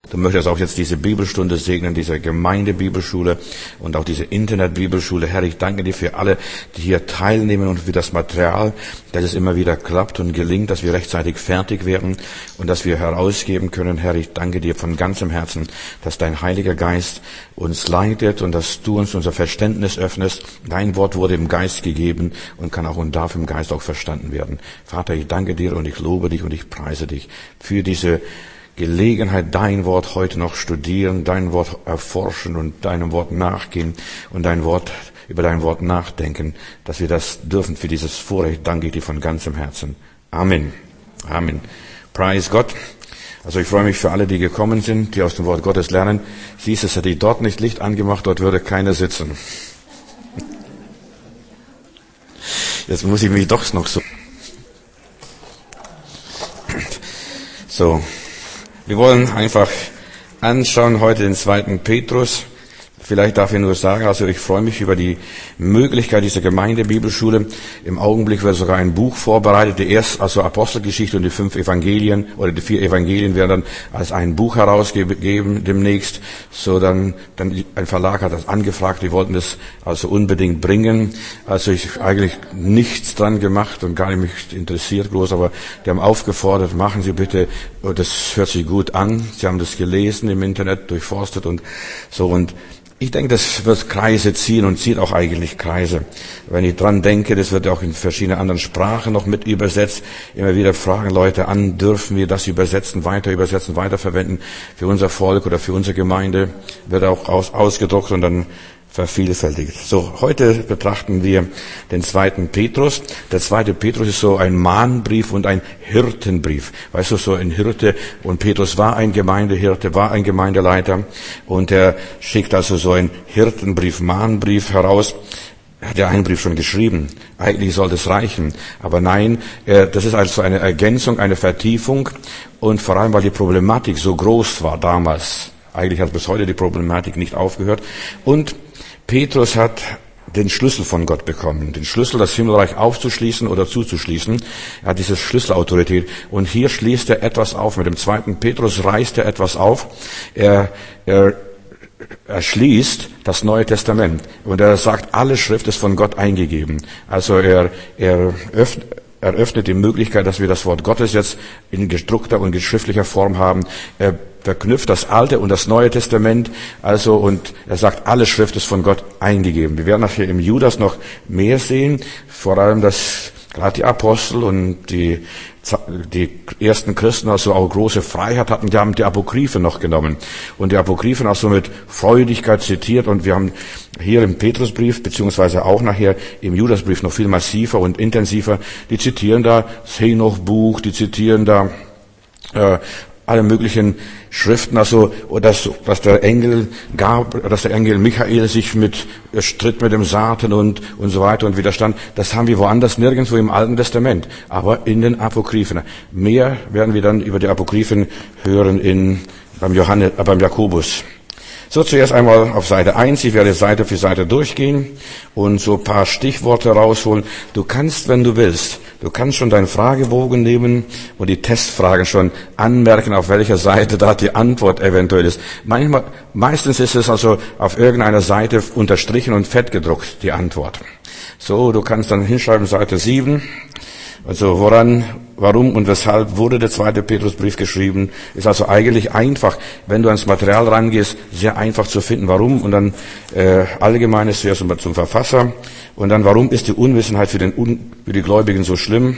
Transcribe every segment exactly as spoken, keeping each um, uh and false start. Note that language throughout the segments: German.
Du möchtest auch jetzt diese Bibelstunde segnen, diese Gemeindebibelschule und auch diese Internetbibelschule. Herr, ich danke dir für alle, die hier teilnehmen und für das Material, dass es immer wieder klappt und gelingt, dass wir rechtzeitig fertig werden und dass wir herausgeben können. Herr, ich danke dir von ganzem Herzen, dass dein Heiliger Geist uns leitet und dass du uns unser Verständnis öffnest. Dein Wort wurde im Geist gegeben und kann auch und darf im Geist auch verstanden werden. Vater, ich danke dir und ich lobe dich und ich preise dich für diese Gelegenheit, dein Wort heute noch studieren, dein Wort erforschen und deinem Wort nachgehen und dein Wort, über dein Wort nachdenken, dass wir das dürfen. Für dieses Vorrecht danke ich dir von ganzem Herzen. Amen. Amen. Preis Gott. Also ich freue mich für alle, die gekommen sind, die aus dem Wort Gottes lernen. Siehst du, es hätte ich dort nicht Licht angemacht, dort würde keiner sitzen. Jetzt muss ich mich doch noch so... So... Wir wollen einfach anschauen heute den zweiten Petrus. Vielleicht darf ich nur sagen, also ich freue mich über die Möglichkeit dieser Gemeindebibelschule. Im Augenblick wird sogar ein Buch vorbereitet, die erste, also Apostelgeschichte und die fünf Evangelien oder die vier Evangelien werden dann als ein Buch herausgegeben demnächst. So dann, dann ein Verlag hat das angefragt, die wollten das also unbedingt bringen. Also ich eigentlich nichts dran gemacht und gar nicht mich interessiert bloß, aber die haben aufgefordert, machen Sie bitte, das hört sich gut an. Sie haben das gelesen im Internet, durchforstet und so und ich denke, das wird Kreise ziehen und zieht auch eigentlich Kreise. Wenn ich dran denke, das wird auch in verschiedenen anderen Sprachen noch mit übersetzt. Immer wieder fragen Leute an, dürfen wir das übersetzen, weiter übersetzen, weiterverwenden für unser Volk oder für unsere Gemeinde. Wird auch aus, ausgedruckt und dann vervielfältigt. So, heute betrachten wir den zweiten Petrus. Der zweite Petrus ist so ein Mahnbrief und ein Hirtenbrief. Weißt du, so ein Hirte und Petrus war ein Gemeindehirte, war ein Gemeindeleiter und er schickt also so einen Hirtenbrief, Mahnbrief heraus. Er hat ja einen Brief schon geschrieben. Eigentlich sollte es reichen. Aber nein, das ist also eine Ergänzung, eine Vertiefung und vor allem, weil die Problematik so groß war damals. Eigentlich hat bis heute die Problematik nicht aufgehört und Petrus hat den Schlüssel von Gott bekommen, den Schlüssel, das Himmelreich aufzuschließen oder zuzuschließen. Er hat diese Schlüsselautorität. Und hier schließt er etwas auf. Mit dem zweiten Petrus reißt er etwas auf. Er, er, er schließt das Neue Testament. Und er sagt, alle Schrift ist von Gott eingegeben. Also er, er öffnet, eröffnet die Möglichkeit, dass wir das Wort Gottes jetzt in gedruckter und schriftlicher Form haben. Er verknüpft das Alte und das Neue Testament, also, und er sagt, alle Schrift ist von Gott eingegeben. Wir werden nachher im Judas noch mehr sehen, vor allem, dass gerade die Apostel und die, die ersten Christen also auch große Freiheit hatten, die haben die Apokryphen noch genommen und die Apokryphen also mit Freudigkeit zitiert und wir haben hier im Petrusbrief, beziehungsweise auch nachher im Judasbrief noch viel massiver und intensiver, die zitieren da das Henoch-Buch, die zitieren da äh, alle möglichen Schriften, also dass, dass der Engel Gab, dass der Engel Michael sich mit stritt mit dem Satan und und so weiter und widerstand. Das haben wir woanders nirgendwo im Alten Testament, aber in den Apokryphen. Mehr werden wir dann über die Apokryphen hören in beim Johannes, äh, beim Jakobus. So, zuerst einmal auf Seite eins. Ich werde Seite für Seite durchgehen und so ein paar Stichworte rausholen. Du kannst, wenn du willst, du kannst schon deinen Fragebogen nehmen und die Testfragen schon anmerken, auf welcher Seite da die Antwort eventuell ist. Manchmal, meistens ist es also auf irgendeiner Seite unterstrichen und fett gedruckt, die Antwort. So, du kannst dann hinschreiben, Seite sieben. Also woran, warum und weshalb wurde der zweite Petrusbrief geschrieben? Ist also eigentlich einfach, wenn du ans Material rangehst, sehr einfach zu finden. Warum? Und dann äh, allgemeines zuerst zum Verfasser. Und dann, warum ist die Unwissenheit für, den, für die Gläubigen so schlimm?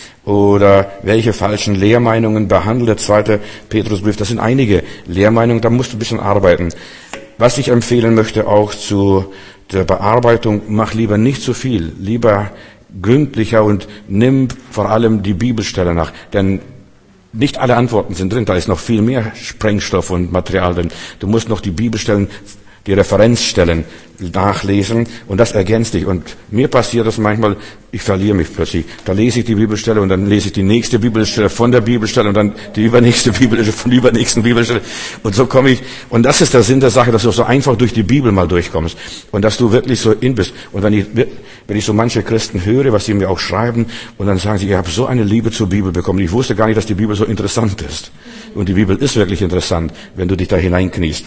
Oder welche falschen Lehrmeinungen behandelt der zweite Petrusbrief? Das sind einige Lehrmeinungen, da musst du ein bisschen arbeiten. Was ich empfehlen möchte auch zu der Bearbeitung, mach lieber nicht zu viel, lieber gründlicher und nimm vor allem die Bibelstelle nach, denn nicht alle Antworten sind drin, da ist noch viel mehr Sprengstoff und Material drin. Du musst noch die Bibelstellen die Referenzstellen nachlesen und das ergänzt dich. Und mir passiert das manchmal, ich verliere mich plötzlich. Da lese ich die Bibelstelle und dann lese ich die nächste Bibelstelle von der Bibelstelle und dann die übernächste Bibelstelle von der übernächsten Bibelstelle. Und so komme ich, und das ist der Sinn der Sache, dass du so einfach durch die Bibel mal durchkommst und dass du wirklich so in bist. Und wenn ich, wenn ich so manche Christen höre, was sie mir auch schreiben, und dann sagen sie, ich habe so eine Liebe zur Bibel bekommen. Ich wusste gar nicht, dass die Bibel so interessant ist. Und die Bibel ist wirklich interessant, wenn du dich da hineinkniest.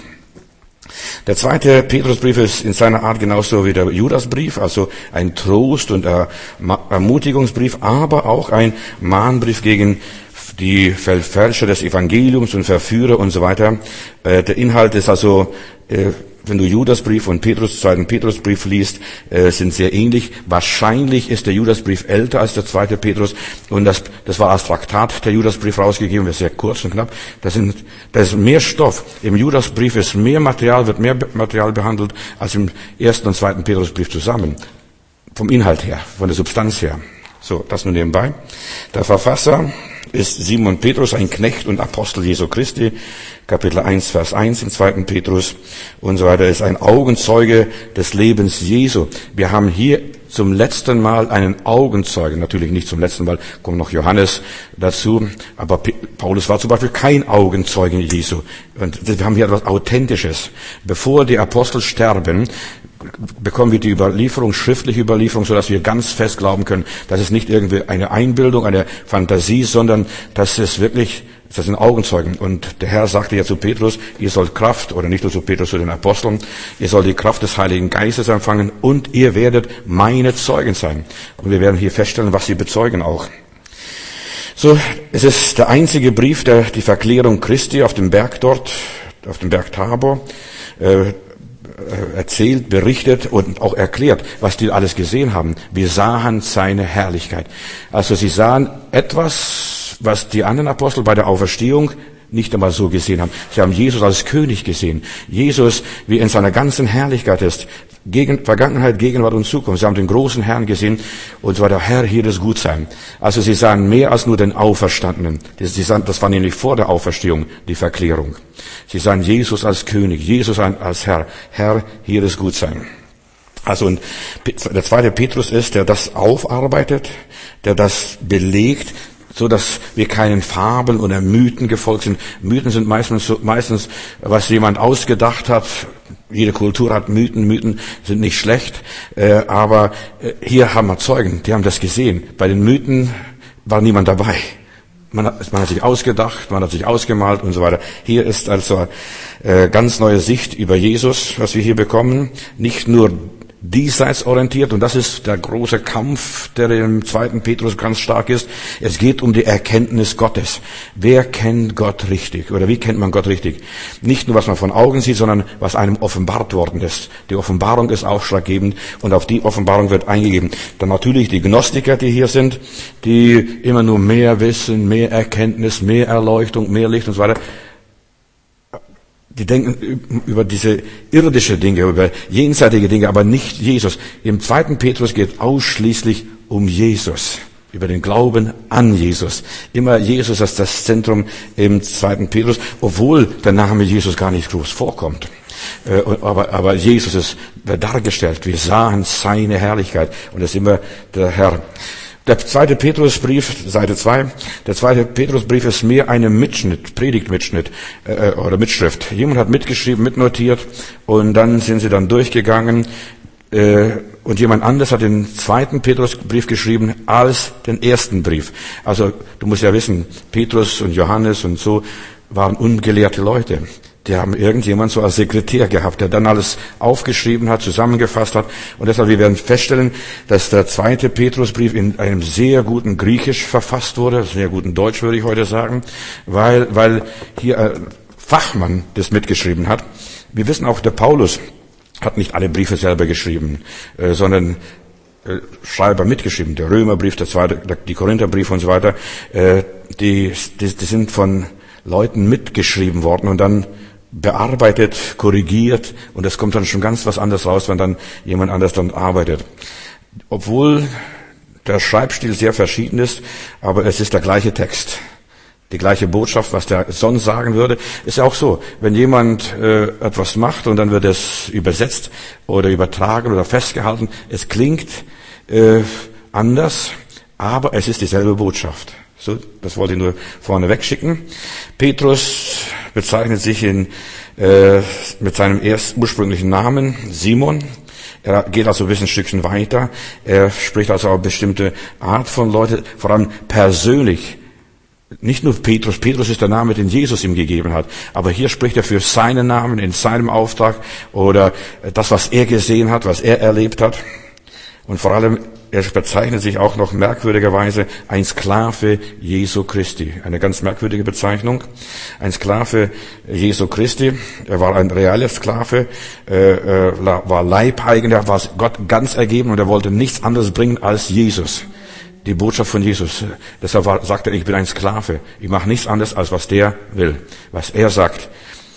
Der zweite Petrusbrief ist in seiner Art genauso wie der Judasbrief, also ein Trost- und Ermutigungsbrief, aber auch ein Mahnbrief gegen die Verfälscher des Evangeliums und Verführer und so weiter. Der Inhalt ist also, wenn du Judasbrief und Petrus, zweiten Petrusbrief liest, äh, sind sehr ähnlich. Wahrscheinlich ist der Judasbrief älter als der zweite Petrus und das, das war als Traktat der Judasbrief rausgegeben, das ist sehr kurz und knapp. Da sind, da ist mehr Stoff. Im Judasbrief ist mehr Material, wird mehr Material behandelt als im ersten und zweiten Petrusbrief zusammen. Vom Inhalt her, von der Substanz her. So, das nur nebenbei. Der Verfasser ist Simon Petrus, ein Knecht und Apostel Jesu Christi, Kapitel eins, Vers eins im zweiten Petrus und so weiter, ist ein Augenzeuge des Lebens Jesu. Wir haben hier zum letzten Mal einen Augenzeugen, natürlich nicht zum letzten Mal, kommt noch Johannes dazu, aber Paulus war zum Beispiel kein Augenzeuge Jesu. Und wir haben hier etwas Authentisches. Bevor die Apostel sterben, bekommen wir die Überlieferung, schriftliche Überlieferung, sodass wir ganz fest glauben können, das ist nicht irgendwie eine Einbildung, eine Fantasie, sondern das ist wirklich, das sind Augenzeugen. Und der Herr sagte ja zu Petrus, ihr sollt Kraft, oder nicht nur zu Petrus, zu den Aposteln, ihr sollt die Kraft des Heiligen Geistes empfangen und ihr werdet meine Zeugen sein. Und wir werden hier feststellen, was sie bezeugen auch. So, es ist der einzige Brief, der die Verklärung Christi auf dem Berg dort, auf dem Berg Tabor, äh, erzählt, berichtet und auch erklärt, was die alles gesehen haben. Wir sahen seine Herrlichkeit. Also sie sahen etwas, was die anderen Apostel bei der Auferstehung nicht einmal so gesehen haben. Sie haben Jesus als König gesehen. Jesus, wie er in seiner ganzen Herrlichkeit ist. Gegen, Vergangenheit, Gegenwart und Zukunft. Sie haben den großen Herrn gesehen und so war der Herr hier das Gutsein. Also sie sahen mehr als nur den Auferstandenen. Das, sahen, das war nämlich vor der Auferstehung die Verklärung. Sie sahen Jesus als König, Jesus als Herr. Herr, hier das Gutsein. Also und der zweite Petrus ist, der das aufarbeitet, der das belegt, so dass wir keinen Fabeln oder Mythen gefolgt sind. Mythen sind meistens, meistens, was jemand ausgedacht hat. Jede Kultur hat Mythen. Mythen sind nicht schlecht, äh, aber äh, hier haben wir Zeugen, die haben das gesehen. Bei den Mythen war niemand dabei. Man hat, man hat sich ausgedacht, man hat sich ausgemalt und so weiter. Hier ist also äh, ganz neue Sicht über Jesus, was wir hier bekommen. Nicht nur diesseits orientiert, und das ist der große Kampf, der im zweiten Petrus ganz stark ist. Es geht um die Erkenntnis Gottes. Wer kennt Gott richtig? Oder wie kennt man Gott richtig? Nicht nur, was man von Augen sieht, sondern was einem offenbart worden ist. Die Offenbarung ist ausschlaggebend und auf die Offenbarung wird eingegeben. Dann natürlich die Gnostiker, die hier sind, die immer nur mehr Wissen, mehr Erkenntnis, mehr Erleuchtung, mehr Licht und so weiter. Die denken über diese irdische Dinge, über jenseitige Dinge, aber nicht Jesus. Im zweiten Petrus geht es ausschließlich um Jesus, über den Glauben an Jesus. Immer Jesus als das Zentrum im zweiten Petrus, obwohl der Name Jesus gar nicht groß vorkommt. Aber, aber Jesus ist dargestellt. Wir sahen seine Herrlichkeit und das ist immer der Herr. Der zweite Petrusbrief, Seite zwei, der zweite Petrusbrief ist mehr eine Mitschnitt, Predigtmitschnitt äh, oder Mitschrift. Jemand hat mitgeschrieben, mitnotiert und dann sind sie dann durchgegangen äh, und jemand anderes hat den zweiten Petrusbrief geschrieben als den ersten Brief. Also du musst ja wissen, Petrus und Johannes und so waren ungelehrte Leute. Die haben irgendjemand so als Sekretär gehabt, der dann alles aufgeschrieben hat, zusammengefasst hat. Und deshalb, wir werden feststellen, dass der zweite Petrusbrief in einem sehr guten Griechisch verfasst wurde, sehr guten Deutsch würde ich heute sagen, weil, weil hier ein Fachmann das mitgeschrieben hat. Wir wissen auch, der Paulus hat nicht alle Briefe selber geschrieben, äh, sondern äh, Schreiber mitgeschrieben. Der Römerbrief, der zweite, die Korintherbriefe und so weiter, äh, die, die, die sind von Leuten mitgeschrieben worden und dann bearbeitet, korrigiert und es kommt dann schon ganz was anderes raus, wenn dann jemand anders dann arbeitet. Obwohl der Schreibstil sehr verschieden ist, aber es ist der gleiche Text. Die gleiche Botschaft, was der sonst sagen würde, ist ja auch so. Wenn jemand äh, etwas macht und dann wird es übersetzt oder übertragen oder festgehalten, es klingt äh, anders, aber es ist dieselbe Botschaft. So, das wollte ich nur vorne wegschicken. Petrus bezeichnet sich in, äh, mit seinem ersten ursprünglichen Namen, Simon. Er geht also ein bisschen ein Stückchen weiter. Er spricht also auch eine bestimmte Art von Leuten, vor allem persönlich. Nicht nur Petrus. Petrus ist der Name, den Jesus ihm gegeben hat. Aber hier spricht er für seinen Namen in seinem Auftrag oder das, was er gesehen hat, was er erlebt hat. Und vor allem, er bezeichnet sich auch noch merkwürdigerweise ein Sklave Jesu Christi. Eine ganz merkwürdige Bezeichnung. Ein Sklave Jesu Christi. Er war ein realer Sklave, äh, war Leibeigener, war Gott ganz ergeben und er wollte nichts anderes bringen als Jesus. Die Botschaft von Jesus. Deshalb war, sagt er, ich bin ein Sklave. Ich mache nichts anderes, als was der will, was er sagt.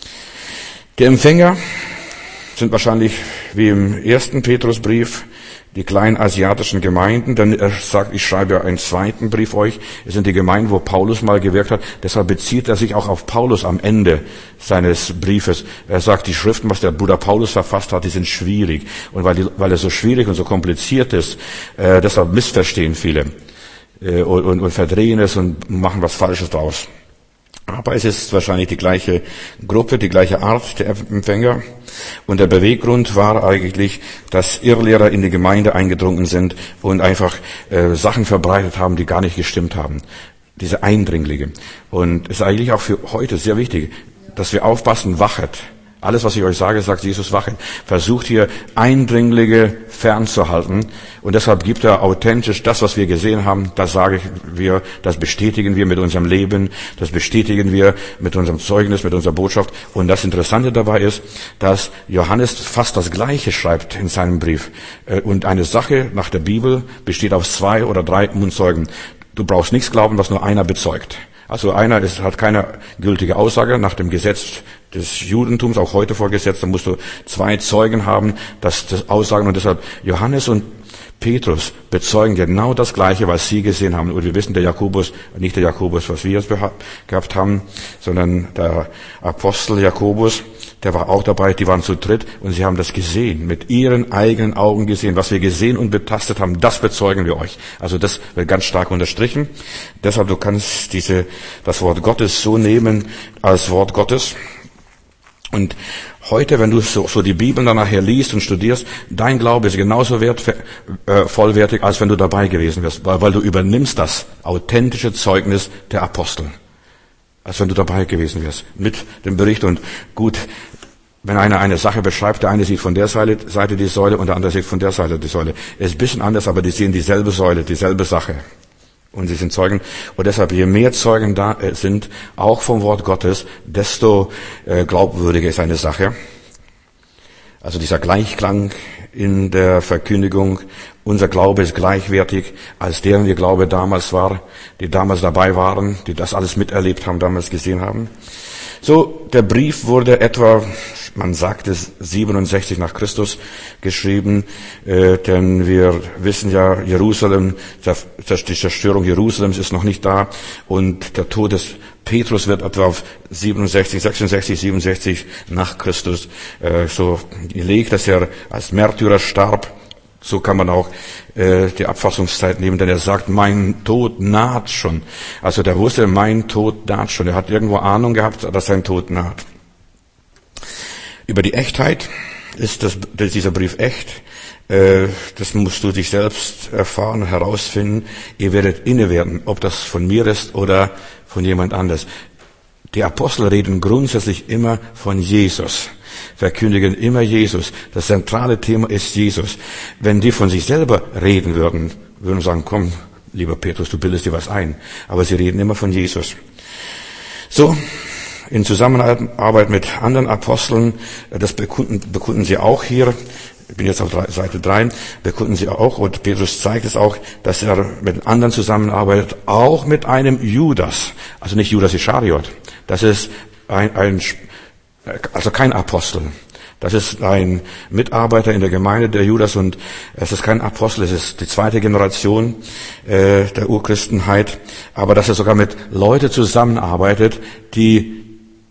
Die Empfänger sind wahrscheinlich wie im ersten Petrusbrief die kleinen asiatischen Gemeinden, denn er sagt, ich schreibe ja einen zweiten Brief euch. Es sind die Gemeinden, wo Paulus mal gewirkt hat. Deshalb bezieht er sich auch auf Paulus am Ende seines Briefes. Er sagt, die Schriften, was der Bruder Paulus verfasst hat, die sind schwierig. Und weil, die, weil er so schwierig und so kompliziert ist, äh, deshalb missverstehen viele äh, und, und, und verdrehen es und machen was Falsches draus. Aber es ist wahrscheinlich die gleiche Gruppe, die gleiche Art der Empfänger. Und der Beweggrund war eigentlich, dass Irrlehrer in die Gemeinde eingedrungen sind und einfach äh, Sachen verbreitet haben, die gar nicht gestimmt haben. Diese Eindringlinge. Und es ist eigentlich auch für heute sehr wichtig, dass wir aufpassen, wachet. Alles, was ich euch sage, sagt Jesus, wachet. Versucht hier Eindringlinge fernzuhalten. Und deshalb gibt er authentisch das, was wir gesehen haben. Das sage wir, das bestätigen wir mit unserem Leben. Das bestätigen wir mit unserem Zeugnis, mit unserer Botschaft. Und das Interessante dabei ist, dass Johannes fast das Gleiche schreibt in seinem Brief. Und eine Sache nach der Bibel besteht aus zwei oder drei Mundzeugen. Du brauchst nichts glauben, was nur einer bezeugt. Also einer ist, hat keine gültige Aussage nach dem Gesetz des Judentums, auch heute vorgesetzt. Da musst du zwei Zeugen haben, das, das aussagen. Und deshalb Johannes und Petrus bezeugen genau das Gleiche, was sie gesehen haben. Und wir wissen, der Jakobus, nicht der Jakobus, was wir jetzt gehabt haben, sondern der Apostel Jakobus, der war auch dabei, die waren zu dritt und sie haben das gesehen, mit ihren eigenen Augen gesehen. Was wir gesehen und betastet haben, das bezeugen wir euch. Also das wird ganz stark unterstrichen. Deshalb, du kannst diese, das Wort Gottes so nehmen als Wort Gottes. Und heute, wenn du so, so die Bibel dann nachher liest und studierst, dein Glaube ist genauso wert, äh, vollwertig, als wenn du dabei gewesen wärst, weil, weil du übernimmst das authentische Zeugnis der Apostel. Als wenn du dabei gewesen wärst, mit dem Bericht. Und gut, wenn einer eine Sache beschreibt, der eine sieht von der Seite, Seite die Säule und der andere sieht von der Seite die Säule. Es ist ein bisschen anders, aber die sehen dieselbe Säule, dieselbe Sache. Und sie sind Zeugen. Und deshalb, je mehr Zeugen da sind, auch vom Wort Gottes, desto äh, glaubwürdiger ist eine Sache. Also dieser Gleichklang in der Verkündigung. Unser Glaube ist gleichwertig, als deren ihr Glaube damals war, die damals dabei waren, die das alles miterlebt haben, damals gesehen haben. So, der Brief wurde etwa, man sagt es, siebenundsechzig nach Christus geschrieben, äh, denn wir wissen ja, Jerusalem, die Zerstörung Jerusalems ist noch nicht da und der Tod des Petrus wird etwa auf siebenundsechzig, sechsundsechzig, siebenundsechzig nach Christus äh, so gelegt, dass er als Märtyrer starb. So kann man auch äh, die Abfassungszeit nehmen, denn er sagt, mein Tod naht schon. Also der wusste, mein Tod naht schon. Er hat irgendwo Ahnung gehabt, dass sein Tod naht. Über die Echtheit ist das, dieser Brief echt. Äh, das musst du dich selbst erfahren und herausfinden. Ihr werdet inne werden, ob das von mir ist oder von jemand anders. Die Apostel reden grundsätzlich immer von Jesus. Verkündigen immer Jesus. Das zentrale Thema ist Jesus. Wenn die von sich selber reden würden, würden sagen, komm, lieber Petrus, du bildest dir was ein. Aber sie reden immer von Jesus. So, in Zusammenarbeit mit anderen Aposteln, das bekunden, bekunden sie auch hier. Ich bin jetzt auf Seite drei, bekunden sie auch, und Petrus zeigt es auch, dass er mit anderen zusammenarbeitet, auch mit einem Judas. Also nicht Judas Ischariot. Das ist ein, ein also kein Apostel. Das ist ein Mitarbeiter in der Gemeinde, der Judas, und es ist kein Apostel, es ist die zweite Generation äh, der Urchristenheit, aber dass er sogar mit Leuten zusammenarbeitet, die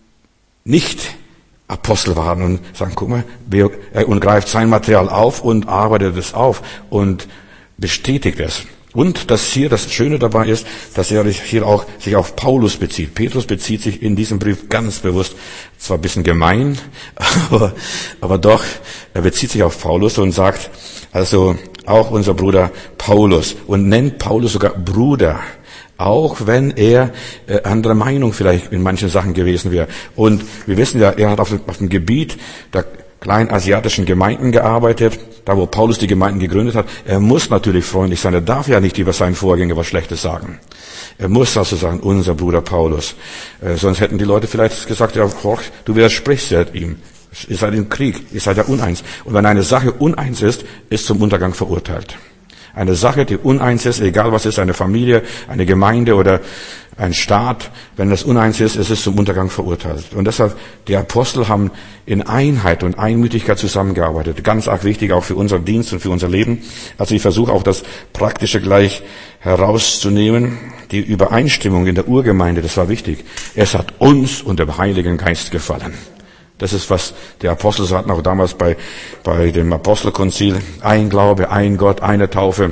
nicht Apostel waren und sagen, guck mal, und greift sein Material auf und arbeitet es auf und bestätigt es. Und das hier, das Schöne dabei ist, dass er sich hier auch sich auf Paulus bezieht. Petrus bezieht sich in diesem Brief ganz bewusst, zwar ein bisschen gemein, aber, aber doch, er bezieht sich auf Paulus und sagt, also auch unser Bruder Paulus, und nennt Paulus sogar Bruder, auch wenn er äh, anderer Meinung vielleicht in manchen Sachen gewesen wäre. Und wir wissen ja, er hat auf, auf dem Gebiet der kleinasiatischen Gemeinden gearbeitet, da wo Paulus die Gemeinden gegründet hat. Er muss natürlich freundlich sein, er darf ja nicht über seinen Vorgänger was Schlechtes sagen. Er muss also sagen, unser Bruder Paulus. Äh, sonst hätten die Leute vielleicht gesagt, ja, Horch, du widersprichst ja ihm. Ihr seid im Krieg, ihr seid ja uneins. Und wenn eine Sache uneins ist, ist zum Untergang verurteilt. Eine Sache, die uneins ist, egal was ist, eine Familie, eine Gemeinde oder ein Staat, wenn das uneins ist, ist es zum Untergang verurteilt. Und deshalb, die Apostel haben in Einheit und Einmütigkeit zusammengearbeitet. Ganz arg wichtig auch für unseren Dienst und für unser Leben. Also ich versuche auch das Praktische gleich herauszunehmen. Die Übereinstimmung in der Urgemeinde, das war wichtig. Es hat uns und dem Heiligen Geist gefallen. Das ist, was die Apostel sagten, auch damals bei, bei dem Apostelkonzil. Ein Glaube, ein Gott, eine Taufe.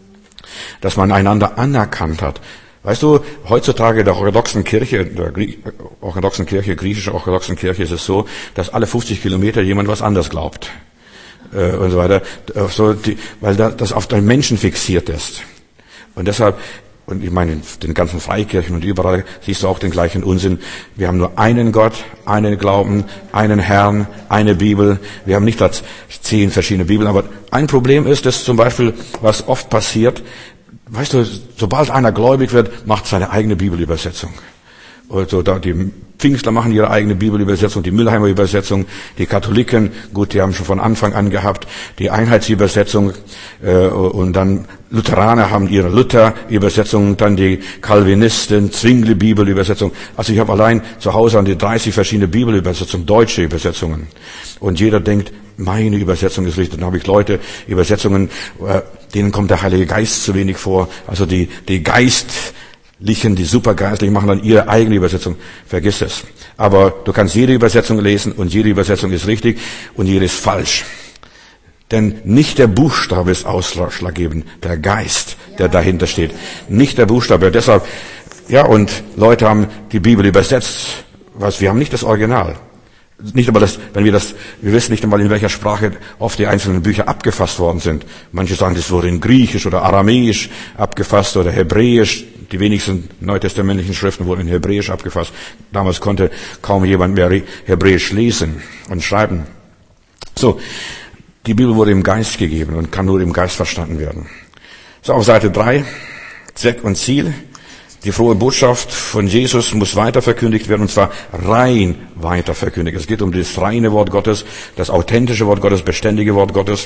Dass man einander anerkannt hat. Weißt du, heutzutage der orthodoxen Kirche, der orthodoxen Kirche, griechische orthodoxen Kirche ist es so, dass alle fünfzig Kilometer jemand was anderes glaubt. Äh, und so weiter. So, die, weil da, das auf den Menschen fixiert ist. Und deshalb, und ich meine, in den ganzen Freikirchen und überall siehst du auch den gleichen Unsinn. Wir haben nur einen Gott, einen Glauben, einen Herrn, eine Bibel. Wir haben nicht als zehn verschiedene Bibeln. Aber ein Problem ist, dass zum Beispiel, was oft passiert, weißt du, sobald einer gläubig wird, macht seine eigene Bibelübersetzung. Also da die Pfingstler machen ihre eigene Bibelübersetzung, die Müllheimer Übersetzung, die Katholiken, gut, die haben schon von Anfang an gehabt, die Einheitsübersetzung, äh, und dann Lutheraner haben ihre Luther-Übersetzung, dann die Calvinisten, Zwingli Bibelübersetzung. Also ich habe allein zu Hause an die dreißig verschiedene Bibelübersetzungen, deutsche Übersetzungen. Und jeder denkt, meine Übersetzung ist richtig. Dann habe ich Leute, Übersetzungen, äh, denen kommt der Heilige Geist zu wenig vor, also die, die Geist, die Supergeistlichen machen dann ihre eigene Übersetzung. Vergiss es. Aber du kannst jede Übersetzung lesen und jede Übersetzung ist richtig und jede ist falsch. Denn nicht der Buchstabe ist ausschlaggebend, der Geist, der dahinter steht. Nicht der Buchstabe. Deshalb, ja, und Leute haben die Bibel übersetzt. Was, wir haben nicht das Original. Nicht aber das, wenn wir das, wir wissen nicht einmal, in welcher Sprache oft die einzelnen Bücher abgefasst worden sind. Manche sagen, das wurde in Griechisch oder Aramäisch abgefasst oder Hebräisch. Die wenigsten neutestamentlichen Schriften wurden in Hebräisch abgefasst. Damals konnte kaum jemand mehr Hebräisch lesen und schreiben. So, die Bibel wurde im Geist gegeben und kann nur im Geist verstanden werden. So, auf Seite drei, Zweck und Ziel. Die frohe Botschaft von Jesus muss weiter verkündigt werden, und zwar rein weiter verkündigt. Es geht um das reine Wort Gottes, das authentische Wort Gottes, beständige Wort Gottes.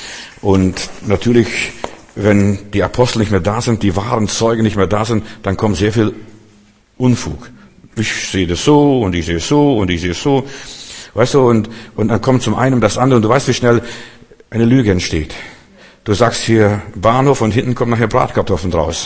Und natürlich, wenn die Apostel nicht mehr da sind, die wahren Zeugen nicht mehr da sind, dann kommt sehr viel Unfug. Ich sehe das so und ich sehe es so und ich sehe es so. Weißt du, und, und dann kommt zum einen das andere und du weißt, wie schnell eine Lüge entsteht. Du sagst hier Bahnhof und hinten kommt nachher Bratkartoffeln draus.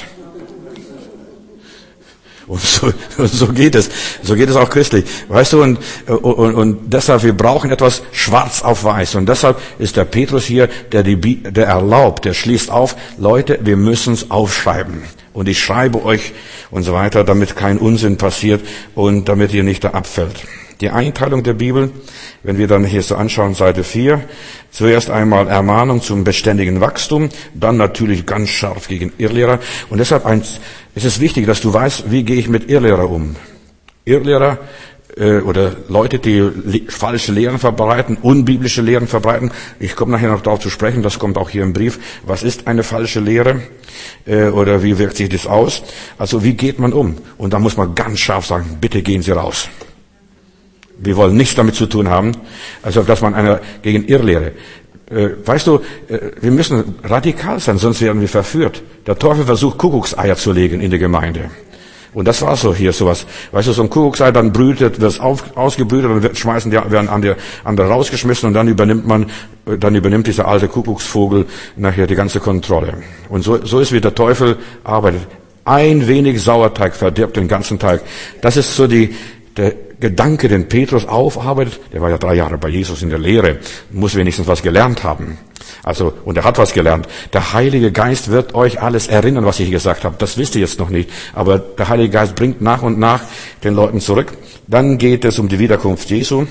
Und so, und so geht es. So geht es auch christlich. Weißt du, und, und, und deshalb, wir brauchen etwas schwarz auf weiß. Und deshalb ist der Petrus hier, der die, der erlaubt, der schließt auf, Leute, wir müssen es aufschreiben. Und ich schreibe euch und so weiter, damit kein Unsinn passiert und damit ihr nicht da abfällt. Die Einteilung der Bibel, wenn wir dann hier so anschauen, Seite vier, zuerst einmal Ermahnung zum beständigen Wachstum, dann natürlich ganz scharf gegen Irrlehrer. Und deshalb eins, ist es wichtig, dass du weißt, wie gehe ich mit Irrlehrer um. Irrlehrer äh, oder Leute, die le- falsche Lehren verbreiten, unbiblische Lehren verbreiten. Ich komme nachher noch darauf zu sprechen, das kommt auch hier im Brief. Was ist eine falsche Lehre? Äh, oder wie wirkt sich das aus? Also wie geht man um? Und da muss man ganz scharf sagen, bitte gehen Sie raus. Wir wollen nichts damit zu tun haben, also dass man einer gegen Irrlehre. Äh, weißt du, äh, wir müssen radikal sein, sonst werden wir verführt. Der Teufel versucht, Kuckuckseier zu legen in der Gemeinde. Und das war so hier sowas. Weißt du, so ein Kuckucksei, dann brütet, wird es auf, ausgebrütet und wird, schmeißen die, werden andere, andere rausgeschmissen und dann übernimmt man, dann übernimmt dieser alte Kuckucksvogel nachher die ganze Kontrolle. Und so, so ist wie der Teufel arbeitet. Ein wenig Sauerteig verdirbt den ganzen Teig. Das ist so die, der Gedanke, den Petrus aufarbeitet. Der war ja drei Jahre bei Jesus in der Lehre, muss wenigstens was gelernt haben. Also, und er hat was gelernt. Der Heilige Geist wird euch alles erinnern, was ich gesagt habe. Das wisst ihr jetzt noch nicht. Aber der Heilige Geist bringt nach und nach den Leuten zurück. Dann geht es um die Wiederkunft Jesu.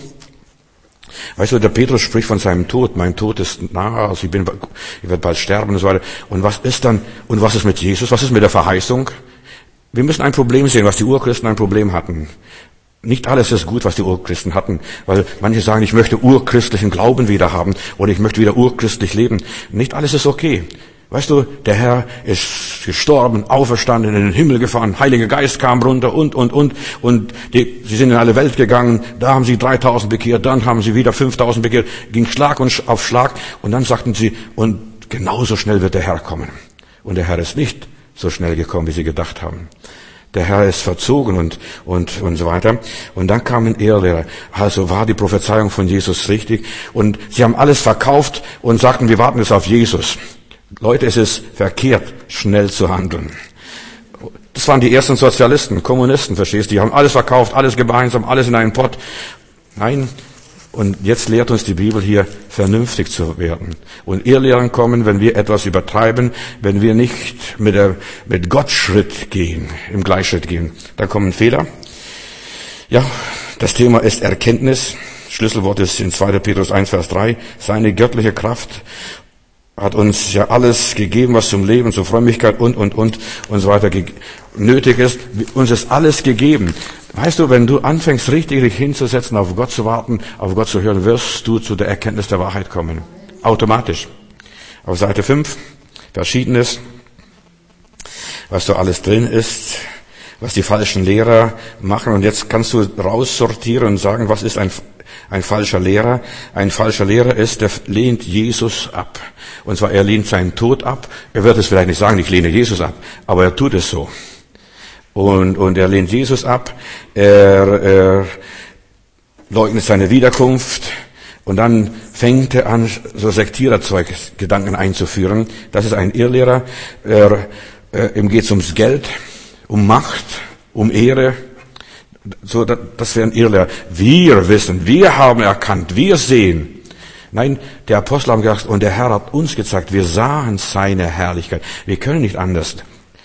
Weißt du, der Petrus spricht von seinem Tod. Mein Tod ist nahe, also ich bin, ich werde bald sterben und so weiter. Und was ist dann, und was ist mit Jesus? Was ist mit der Verheißung? Wir müssen ein Problem sehen, was die Urchristen ein Problem hatten. Nicht alles ist gut, was die Urchristen hatten, weil manche sagen, ich möchte urchristlichen Glauben wieder haben oder ich möchte wieder urchristlich leben. Nicht alles ist okay. Weißt du, der Herr ist gestorben, auferstanden, in den Himmel gefahren, Heiliger Geist kam runter und, und, und, und die, sie sind in alle Welt gegangen, da haben sie dreitausend bekehrt, dann haben sie wieder fünftausend bekehrt, ging Schlag und auf Schlag und dann sagten sie, und genauso schnell wird der Herr kommen. Und der Herr ist nicht so schnell gekommen, wie sie gedacht haben. Der Herr ist verzogen und, und, und so weiter. Und dann kamen Irrlehrer. Also war die Prophezeiung von Jesus richtig. Und sie haben alles verkauft und sagten, wir warten jetzt auf Jesus. Leute, es ist verkehrt, schnell zu handeln. Das waren die ersten Sozialisten, Kommunisten, verstehst du? Die haben alles verkauft, alles gemeinsam, alles in einen Pott. Nein. Und jetzt lehrt uns die Bibel hier, vernünftig zu werden. Und Irrlehren kommen, wenn wir etwas übertreiben, wenn wir nicht mit, der, mit Gott Schritt gehen, im Gleichschritt gehen. Da kommen Fehler. Ja, das Thema ist Erkenntnis. Schlüsselwort ist in zweiter Petrus eins, Vers drei. Seine göttliche Kraft hat uns ja alles gegeben, was zum Leben, zur Frömmigkeit und, und, und, und so weiter nötig ist. Uns ist alles gegeben. Weißt du, wenn du anfängst, richtig dich hinzusetzen, auf Gott zu warten, auf Gott zu hören, wirst du zu der Erkenntnis der Wahrheit kommen. Automatisch. Auf Seite fünf, Verschiedenes, was da alles drin ist, was die falschen Lehrer machen. Und jetzt kannst du raussortieren und sagen, was ist ein, ein falscher Lehrer? Ein falscher Lehrer ist, der lehnt Jesus ab. Und zwar, er lehnt seinen Tod ab. Er wird es vielleicht nicht sagen, ich lehne Jesus ab, aber er tut es so. Und, und er lehnt Jesus ab, er, er leugnet seine Wiederkunft und dann fängt er an, so Sektiererzeug Gedanken einzuführen. Das ist ein Irrlehrer. Er, er, ihm geht es ums Geld, um Macht, um Ehre. So, das, das wäre ein Irrlehrer. Wir wissen, wir haben erkannt, wir sehen. Nein, der Apostel haben gesagt, und der Herr hat uns gezeigt, wir sahen seine Herrlichkeit. Wir können nicht anders.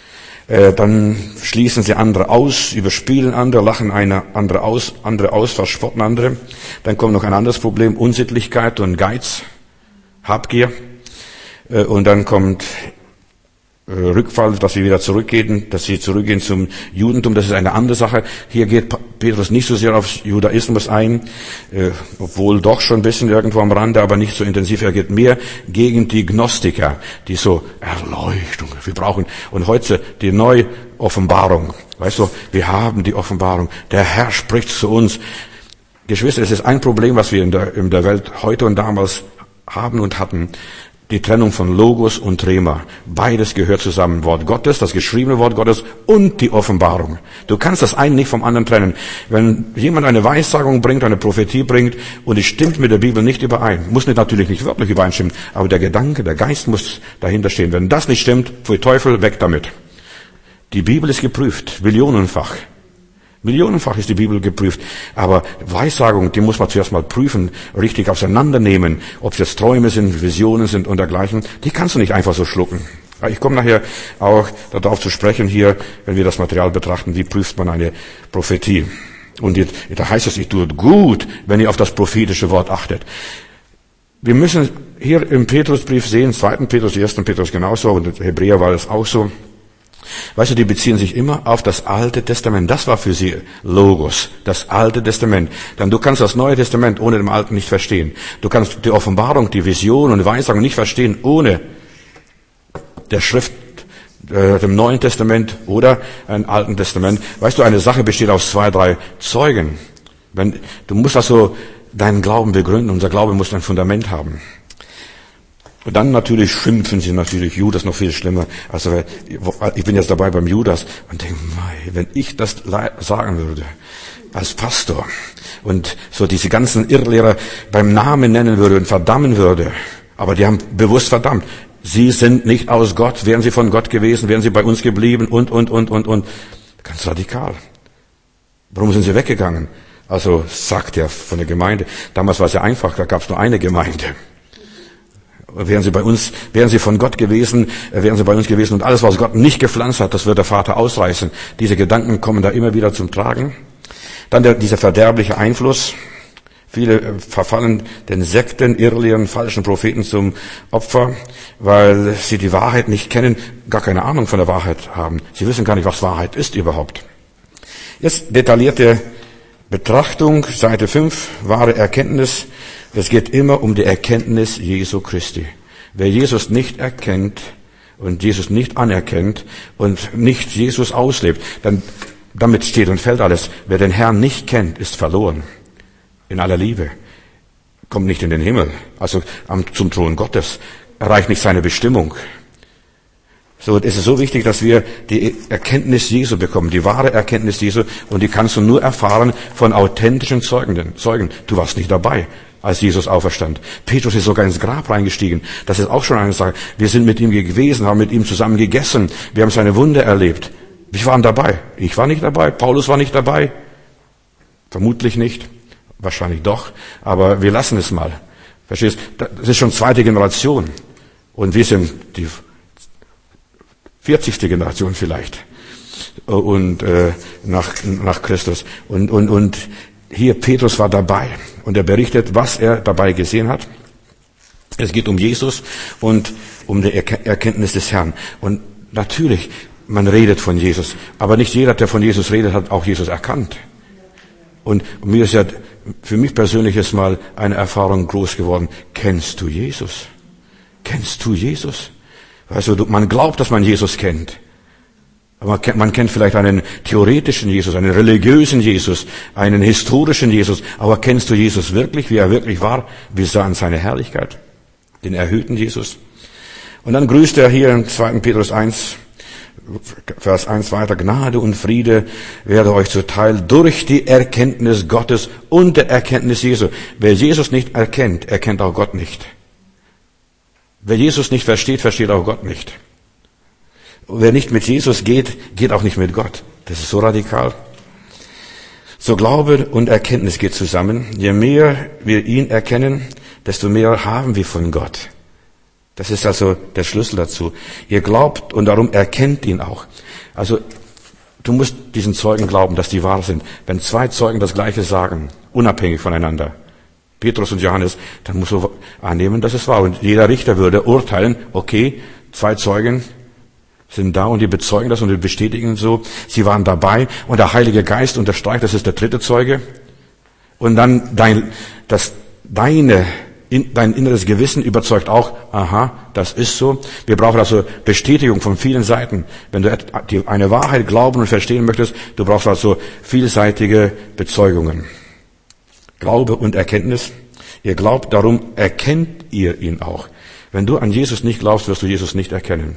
Dann schließen sie andere aus, überspielen andere, lachen eine andere aus, andere aus, verspotten andere. Dann kommt noch ein anderes Problem, Unsittlichkeit und Geiz, Habgier. Und dann kommt Rückfall, dass sie wieder zurückgehen, dass sie zurückgehen zum Judentum. Das ist eine andere Sache. Hier geht Petrus nicht so sehr auf Judaismus ein, äh, obwohl doch schon ein bisschen irgendwo am Rande, aber nicht so intensiv. Er geht mehr gegen die Gnostiker, die so Erleuchtung, wir brauchen, und heute die Neuoffenbarung. Weißt du, wir haben die Offenbarung. Der Herr spricht zu uns. Geschwister, es ist ein Problem, was wir in der, in der Welt heute und damals haben und hatten. Die Trennung von Logos und Rema. Beides gehört zusammen. Wort Gottes, das geschriebene Wort Gottes und die Offenbarung. Du kannst das eine nicht vom anderen trennen. Wenn jemand eine Weissagung bringt, eine Prophetie bringt und es stimmt mit der Bibel nicht überein, muss nicht natürlich nicht wirklich übereinstimmen, aber der Gedanke, der Geist muss dahinter stehen. Wenn das nicht stimmt, pfui Teufel, weg damit. Die Bibel ist geprüft, millionenfach. Millionenfach ist die Bibel geprüft, aber Weissagung, die muss man zuerst mal prüfen, richtig auseinandernehmen, ob es jetzt Träume sind, Visionen sind und dergleichen. Die kannst du nicht einfach so schlucken. Ich komme nachher auch darauf zu sprechen hier, wenn wir das Material betrachten, wie prüft man eine Prophetie. Und jetzt, da heißt es, ich tue gut, wenn ihr auf das prophetische Wort achtet. Wir müssen hier im Petrusbrief sehen, zweiten Petrus, ersten Petrus genauso, und Hebräer war das auch so. Weißt du, die beziehen sich immer auf das Alte Testament. Das war für sie Logos, das Alte Testament. Denn du kannst das Neue Testament ohne dem Alten nicht verstehen. Du kannst die Offenbarung, die Vision und die Weissagung nicht verstehen ohne der Schrift, äh, dem Neuen Testament oder einem Alten Testament. Weißt du, eine Sache besteht aus zwei, drei Zeugen. Wenn, du musst also deinen Glauben begründen. Unser Glaube muss ein Fundament haben. Und dann natürlich schimpfen sie natürlich, Judas noch viel schlimmer. Also ich bin jetzt dabei beim Judas und denke, wenn ich das sagen würde als Pastor und so diese ganzen Irrlehrer beim Namen nennen würde und verdammen würde, aber die haben bewusst verdammt. Sie sind nicht aus Gott, wären sie von Gott gewesen, wären sie bei uns geblieben und, und, und, und, und. Ganz radikal. Warum sind sie weggegangen? Also sagt er von der Gemeinde. Damals war es ja einfach, da gab es nur eine Gemeinde. Wären sie bei uns, wären sie von Gott gewesen, wären sie bei uns gewesen und alles, was Gott nicht gepflanzt hat, das wird der Vater ausreißen. Diese Gedanken kommen da immer wieder zum Tragen. Dann der, dieser verderbliche Einfluss. Viele verfallen den Sekten, Irrlehren, falschen Propheten zum Opfer, weil sie die Wahrheit nicht kennen, gar keine Ahnung von der Wahrheit haben. Sie wissen gar nicht, was Wahrheit ist überhaupt. Jetzt detaillierte Betrachtung, Seite fünf, wahre Erkenntnis. Es geht immer um die Erkenntnis Jesu Christi. Wer Jesus nicht erkennt und Jesus nicht anerkennt und nicht Jesus auslebt, dann damit steht und fällt alles. Wer den Herrn nicht kennt, ist verloren. In aller Liebe. Kommt nicht in den Himmel, also zum Thron Gottes. Erreicht nicht seine Bestimmung. So ist es so wichtig, dass wir die Erkenntnis Jesu bekommen, die wahre Erkenntnis Jesu, und die kannst du nur erfahren von authentischen Zeugen. Zeugen. Du warst nicht dabei, als Jesus auferstand. Petrus ist sogar ins Grab reingestiegen. Das ist auch schon eine Sache. Wir sind mit ihm gewesen, haben mit ihm zusammen gegessen. Wir haben seine Wunder erlebt. Wir waren dabei. Ich war nicht dabei. Paulus war nicht dabei. Vermutlich nicht. Wahrscheinlich doch. Aber wir lassen es mal. Verstehst? Das ist schon zweite Generation. Und wir sind die vierzigste Generation vielleicht. Und äh, nach, nach Christus. Und, und, und hier Petrus war dabei. Und er berichtet, was er dabei gesehen hat. Es geht um Jesus und um die Erkenntnis des Herrn. Und natürlich, man redet von Jesus. Aber nicht jeder, der von Jesus redet, hat auch Jesus erkannt. Und mir ist ja, für mich persönlich ist mal eine Erfahrung groß geworden. Kennst du Jesus? Kennst du Jesus? Weißt du, man glaubt, dass man Jesus kennt. Aber man kennt, man kennt vielleicht einen theoretischen Jesus, einen religiösen Jesus, einen historischen Jesus. Aber kennst du Jesus wirklich, wie er wirklich war? Wir sahen seine Herrlichkeit, den erhöhten Jesus. Und dann grüßt er hier in zweiten Petrus eins, Vers eins weiter, Gnade und Friede werde euch zuteil durch die Erkenntnis Gottes und der Erkenntnis Jesu. Wer Jesus nicht erkennt, erkennt auch Gott nicht. Wer Jesus nicht versteht, versteht auch Gott nicht. Und wer nicht mit Jesus geht, geht auch nicht mit Gott. Das ist so radikal. So Glaube und Erkenntnis geht zusammen. Je mehr wir ihn erkennen, desto mehr haben wir von Gott. Das ist also der Schlüssel dazu. Ihr glaubt und darum erkennt ihn auch. Also du musst diesen Zeugen glauben, dass die wahr sind. Wenn zwei Zeugen das Gleiche sagen, unabhängig voneinander, Petrus und Johannes, dann musst du annehmen, dass es wahr. Und jeder Richter würde urteilen, okay, zwei Zeugen sind da und die bezeugen das und die bestätigen so, sie waren dabei und der Heilige Geist unterstreicht, das ist der dritte Zeuge. Und dann dein, das, deine, in, dein inneres Gewissen überzeugt auch, aha, das ist so. Wir brauchen also Bestätigung von vielen Seiten. Wenn du eine Wahrheit glauben und verstehen möchtest, du brauchst also vielseitige Bezeugungen. Glaube und Erkenntnis. Ihr glaubt, darum erkennt ihr ihn auch. Wenn du an Jesus nicht glaubst, wirst du Jesus nicht erkennen.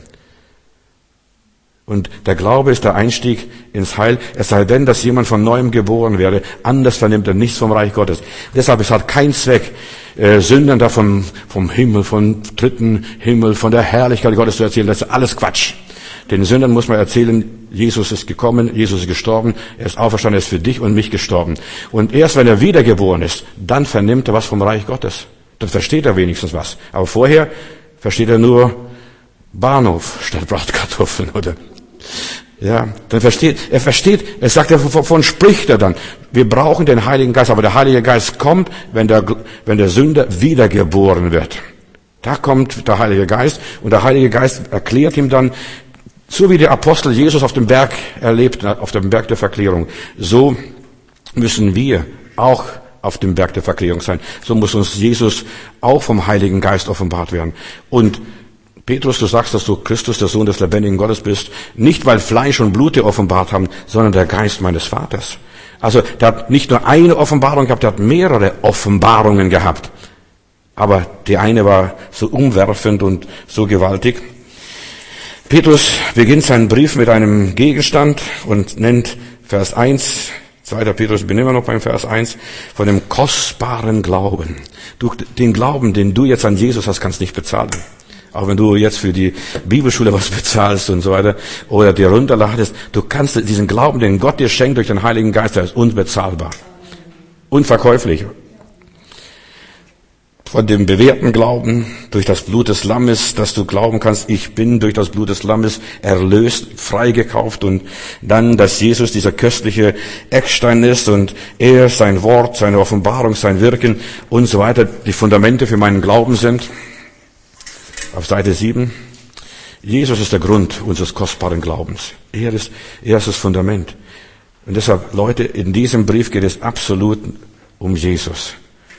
Und der Glaube ist der Einstieg ins Heil. Es sei denn, dass jemand von Neuem geboren werde. Anders vernimmt er nichts vom Reich Gottes. Deshalb, es hat keinen Zweck, äh, Sündern da vom, vom Himmel, vom dritten Himmel, von der Herrlichkeit Gottes zu erzählen. Das ist alles Quatsch. Den Sündern muss man erzählen, Jesus ist gekommen, Jesus ist gestorben, er ist auferstanden, er ist für dich und mich gestorben. Und erst wenn er wiedergeboren ist, dann vernimmt er was vom Reich Gottes. Dann versteht er wenigstens was. Aber vorher versteht er nur Bahnhof statt Bratkartoffeln, oder? Ja, dann versteht, er versteht, er sagt, wovon spricht er dann? Wir brauchen den Heiligen Geist, aber der Heilige Geist kommt, wenn der, wenn der Sünder wiedergeboren wird. Da kommt der Heilige Geist und der Heilige Geist erklärt ihm dann, so wie der Apostel Jesus auf dem Berg erlebt, auf dem Berg der Verklärung, so müssen wir auch auf dem Berg der Verklärung sein. So muss uns Jesus auch vom Heiligen Geist offenbart werden. Und Petrus, du sagst, dass du Christus, der Sohn des lebendigen Gottes bist, nicht weil Fleisch und Blut dir offenbart haben, sondern der Geist meines Vaters. Also der hat nicht nur eine Offenbarung gehabt, der hat mehrere Offenbarungen gehabt. aber die eine war so umwerfend und so gewaltig. Petrus beginnt seinen Brief mit einem Gegenstand und nennt Vers eins, zweiter Petrus, ich bin immer noch beim Vers eins, von dem kostbaren Glauben. Du, den Glauben, den du jetzt an Jesus hast, kannst nicht bezahlen. Auch wenn du jetzt für die Bibelschule was bezahlst und so weiter oder dir runterladest, du kannst diesen Glauben, den Gott dir schenkt durch den Heiligen Geist, der ist unbezahlbar, unverkäuflich. Von dem bewährten Glauben durch das Blut des Lammes, dass du glauben kannst, ich bin durch das Blut des Lammes erlöst, freigekauft und dann, dass Jesus dieser köstliche Eckstein ist und er, sein Wort, seine Offenbarung, sein Wirken und so weiter die Fundamente für meinen Glauben sind. Auf Seite sieben. Jesus ist der Grund unseres kostbaren Glaubens. Er ist, er ist das Fundament. Und deshalb, Leute, in diesem Brief geht es absolut um Jesus.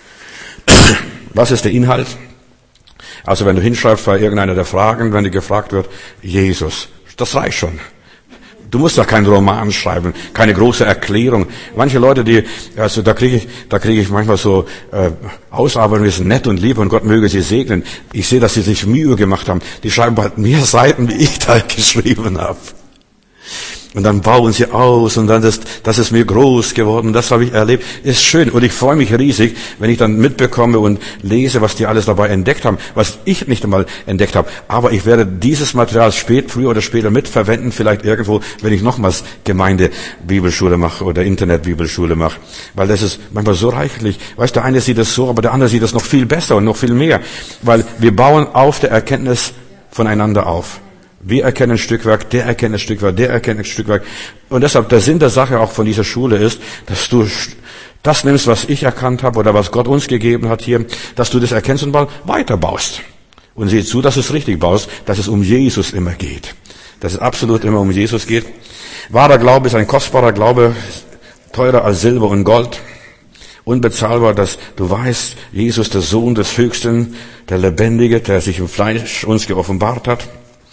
Was ist der Inhalt? Also wenn du hinschreibst bei irgendeiner der Fragen, wenn dir gefragt wird, Jesus, das reicht schon. Du musst da keinen Roman schreiben, keine große Erklärung. Manche Leute, die, also da kriege ich, da kriege ich manchmal so äh, Ausarbeitungen, die sind nett und lieb und Gott möge sie segnen. Ich sehe, dass sie sich Mühe gemacht haben. Die schreiben bald mehr Seiten, wie ich da geschrieben habe. Und dann bauen sie aus und dann ist, das ist mir groß geworden, das habe ich erlebt. Ist schön und ich freue mich riesig, wenn ich dann mitbekomme und lese, was die alles dabei entdeckt haben, was ich nicht einmal entdeckt habe. Aber ich werde dieses Material spät, früher oder später mitverwenden, vielleicht irgendwo, wenn ich nochmals Gemeinde-Bibelschule mache oder Internet-Bibelschule mache. Weil das ist manchmal so reichlich. Weißt du, der eine sieht es so, aber der andere sieht es noch viel besser und noch viel mehr. Weil wir bauen auf der Erkenntnis voneinander auf. Wir erkennen ein Stückwerk, der erkennt ein Stückwerk, der erkennt ein Stückwerk. Und deshalb der Sinn der Sache auch von dieser Schule ist, dass du das nimmst, was ich erkannt habe oder was Gott uns gegeben hat hier, dass du das erkennst und mal weiterbaust. Und sieh zu, dass du es richtig baust, dass es um Jesus immer geht. Dass es absolut immer um Jesus geht. Wahrer Glaube ist ein kostbarer Glaube, teurer als Silber und Gold. Unbezahlbar, dass du weißt, Jesus, der Sohn des Höchsten, der Lebendige, der sich im Fleisch uns geoffenbart hat.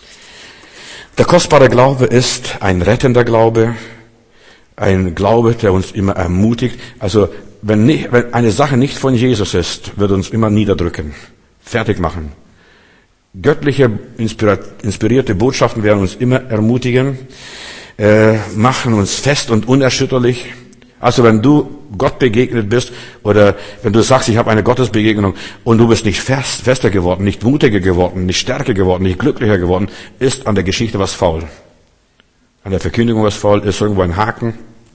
Der kostbare Glaube ist ein rettender Glaube, ein Glaube, der uns immer ermutigt. Also wenn, nicht, wenn eine Sache nicht von Jesus ist, wird uns immer niederdrücken, fertig machen. Göttliche, inspirierte Botschaften werden uns immer ermutigen, äh, machen uns fest und unerschütterlich. Also wenn du Gott begegnet bist oder wenn du sagst, ich habe eine Gottesbegegnung und du bist nicht fest, fester geworden, nicht mutiger geworden, nicht stärker geworden, nicht glücklicher geworden, ist an der Geschichte was faul. An der Verkündigung was faul, ist irgendwo ein Haken.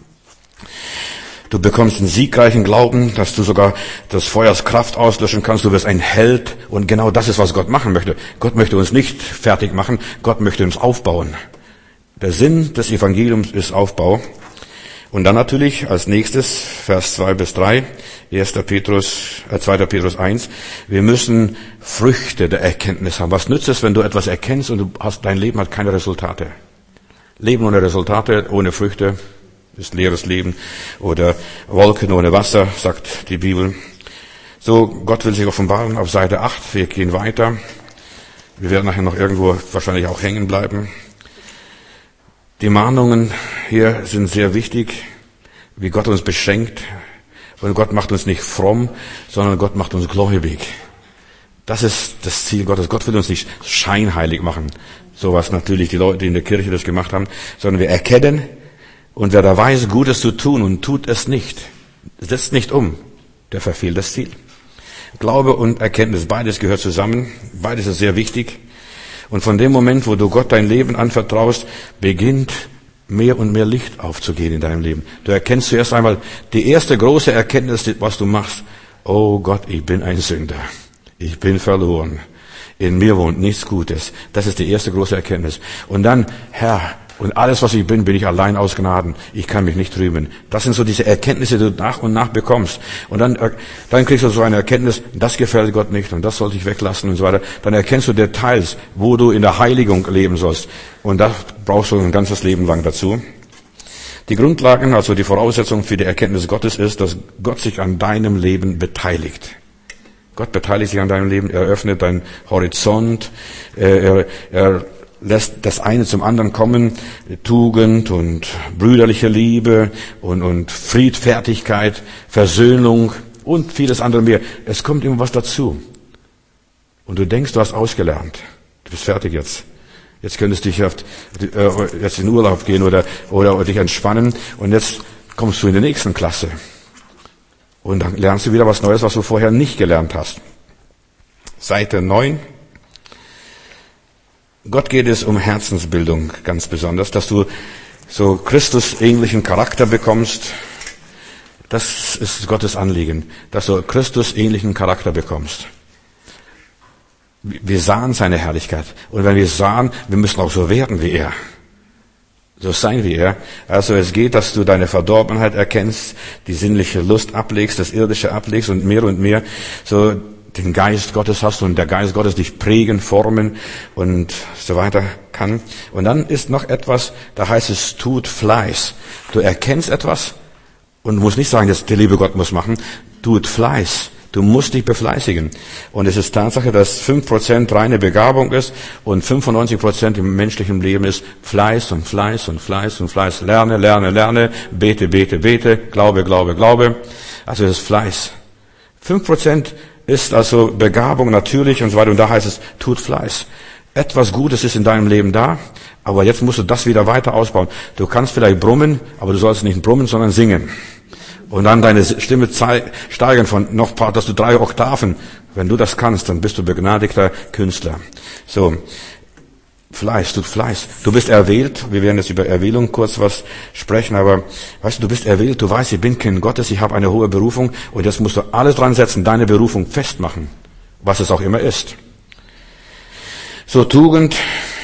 Du bekommst einen siegreichen Glauben, dass du sogar das Feuers Kraft auslöschen kannst. Du wirst ein Held und genau das ist, was Gott machen möchte. Gott möchte uns nicht fertig machen, Gott möchte uns aufbauen. Der Sinn des Evangeliums ist Aufbau. Und dann natürlich als nächstes, Vers zwei bis drei, erster Petrus, äh, zweiter Petrus eins, wir müssen Früchte der Erkenntnis haben. Was nützt es, wenn du etwas erkennst und du hast, dein Leben hat keine Resultate? Leben ohne Resultate, ohne Früchte, ist leeres Leben. Oder Wolken ohne Wasser, sagt die Bibel. So, Gott will sich offenbaren auf Seite acht, wir gehen weiter. Wir werden nachher noch irgendwo wahrscheinlich auch hängen bleiben. Die Mahnungen hier sind sehr wichtig, wie Gott uns beschenkt. Und Gott macht uns nicht fromm, sondern Gott macht uns gläubig. Das ist das Ziel Gottes. Gott will uns nicht scheinheilig machen, so was natürlich die Leute in der Kirche das gemacht haben, sondern wir erkennen, und wer da weiß, Gutes zu tun und tut es nicht, setzt nicht um, der verfehlt das Ziel. Glaube und Erkenntnis, beides gehört zusammen, beides ist sehr wichtig. Und von dem Moment, wo du Gott dein Leben anvertraust, beginnt mehr und mehr Licht aufzugehen in deinem Leben. Du erkennst zuerst einmal die erste große Erkenntnis, was du machst. Oh Gott, ich bin ein Sünder. Ich bin verloren. In mir wohnt nichts Gutes. Das ist die erste große Erkenntnis. Und dann, Herr, und alles, was ich bin, bin ich allein aus Gnaden. Ich kann mich nicht rühmen. Das sind so diese Erkenntnisse, die du nach und nach bekommst. Und dann, dann kriegst du so eine Erkenntnis, das gefällt Gott nicht und das sollte ich weglassen und so weiter. Dann erkennst du Details, wo du in der Heiligung leben sollst. Und das brauchst du ein ganzes Leben lang dazu. Die Grundlagen, also die Voraussetzung für die Erkenntnis Gottes ist, dass Gott sich an deinem Leben beteiligt. Gott beteiligt sich an deinem Leben, er öffnet deinen Horizont, er, er lässt das eine zum anderen kommen, Tugend und brüderliche Liebe und, und Friedfertigkeit, Versöhnung und vieles andere mehr. Es kommt immer was dazu. Und du denkst, du hast ausgelernt. Du bist fertig jetzt. Jetzt könntest du dich auf, äh, jetzt in Urlaub gehen oder, oder, oder dich entspannen. Und jetzt kommst du in die nächsten Klasse. Und dann lernst du wieder was Neues, was du vorher nicht gelernt hast. Seite neun. Gott geht es um Herzensbildung ganz besonders, dass du so Christus-ähnlichen Charakter bekommst. Das ist Gottes Anliegen, dass du Christus-ähnlichen Charakter bekommst. Wir sahen seine Herrlichkeit. Und wenn wir sahen, wir müssen auch so werden wie er. So sein wie er. Also es geht, dass du deine Verdorbenheit erkennst, die sinnliche Lust ablegst, das Irdische ablegst und mehr und mehr so den Geist Gottes hast und der Geist Gottes dich prägen, formen und so weiter kann. Und dann ist noch etwas, da heißt es, tut Fleiß. Du erkennst etwas und musst nicht sagen, dass der liebe Gott muss machen. Tut Fleiß. Du musst dich befleißigen. Und es ist Tatsache, dass fünf Prozent reine Begabung ist und fünfundneunzig Prozent im menschlichen Leben ist Fleiß und Fleiß und Fleiß und Fleiß. Lerne, lerne, lerne, bete, bete, bete, glaube, glaube, glaube. Also es ist Fleiß. fünf Prozent ist also Begabung natürlich und so weiter. Und da heißt es, tut Fleiß. Etwas Gutes ist in deinem Leben da, aber jetzt musst du das wieder weiter ausbauen. Du kannst vielleicht brummen, aber du sollst nicht brummen, sondern singen. Und dann deine Stimme steigern von noch paar, dass du drei Oktaven. Wenn du das kannst, dann bist du begnadigter Künstler. So. Fleiß, tut Fleiß. Du bist erwählt. Wir werden jetzt über Erwählung kurz was sprechen, aber weißt du, du bist erwählt. Du weißt, ich bin Kind Gottes, ich habe eine hohe Berufung und jetzt musst du alles dran setzen, deine Berufung festmachen, was es auch immer ist. So, Tugend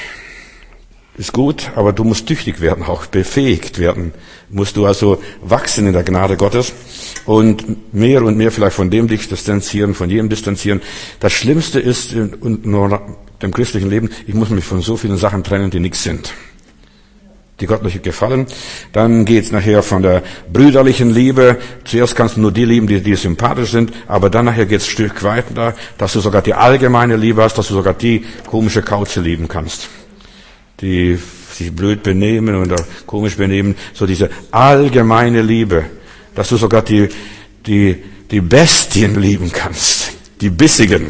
ist gut, aber du musst tüchtig werden, auch befähigt werden. Musst du also wachsen in der Gnade Gottes und mehr und mehr vielleicht von dem dich distanzieren, von jedem distanzieren. Das Schlimmste ist und nur dem christlichen Leben, ich muss mich von so vielen Sachen trennen, die nichts sind, die Gott nicht gefallen. Dann geht's nachher von der brüderlichen Liebe. Zuerst kannst du nur die lieben, die dir sympathisch sind, aber dann nachher geht's ein Stück weiter, dass du sogar die allgemeine Liebe hast, dass du sogar die komische Kauze lieben kannst, die sich blöd benehmen oder komisch benehmen. So diese allgemeine Liebe, dass du sogar die die die Bestien lieben kannst, die bissigen.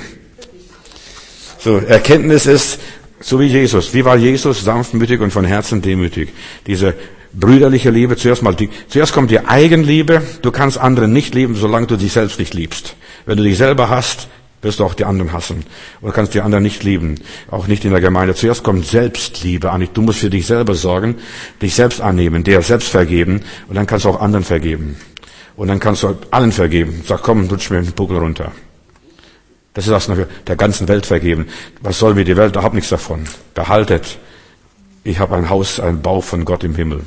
So, Erkenntnis ist, so wie Jesus. Wie war Jesus? Sanftmütig und von Herzen demütig. Diese brüderliche Liebe, zuerst mal die, zuerst kommt die Eigenliebe. Du kannst andere nicht lieben, solange du dich selbst nicht liebst. Wenn du dich selber hasst, wirst du auch die anderen hassen. Und du kannst die anderen nicht lieben. Auch nicht in der Gemeinde. Zuerst kommt Selbstliebe an. Du musst für dich selber sorgen, dich selbst annehmen, dir selbst vergeben. Und dann kannst du auch anderen vergeben. Und dann kannst du allen vergeben. Sag, komm, rutsch mir den Buckel runter. Das ist das der ganzen Welt vergeben. Was soll mir die Welt? Da hab nichts davon. Behaltet. Ich habe ein Haus, ein Bau von Gott im Himmel.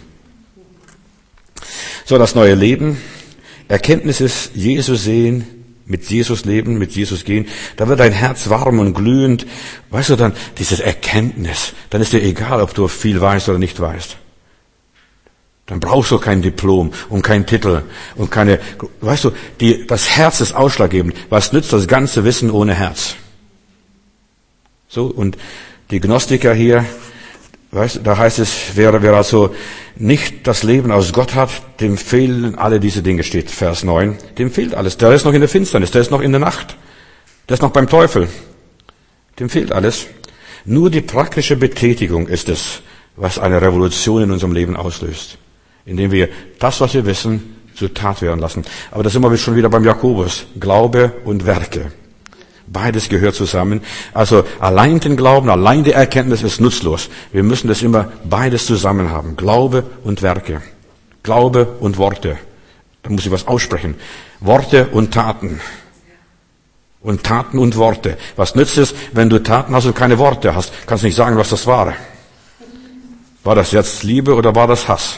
So, das neue Leben. Erkenntnis ist, Jesus sehen, mit Jesus leben, mit Jesus gehen. Da wird dein Herz warm und glühend. Weißt du dann, dieses Erkenntnis. Dann ist dir egal, ob du viel weißt oder nicht weißt. Dann brauchst du kein Diplom und keinen Titel und keine, weißt du, die, das Herz ist ausschlaggebend. Was nützt das ganze Wissen ohne Herz? So, und die Gnostiker hier, weißt du, da heißt es, wer, wer also nicht das Leben aus Gott hat, dem fehlen alle diese Dinge, steht Vers neun. Dem fehlt alles. Der ist noch in der Finsternis, der ist noch in der Nacht. Der ist noch beim Teufel. Dem fehlt alles. Nur die praktische Betätigung ist es, was eine Revolution in unserem Leben auslöst. Indem wir das, was wir wissen, zur Tat werden lassen. Aber da sind wir schon wieder beim Jakobus. Glaube und Werke. Beides gehört zusammen. Also allein den Glauben, allein die Erkenntnis ist nutzlos. Wir müssen das immer beides zusammen haben. Glaube und Werke. Glaube und Worte. Da muss ich was aussprechen. Worte und Taten. Und Taten und Worte. Was nützt es, wenn du Taten hast und keine Worte hast? Kannst nicht sagen, was das war. War das jetzt Liebe oder war das Hass?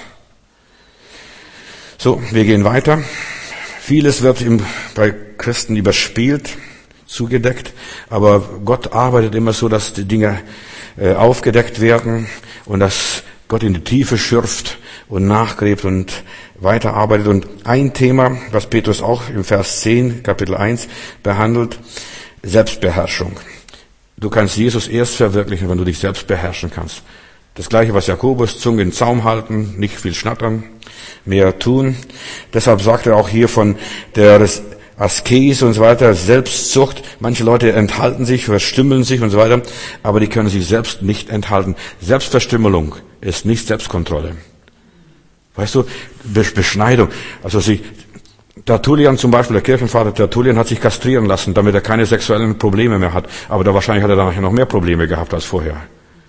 So, wir gehen weiter. Vieles wird im, bei Christen überspielt, zugedeckt, aber Gott arbeitet immer so, dass die Dinge äh, aufgedeckt werden und dass Gott in die Tiefe schürft und nachgräbt und weiterarbeitet. Und ein Thema, was Petrus auch im Vers zehn, Kapitel eins behandelt, Selbstbeherrschung. Du kannst Jesus erst verwirklichen, wenn du dich selbst beherrschen kannst. Das Gleiche, was Jakobus, Zunge in Zaum halten, nicht viel schnattern, mehr tun. Deshalb sagt er auch hier von der Askese und so weiter, Selbstsucht. Manche Leute enthalten sich, verstümmeln sich und so weiter, aber die können sich selbst nicht enthalten. Selbstverstümmelung ist nicht Selbstkontrolle. Weißt du, Beschneidung. Also sie, Tertullian zum Beispiel, der Kirchenvater Tertullian hat sich kastrieren lassen, damit er keine sexuellen Probleme mehr hat. Aber da wahrscheinlich hat er dann noch mehr Probleme gehabt als vorher.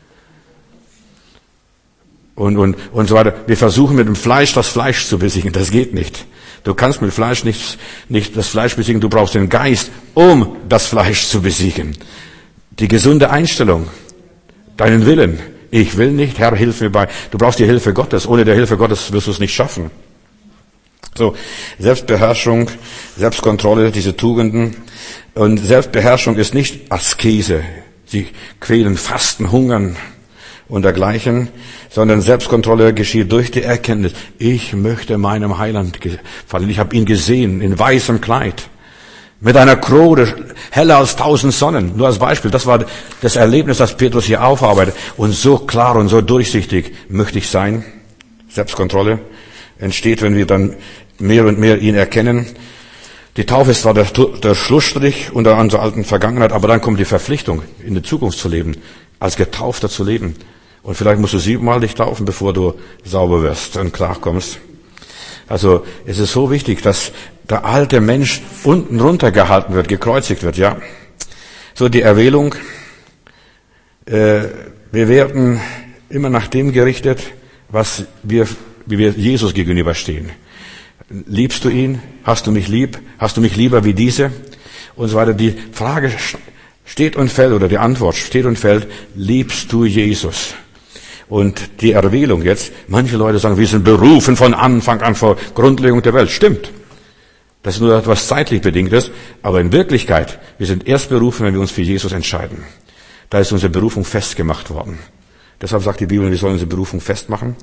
Und, und, und so weiter. Wir versuchen mit dem Fleisch das Fleisch zu besiegen. Das geht nicht. Du kannst mit Fleisch nicht, nicht das Fleisch besiegen. Du brauchst den Geist, um das Fleisch zu besiegen. Die gesunde Einstellung. Deinen Willen. Ich will nicht, Herr, hilf mir bei. Du brauchst die Hilfe Gottes. Ohne die Hilfe Gottes wirst du es nicht schaffen. So, Selbstbeherrschung, Selbstkontrolle, diese Tugenden. Und Selbstbeherrschung ist nicht Askese. Sie quälen, fasten, hungern und dergleichen, sondern Selbstkontrolle geschieht durch die Erkenntnis. Ich möchte meinem Heiland gefallen. Ich habe ihn gesehen in weißem Kleid, mit einer Krone, heller als tausend Sonnen. Nur als Beispiel, das war das Erlebnis, das Petrus hier aufarbeitet. Und so klar und so durchsichtig möchte ich sein. Selbstkontrolle entsteht, wenn wir dann mehr und mehr ihn erkennen. Die Taufe ist zwar der, der Schlussstrich unter unserer alten Vergangenheit, aber dann kommt die Verpflichtung, in der Zukunft zu leben, als Getaufter zu leben. Und vielleicht musst du siebenmal dich taufen, bevor du sauber wirst und klarkommst. Also es ist so wichtig, dass der alte Mensch unten runtergehalten wird, gekreuzigt wird, ja. So die Erwählung. Äh, wir werden immer nach dem gerichtet, was wir, wie wir Jesus gegenüberstehen. Liebst du ihn? Hast du mich lieb? Hast du mich lieber wie diese? Und so weiter. Die Frage steht und fällt, oder die Antwort steht und fällt, liebst du Jesus? Und die Erwählung jetzt, manche Leute sagen, wir sind berufen von Anfang an vor Grundlegung der Welt. Stimmt. Das ist nur etwas zeitlich Bedingtes. Aber in Wirklichkeit, wir sind erst berufen, wenn wir uns für Jesus entscheiden. Da ist unsere Berufung festgemacht worden. Deshalb sagt die Bibel, wir sollen unsere Berufung festmachen.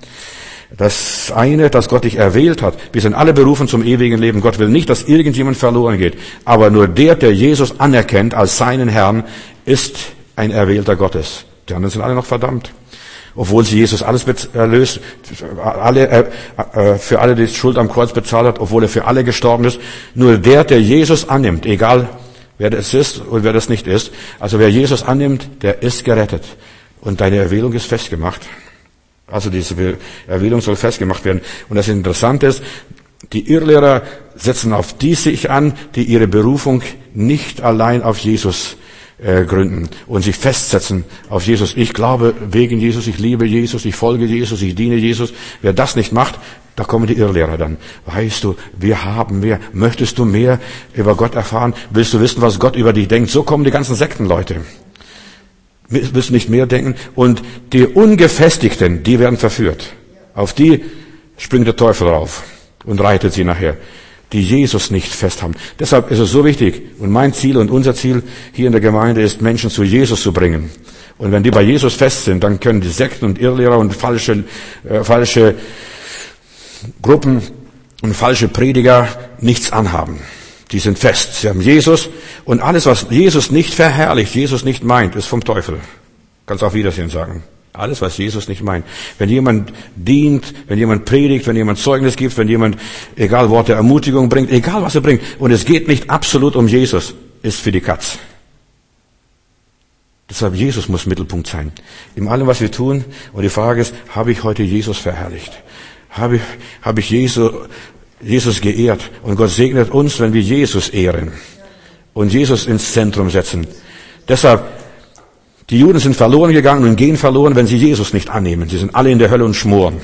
Das eine, dass Gott dich erwählt hat. Wir sind alle berufen zum ewigen Leben. Gott will nicht, dass irgendjemand verloren geht. Aber nur der, der Jesus anerkennt als seinen Herrn, ist ein Erwählter Gottes. Die anderen sind alle noch verdammt. Obwohl sie Jesus alles erlöst, alle, äh, für alle die Schuld am Kreuz bezahlt hat, obwohl er für alle gestorben ist. Nur der, der Jesus annimmt, egal wer das ist und wer das nicht ist, also wer Jesus annimmt, der ist gerettet. Und deine Erwählung ist festgemacht. Also diese Erwählung soll festgemacht werden. Und das Interessante ist, die Irrlehrer setzen auf die sich an, die ihre Berufung nicht allein auf Jesus äh, gründen und sich festsetzen auf Jesus. Ich glaube wegen Jesus, ich liebe Jesus, ich folge Jesus, ich diene Jesus. Wer das nicht macht, da kommen die Irrlehrer dann. Weißt du, wir haben mehr. Möchtest du mehr über Gott erfahren? Willst du wissen, was Gott über dich denkt? So kommen die ganzen Sektenleute. Willst du nicht mehr denken? Und die Ungefestigten, die werden verführt. Auf die springt der Teufel rauf und reitet sie nachher, die Jesus nicht fest haben. Deshalb ist es so wichtig, und mein Ziel und unser Ziel hier in der Gemeinde ist, Menschen zu Jesus zu bringen. Und wenn die bei Jesus fest sind, dann können die Sekten und Irrlehrer und falsche, äh, falsche Gruppen und falsche Prediger nichts anhaben. Die sind fest. Sie haben Jesus. Und alles, was Jesus nicht verherrlicht, Jesus nicht meint, ist vom Teufel. Kannst auf Wiedersehen sagen. Alles, was Jesus nicht meint. Wenn jemand dient, wenn jemand predigt, wenn jemand Zeugnis gibt, wenn jemand, egal, Worte Ermutigung bringt, egal was er bringt, und es geht nicht absolut um Jesus, ist für die Katz. Deshalb, Jesus muss Mittelpunkt sein. In allem, was wir tun. Und die Frage ist, habe ich heute Jesus verherrlicht? Habe ich, habe ich Jesus, Jesus geehrt? Und Gott segnet uns, wenn wir Jesus ehren und Jesus ins Zentrum setzen. Deshalb, die Juden sind verloren gegangen und gehen verloren, wenn sie Jesus nicht annehmen. Sie sind alle in der Hölle und schmoren.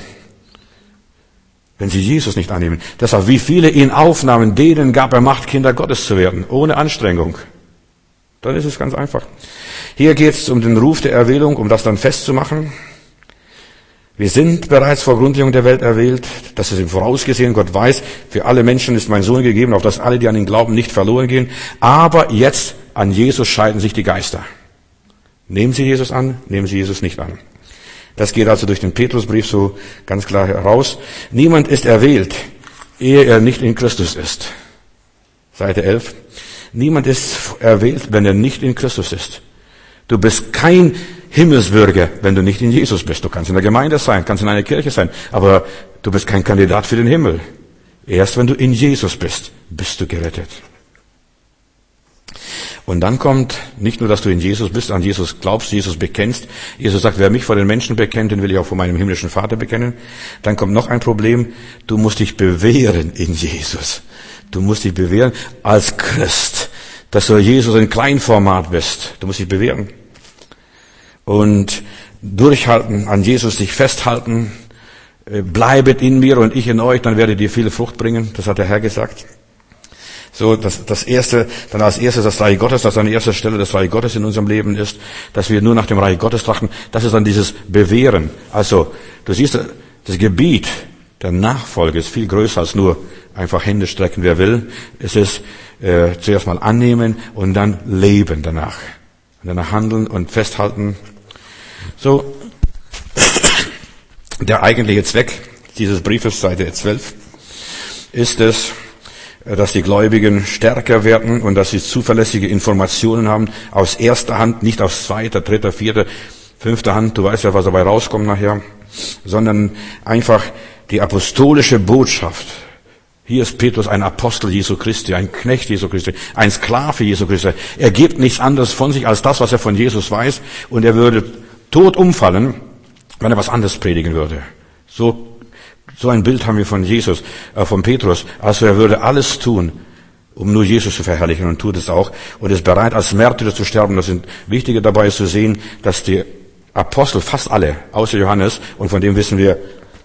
Wenn sie Jesus nicht annehmen. Deshalb, wie viele ihn aufnahmen, denen gab er Macht, Kinder Gottes zu werden, ohne Anstrengung. Dann ist es ganz einfach. Hier geht es um den Ruf der Erwählung, um das dann festzumachen. Wir sind bereits vor Grundlegung der Welt erwählt. Das ist ihm vorausgesehen. Gott weiß, für alle Menschen ist mein Sohn gegeben, auf dass alle, die an ihn glauben, nicht verloren gehen. Aber jetzt an Jesus scheiden sich die Geister. Nehmen Sie Jesus an, nehmen Sie Jesus nicht an. Das geht also durch den Petrusbrief so ganz klar heraus. Niemand ist erwählt, ehe er nicht in Christus ist. Seite elf. Niemand ist erwählt, wenn er nicht in Christus ist. Du bist kein Himmelsbürger, wenn du nicht in Jesus bist. Du kannst in der Gemeinde sein, kannst in einer Kirche sein, aber du bist kein Kandidat für den Himmel. Erst wenn du in Jesus bist, bist du gerettet. Und dann kommt nicht nur, dass du in Jesus bist, an Jesus glaubst, Jesus bekennst. Jesus sagt, wer mich vor den Menschen bekennt, den will ich auch vor meinem himmlischen Vater bekennen. Dann kommt noch ein Problem. Du musst dich bewähren in Jesus. Du musst dich bewähren als Christ, dass du Jesus in Kleinformat bist. Du musst dich bewähren. Und durchhalten, an Jesus dich festhalten. Bleibet in mir und ich in euch, dann werdet ihr viele Frucht bringen. Das hat der Herr gesagt. So, das, das erste, dann als erstes das Reich Gottes, das an erster Stelle das Reich Gottes in unserem Leben ist, dass wir nur nach dem Reich Gottes trachten. Das ist dann dieses Bewähren. Also, du siehst, das Gebiet der Nachfolge ist viel größer als nur einfach Hände strecken, wer will. Es ist äh, zuerst mal annehmen und dann leben danach. Und danach handeln und festhalten. So, der eigentliche Zweck dieses Briefes, Seite zwölf, ist es, dass die Gläubigen stärker werden und dass sie zuverlässige Informationen haben, aus erster Hand, nicht aus zweiter, dritter, vierter, fünfter Hand, du weißt ja, was dabei rauskommt nachher, sondern einfach die apostolische Botschaft. Hier ist Petrus ein Apostel Jesu Christi, ein Knecht Jesu Christi, ein Sklave Jesu Christi. Er gibt nichts anderes von sich als das, was er von Jesus weiß, und er würde tot umfallen, wenn er was anderes predigen würde. So So ein Bild haben wir von Jesus, äh, von Petrus. Also er würde alles tun, um nur Jesus zu verherrlichen, und tut es auch. Und ist bereit, als Märtyrer zu sterben. Das sind Wichtige dabei ist zu sehen, dass die Apostel, fast alle, außer Johannes, und von dem wissen wir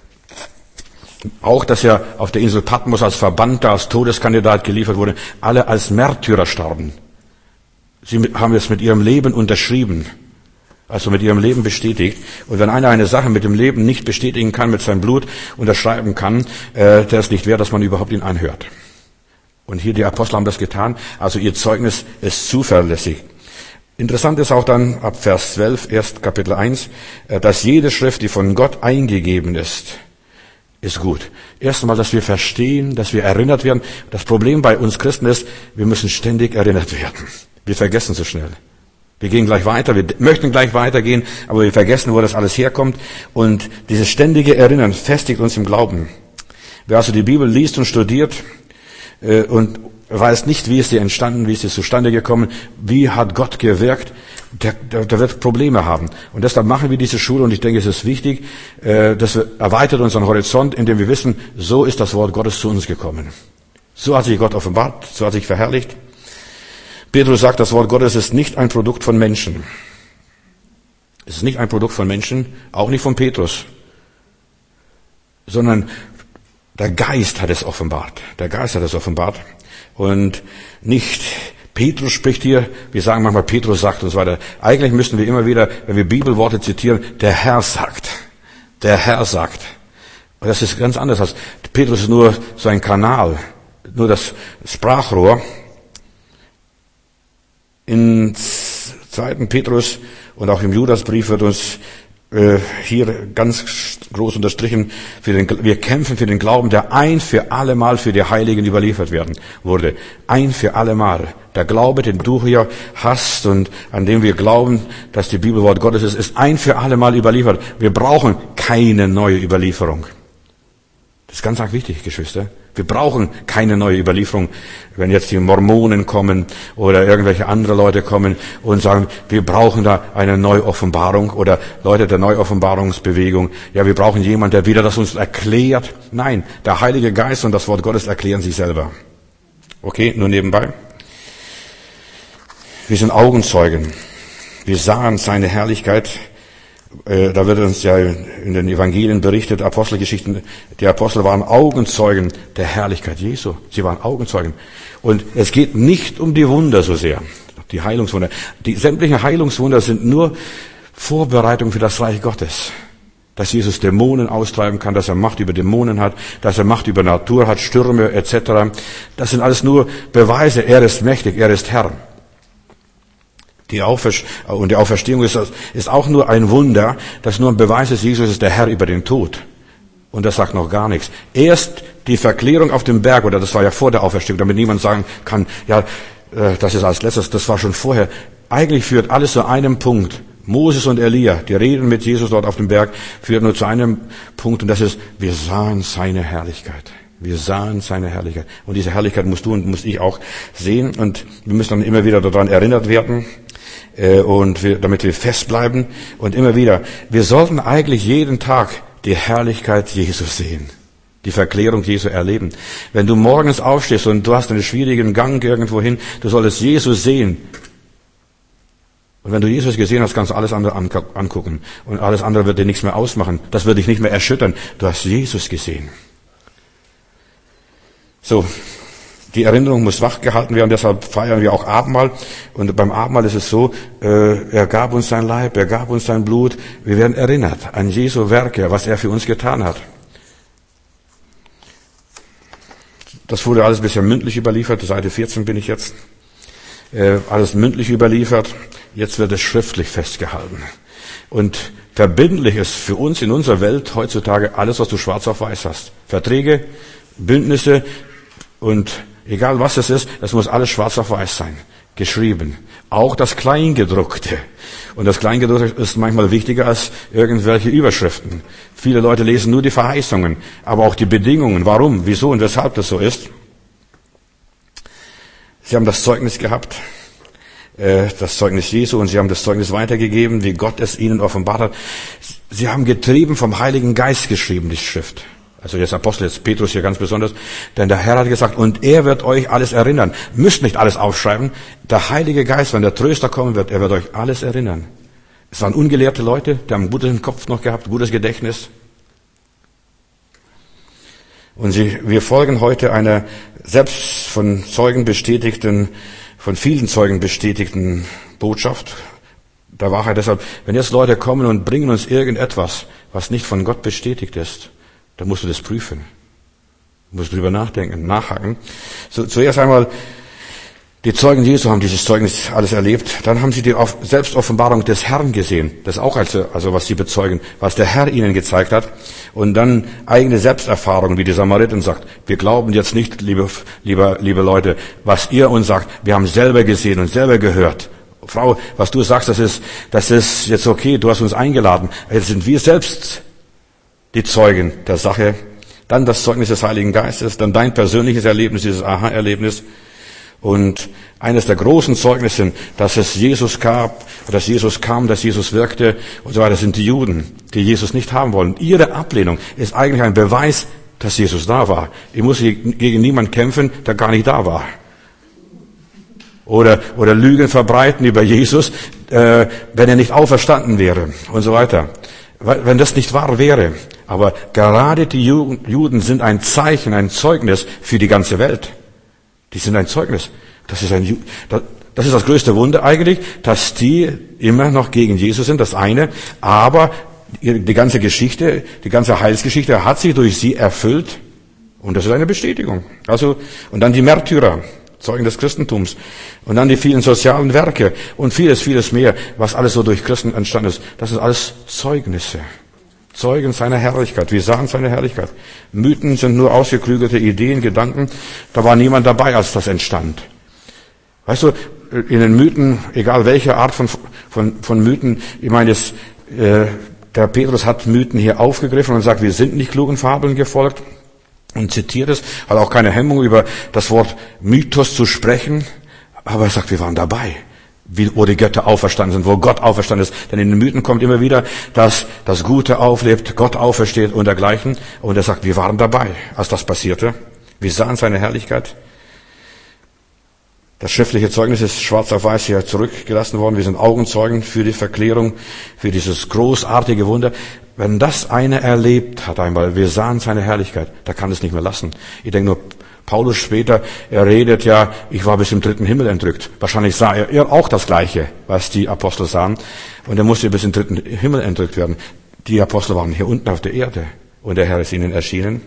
auch, dass er auf der Insel Patmos als Verbannter, als Todeskandidat geliefert wurde, alle als Märtyrer starben. Sie haben es mit ihrem Leben unterschrieben. Also mit ihrem Leben bestätigt. Und wenn einer eine Sache mit dem Leben nicht bestätigen kann, mit seinem Blut unterschreiben kann, äh, der ist nicht wert, dass man überhaupt ihn anhört. Und hier die Apostel haben das getan. Also ihr Zeugnis ist zuverlässig. Interessant ist auch dann ab Vers zwölf, erst Kapitel eins, äh, dass jede Schrift, die von Gott eingegeben ist, ist gut. Erst einmal, dass wir verstehen, dass wir erinnert werden. Das Problem bei uns Christen ist, wir müssen ständig erinnert werden. Wir vergessen so schnell. Wir gehen gleich weiter, wir möchten gleich weitergehen, aber wir vergessen, wo das alles herkommt. Und dieses ständige Erinnern festigt uns im Glauben. Wer also die Bibel liest und studiert äh, und weiß nicht, wie ist sie entstanden, wie ist sie zustande gekommen, wie hat Gott gewirkt, der, der, der wird Probleme haben. Und deshalb machen wir diese Schule, und ich denke, es ist wichtig, äh, dass wir erweitern unseren Horizont, indem wir wissen, so ist das Wort Gottes zu uns gekommen. So hat sich Gott offenbart, so hat sich verherrlicht. Petrus sagt, das Wort Gottes ist nicht ein Produkt von Menschen. Es ist nicht ein Produkt von Menschen, auch nicht von Petrus, sondern der Geist hat es offenbart. Der Geist hat es offenbart. Und nicht Petrus spricht hier, wir sagen manchmal, Petrus sagt und so weiter. Eigentlich müssten wir immer wieder, wenn wir Bibelworte zitieren, der Herr sagt. Der Herr sagt. Und das ist ganz anders als Petrus ist nur so ein Kanal, nur das Sprachrohr. In zweiten Petrus und auch im Judasbrief wird uns äh, hier ganz groß unterstrichen, für den, wir kämpfen für den Glauben, der ein für alle Mal für die Heiligen überliefert werden wurde. Ein für alle Mal. Der Glaube, den du hier hast und an dem wir glauben, dass die Bibel Wort Gottes ist, ist ein für alle Mal überliefert. Wir brauchen keine neue Überlieferung. Das ist ganz, ganz wichtig, Geschwister. Wir brauchen keine neue Überlieferung, wenn jetzt die Mormonen kommen oder irgendwelche andere Leute kommen und sagen, wir brauchen da eine Neuoffenbarung, oder Leute der Neuoffenbarungsbewegung. Ja, wir brauchen jemanden, der wieder das uns erklärt. Nein, der Heilige Geist und das Wort Gottes erklären sich selber. Okay, nur nebenbei. Wir sind Augenzeugen. Wir sahen seine Herrlichkeit. Da wird uns ja in den Evangelien berichtet, Apostelgeschichten, die Apostel waren Augenzeugen der Herrlichkeit Jesu. Sie waren Augenzeugen. Und es geht nicht um die Wunder so sehr, die Heilungswunder. Die sämtlichen Heilungswunder sind nur Vorbereitung für das Reich Gottes. Dass Jesus Dämonen austreiben kann, dass er Macht über Dämonen hat, dass er Macht über Natur hat, Stürme et cetera. Das sind alles nur Beweise, er ist mächtig, er ist Herr. Die Auferstehung, und die Auferstehung ist, ist auch nur ein Wunder, das nur ein Beweis ist, Jesus ist der Herr über den Tod. Und das sagt noch gar nichts. Erst die Verklärung auf dem Berg, oder das war ja vor der Auferstehung, damit niemand sagen kann, ja, das ist als letztes, das war schon vorher. Eigentlich führt alles zu einem Punkt. Moses und Elia, die reden mit Jesus dort auf dem Berg, führt nur zu einem Punkt, und das ist, wir sahen seine Herrlichkeit. Wir sahen seine Herrlichkeit. Und diese Herrlichkeit musst du und muss ich auch sehen. Und wir müssen dann immer wieder daran erinnert werden, äh, und wir, damit wir festbleiben. Und immer wieder, wir sollten eigentlich jeden Tag die Herrlichkeit Jesus sehen. Die Verklärung Jesu erleben. Wenn du morgens aufstehst und du hast einen schwierigen Gang irgendwo hin, du solltest Jesus sehen. Und wenn du Jesus gesehen hast, kannst du alles andere angucken. Und alles andere wird dir nichts mehr ausmachen. Das wird dich nicht mehr erschüttern. Du hast Jesus gesehen. So, die Erinnerung muss wachgehalten werden, deshalb feiern wir auch Abendmahl. Und beim Abendmahl ist es so, äh, er gab uns sein Leib, er gab uns sein Blut. Wir werden erinnert an Jesu Werke, was er für uns getan hat. Das wurde alles bisher mündlich überliefert, Seite vierzehn bin ich jetzt. Äh, alles mündlich überliefert, jetzt wird es schriftlich festgehalten. Und verbindlich ist für uns in unserer Welt heutzutage alles, was du schwarz auf weiß hast. Verträge, Bündnisse, und egal was es ist, es muss alles schwarz auf weiß sein, geschrieben. Auch das Kleingedruckte. Und das Kleingedruckte ist manchmal wichtiger als irgendwelche Überschriften. Viele Leute lesen nur die Verheißungen, aber auch die Bedingungen, warum, wieso und weshalb das so ist. Sie haben das Zeugnis gehabt, das Zeugnis Jesu, und sie haben das Zeugnis weitergegeben, wie Gott es ihnen offenbart hat. Sie haben getrieben vom Heiligen Geist geschrieben, die Schrift. Also jetzt Apostel, jetzt Petrus hier ganz besonders. Denn der Herr hat gesagt, und er wird euch alles erinnern. Müsst nicht alles aufschreiben. Der Heilige Geist, wenn der Tröster kommen wird, er wird euch alles erinnern. Es waren ungelehrte Leute, die haben einen guten Kopf noch gehabt, gutes Gedächtnis. Und sie, wir folgen heute einer selbst von Zeugen bestätigten, von vielen Zeugen bestätigten Botschaft der Wahrheit. Deshalb, wenn jetzt Leute kommen und bringen uns irgendetwas, was nicht von Gott bestätigt ist, dann musst du das prüfen. Du musst drüber nachdenken, nachhaken. So, zuerst einmal, die Zeugen Jesu haben dieses Zeugnis alles erlebt. Dann haben sie die Selbstoffenbarung des Herrn gesehen. Das ist auch also, also was sie bezeugen, was der Herr ihnen gezeigt hat. Und dann eigene Selbsterfahrungen, wie die Samariterin sagt. Wir glauben jetzt nicht, liebe, liebe, liebe Leute, was ihr uns sagt. Wir haben selber gesehen und selber gehört. Frau, was du sagst, das ist, das ist jetzt okay. Du hast uns eingeladen. Jetzt sind wir selbst die Zeugen der Sache. Dann das Zeugnis des Heiligen Geistes. Dann dein persönliches Erlebnis, dieses Aha-Erlebnis. Und eines der großen Zeugnisse, dass es Jesus gab, dass Jesus kam, dass Jesus wirkte und so weiter, sind die Juden, die Jesus nicht haben wollen. Ihre Ablehnung ist eigentlich ein Beweis, dass Jesus da war. Ich muss gegen niemanden kämpfen, der gar nicht da war. Oder, oder Lügen verbreiten über Jesus, äh, wenn er nicht auferstanden wäre und so weiter. Wenn das nicht wahr wäre. Aber gerade die Juden sind ein Zeichen, ein Zeugnis für die ganze Welt. Die sind ein Zeugnis. Das ist ein, das ist das größte Wunder eigentlich, dass die immer noch gegen Jesus sind, das eine. Aber die ganze Geschichte, die ganze Heilsgeschichte hat sich durch sie erfüllt. Und das ist eine Bestätigung. Also, und dann die Märtyrer, Zeugen des Christentums. Und dann die vielen sozialen Werke und vieles, vieles mehr, was alles so durch Christen entstanden ist. Das ist alles Zeugnisse. Zeugen seiner Herrlichkeit. Wir sahen seine Herrlichkeit. Mythen sind nur ausgeklügelte Ideen, Gedanken. Da war niemand dabei, als das entstand. Weißt du, in den Mythen, egal welche Art von, von, von Mythen, ich meine, es, äh, der Petrus hat Mythen hier aufgegriffen und sagt, wir sind nicht klugen Fabeln gefolgt. Und zitiert es, hat auch keine Hemmung, über das Wort Mythos zu sprechen. Aber er sagt, wir waren dabei. Wie, wo die Götter auferstanden sind, wo Gott auferstanden ist. Denn in den Mythen kommt immer wieder, dass das Gute auflebt, Gott aufersteht und dergleichen. Und er sagt, wir waren dabei, als das passierte. Wir sahen seine Herrlichkeit. Das schriftliche Zeugnis ist schwarz auf weiß hier zurückgelassen worden. Wir sind Augenzeugen für die Verklärung, für dieses großartige Wunder. Wenn das einer erlebt hat einmal, wir sahen seine Herrlichkeit, da kann es nicht mehr lassen. Ich denke nur, Paulus später, er redet ja, ich war bis im dritten Himmel entrückt. Wahrscheinlich sah er, er auch das Gleiche, was die Apostel sahen. Und er musste bis im dritten Himmel entrückt werden. Die Apostel waren hier unten auf der Erde. Und der Herr ist ihnen erschienen.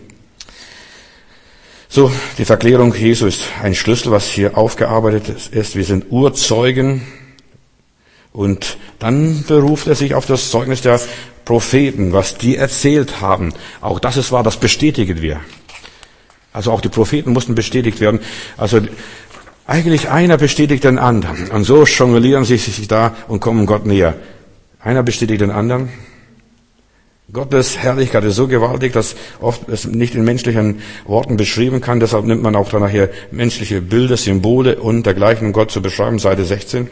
So, die Verklärung Jesu ist ein Schlüssel, was hier aufgearbeitet ist. Wir sind Urzeugen. Und dann beruft er sich auf das Zeugnis der Propheten, was die erzählt haben. Auch das ist wahr, das bestätigen wir. Also auch die Propheten mussten bestätigt werden. Also eigentlich einer bestätigt den anderen. Und so jonglieren sie sich da und kommen Gott näher. Einer bestätigt den anderen. Gottes Herrlichkeit ist so gewaltig, dass oft es nicht in menschlichen Worten beschrieben kann. Deshalb nimmt man auch dann nachher menschliche Bilder, Symbole und dergleichen, um Gott zu beschreiben. Seite sechzehn.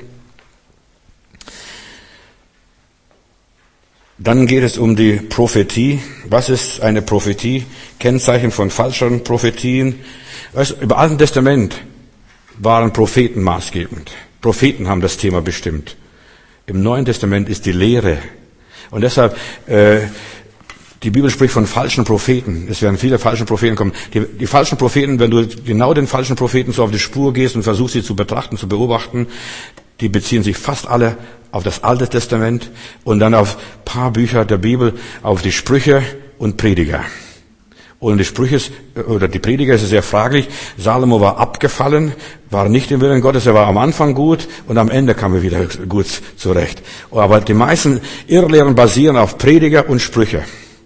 Dann geht es um die Prophetie. Was ist eine Prophetie? Kennzeichen von falschen Prophetien. Weißt, im Alten Testament waren Propheten maßgebend. Propheten haben das Thema bestimmt. Im Neuen Testament ist die Lehre. Und deshalb, äh, die Bibel spricht von falschen Propheten. Es werden viele falsche Propheten kommen. Die, die falschen Propheten, wenn du genau den falschen Propheten so auf die Spur gehst und versuchst, sie zu betrachten, zu beobachten, die beziehen sich fast alle auf das Alte Testament und dann auf ein paar Bücher der Bibel, auf die Sprüche und Prediger. Und die Sprüche oder die Prediger ist sehr fraglich. Salomo war abgefallen, war nicht im Willen Gottes, er war am Anfang gut und am Ende kam er wieder gut zurecht. Aber die meisten Irrlehren basieren auf Prediger und Sprüche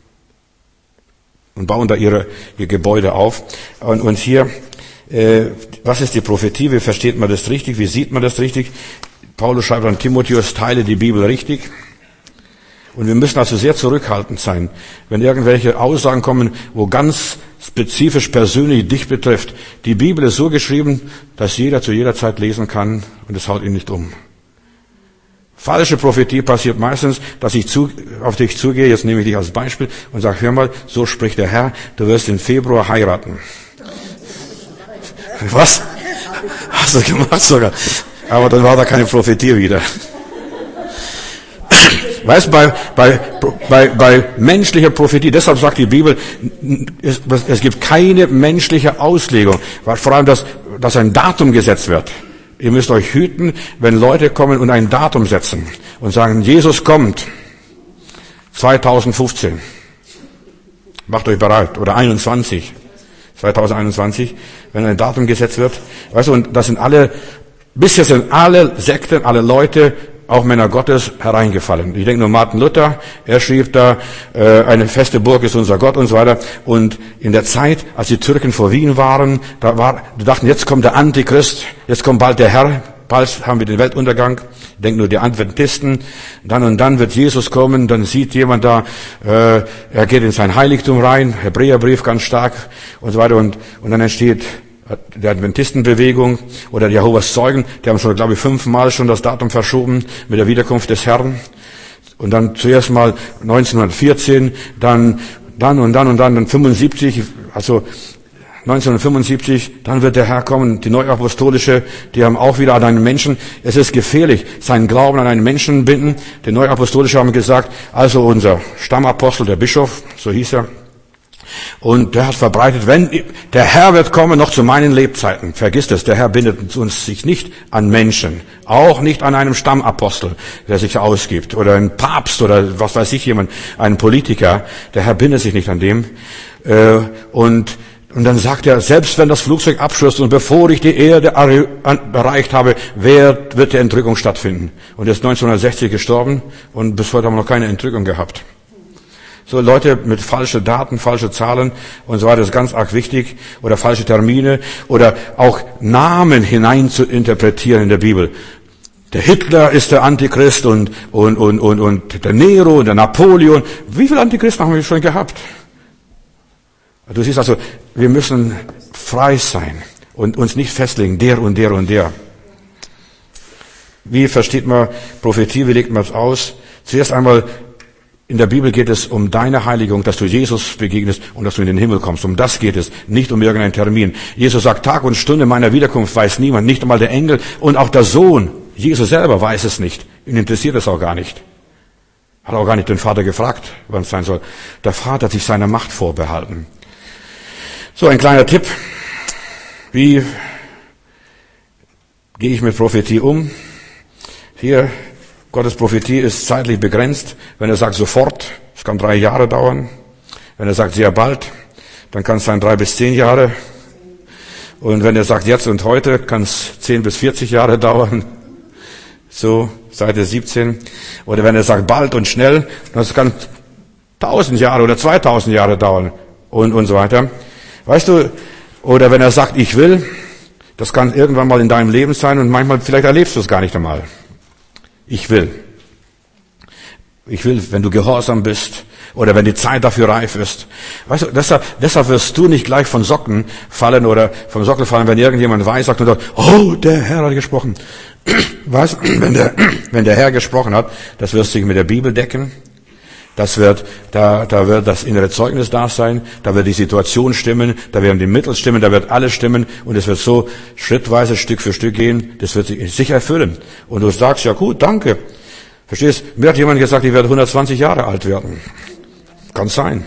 und bauen da ihre, ihr Gebäude auf. Und, und hier, äh, was ist die Prophetie? Wie versteht man das richtig? Wie sieht man das richtig? Paulus schreibt an Timotheus, teile die Bibel richtig. Und wir müssen also sehr zurückhaltend sein, wenn irgendwelche Aussagen kommen, wo ganz spezifisch persönlich dich betrifft. Die Bibel ist so geschrieben, dass jeder zu jeder Zeit lesen kann und es haut ihn nicht um. Falsche Prophetie passiert meistens, dass ich zu, auf dich zugehe, jetzt nehme ich dich als Beispiel und sage, hör mal, so spricht der Herr, du wirst im Februar heiraten. Was? Hast du gemacht sogar? Aber dann war da keine Prophetie wieder. Weißt du, bei, bei, bei, bei menschlicher Prophetie, deshalb sagt die Bibel, es, es gibt keine menschliche Auslegung, vor allem, dass, dass ein Datum gesetzt wird. Ihr müsst euch hüten, wenn Leute kommen und ein Datum setzen und sagen, Jesus kommt zweitausendfünfzehn. Macht euch bereit. Oder einundzwanzig. zweitausendeinundzwanzig, wenn ein Datum gesetzt wird. Weißt du, und das sind alle, bisher sind alle Sekten, alle Leute, auch Männer Gottes, hereingefallen. Ich denke nur Martin Luther, er schrieb da, äh, eine feste Burg ist unser Gott und so weiter. Und in der Zeit, als die Türken vor Wien waren, da war, die dachten, jetzt kommt der Antichrist, jetzt kommt bald der Herr, bald haben wir den Weltuntergang. Ich denke nur die Adventisten, dann und dann wird Jesus kommen, dann sieht jemand da, äh, er geht in sein Heiligtum rein, Hebräerbrief ganz stark und so weiter. Und, und dann entsteht der Adventistenbewegung oder die Jehovas Zeugen, die haben schon, glaube ich, fünfmal schon das Datum verschoben mit der Wiederkunft des Herrn. Und dann zuerst mal neunzehnhundertvierzehn, dann, dann und dann und dann, dann fünfundsiebzig, also neunzehnhundertfünfundsiebzig, dann wird der Herr kommen, die Neuapostolische, die haben auch wieder an einen Menschen, es ist gefährlich, seinen Glauben an einen Menschen binden. Die Neuapostolische haben gesagt, also unser Stammapostel, der Bischof, so hieß er, und der hat verbreitet, wenn der Herr wird kommen, noch zu meinen Lebzeiten. Vergiss das, der Herr bindet uns sich nicht an Menschen, auch nicht an einem Stammapostel, der sich ausgibt, oder ein Papst oder was weiß ich jemand, einen Politiker. Der Herr bindet sich nicht an dem. Und und dann sagt er, selbst wenn das Flugzeug abstürzt und bevor ich die Erde erreicht habe, wird, wird die Entrückung stattfinden. Und er ist neunzehnhundertsechzig gestorben und bis heute haben wir noch keine Entrückung gehabt. So Leute mit falschen Daten, falsche Zahlen und so weiter, das ist ganz arg wichtig. Oder falsche Termine oder auch Namen hinein zu interpretieren in der Bibel. Der Hitler ist der Antichrist und, und, und, und, und der Nero und der Napoleon. Wie viele Antichristen haben wir schon gehabt? Du siehst also, wir müssen frei sein und uns nicht festlegen, der und der und der. Wie versteht man Prophetie, wie legt man es aus? Zuerst einmal, in der Bibel geht es um deine Heiligung, dass du Jesus begegnest und dass du in den Himmel kommst. Um das geht es, nicht um irgendeinen Termin. Jesus sagt, Tag und Stunde meiner Wiederkunft weiß niemand, nicht einmal der Engel und auch der Sohn. Jesus selber weiß es nicht. Ihn interessiert es auch gar nicht. Hat auch gar nicht den Vater gefragt, wann es sein soll. Der Vater hat sich seiner Macht vorbehalten. So, ein kleiner Tipp. Wie gehe ich mit Prophetie um? Hier, Gottes Prophetie ist zeitlich begrenzt. Wenn er sagt sofort, es kann drei Jahre dauern. Wenn er sagt sehr bald, dann kann es sein drei bis zehn Jahre. Und wenn er sagt jetzt und heute, kann es zehn bis vierzig Jahre dauern. So, Seite siebzehn. Oder wenn er sagt bald und schnell, das kann tausend Jahre oder zweitausend Jahre dauern. Und, und so weiter. Weißt du, oder wenn er sagt, ich will, das kann irgendwann mal in deinem Leben sein und manchmal, vielleicht erlebst du es gar nicht einmal. Ich will. Ich will, wenn du gehorsam bist Oder wenn die Zeit dafür reif ist. Weißt du, deshalb, deshalb wirst du nicht gleich von Socken fallen oder vom Sockel fallen, wenn irgendjemand weissagt und sagt, oh, der Herr hat gesprochen. Weißt du, wenn der, wenn der Herr gesprochen hat, das wirst du dich mit der Bibel decken. Das wird, da, da wird das innere Zeugnis da sein, da wird die Situation stimmen, da werden die Mittel stimmen, da wird alles stimmen und es wird so schrittweise, Stück für Stück gehen, das wird sich sicher erfüllen. Und du sagst, ja gut, danke. Verstehst? Mir hat jemand gesagt, ich werde hundertzwanzig Jahre alt werden. Kann sein.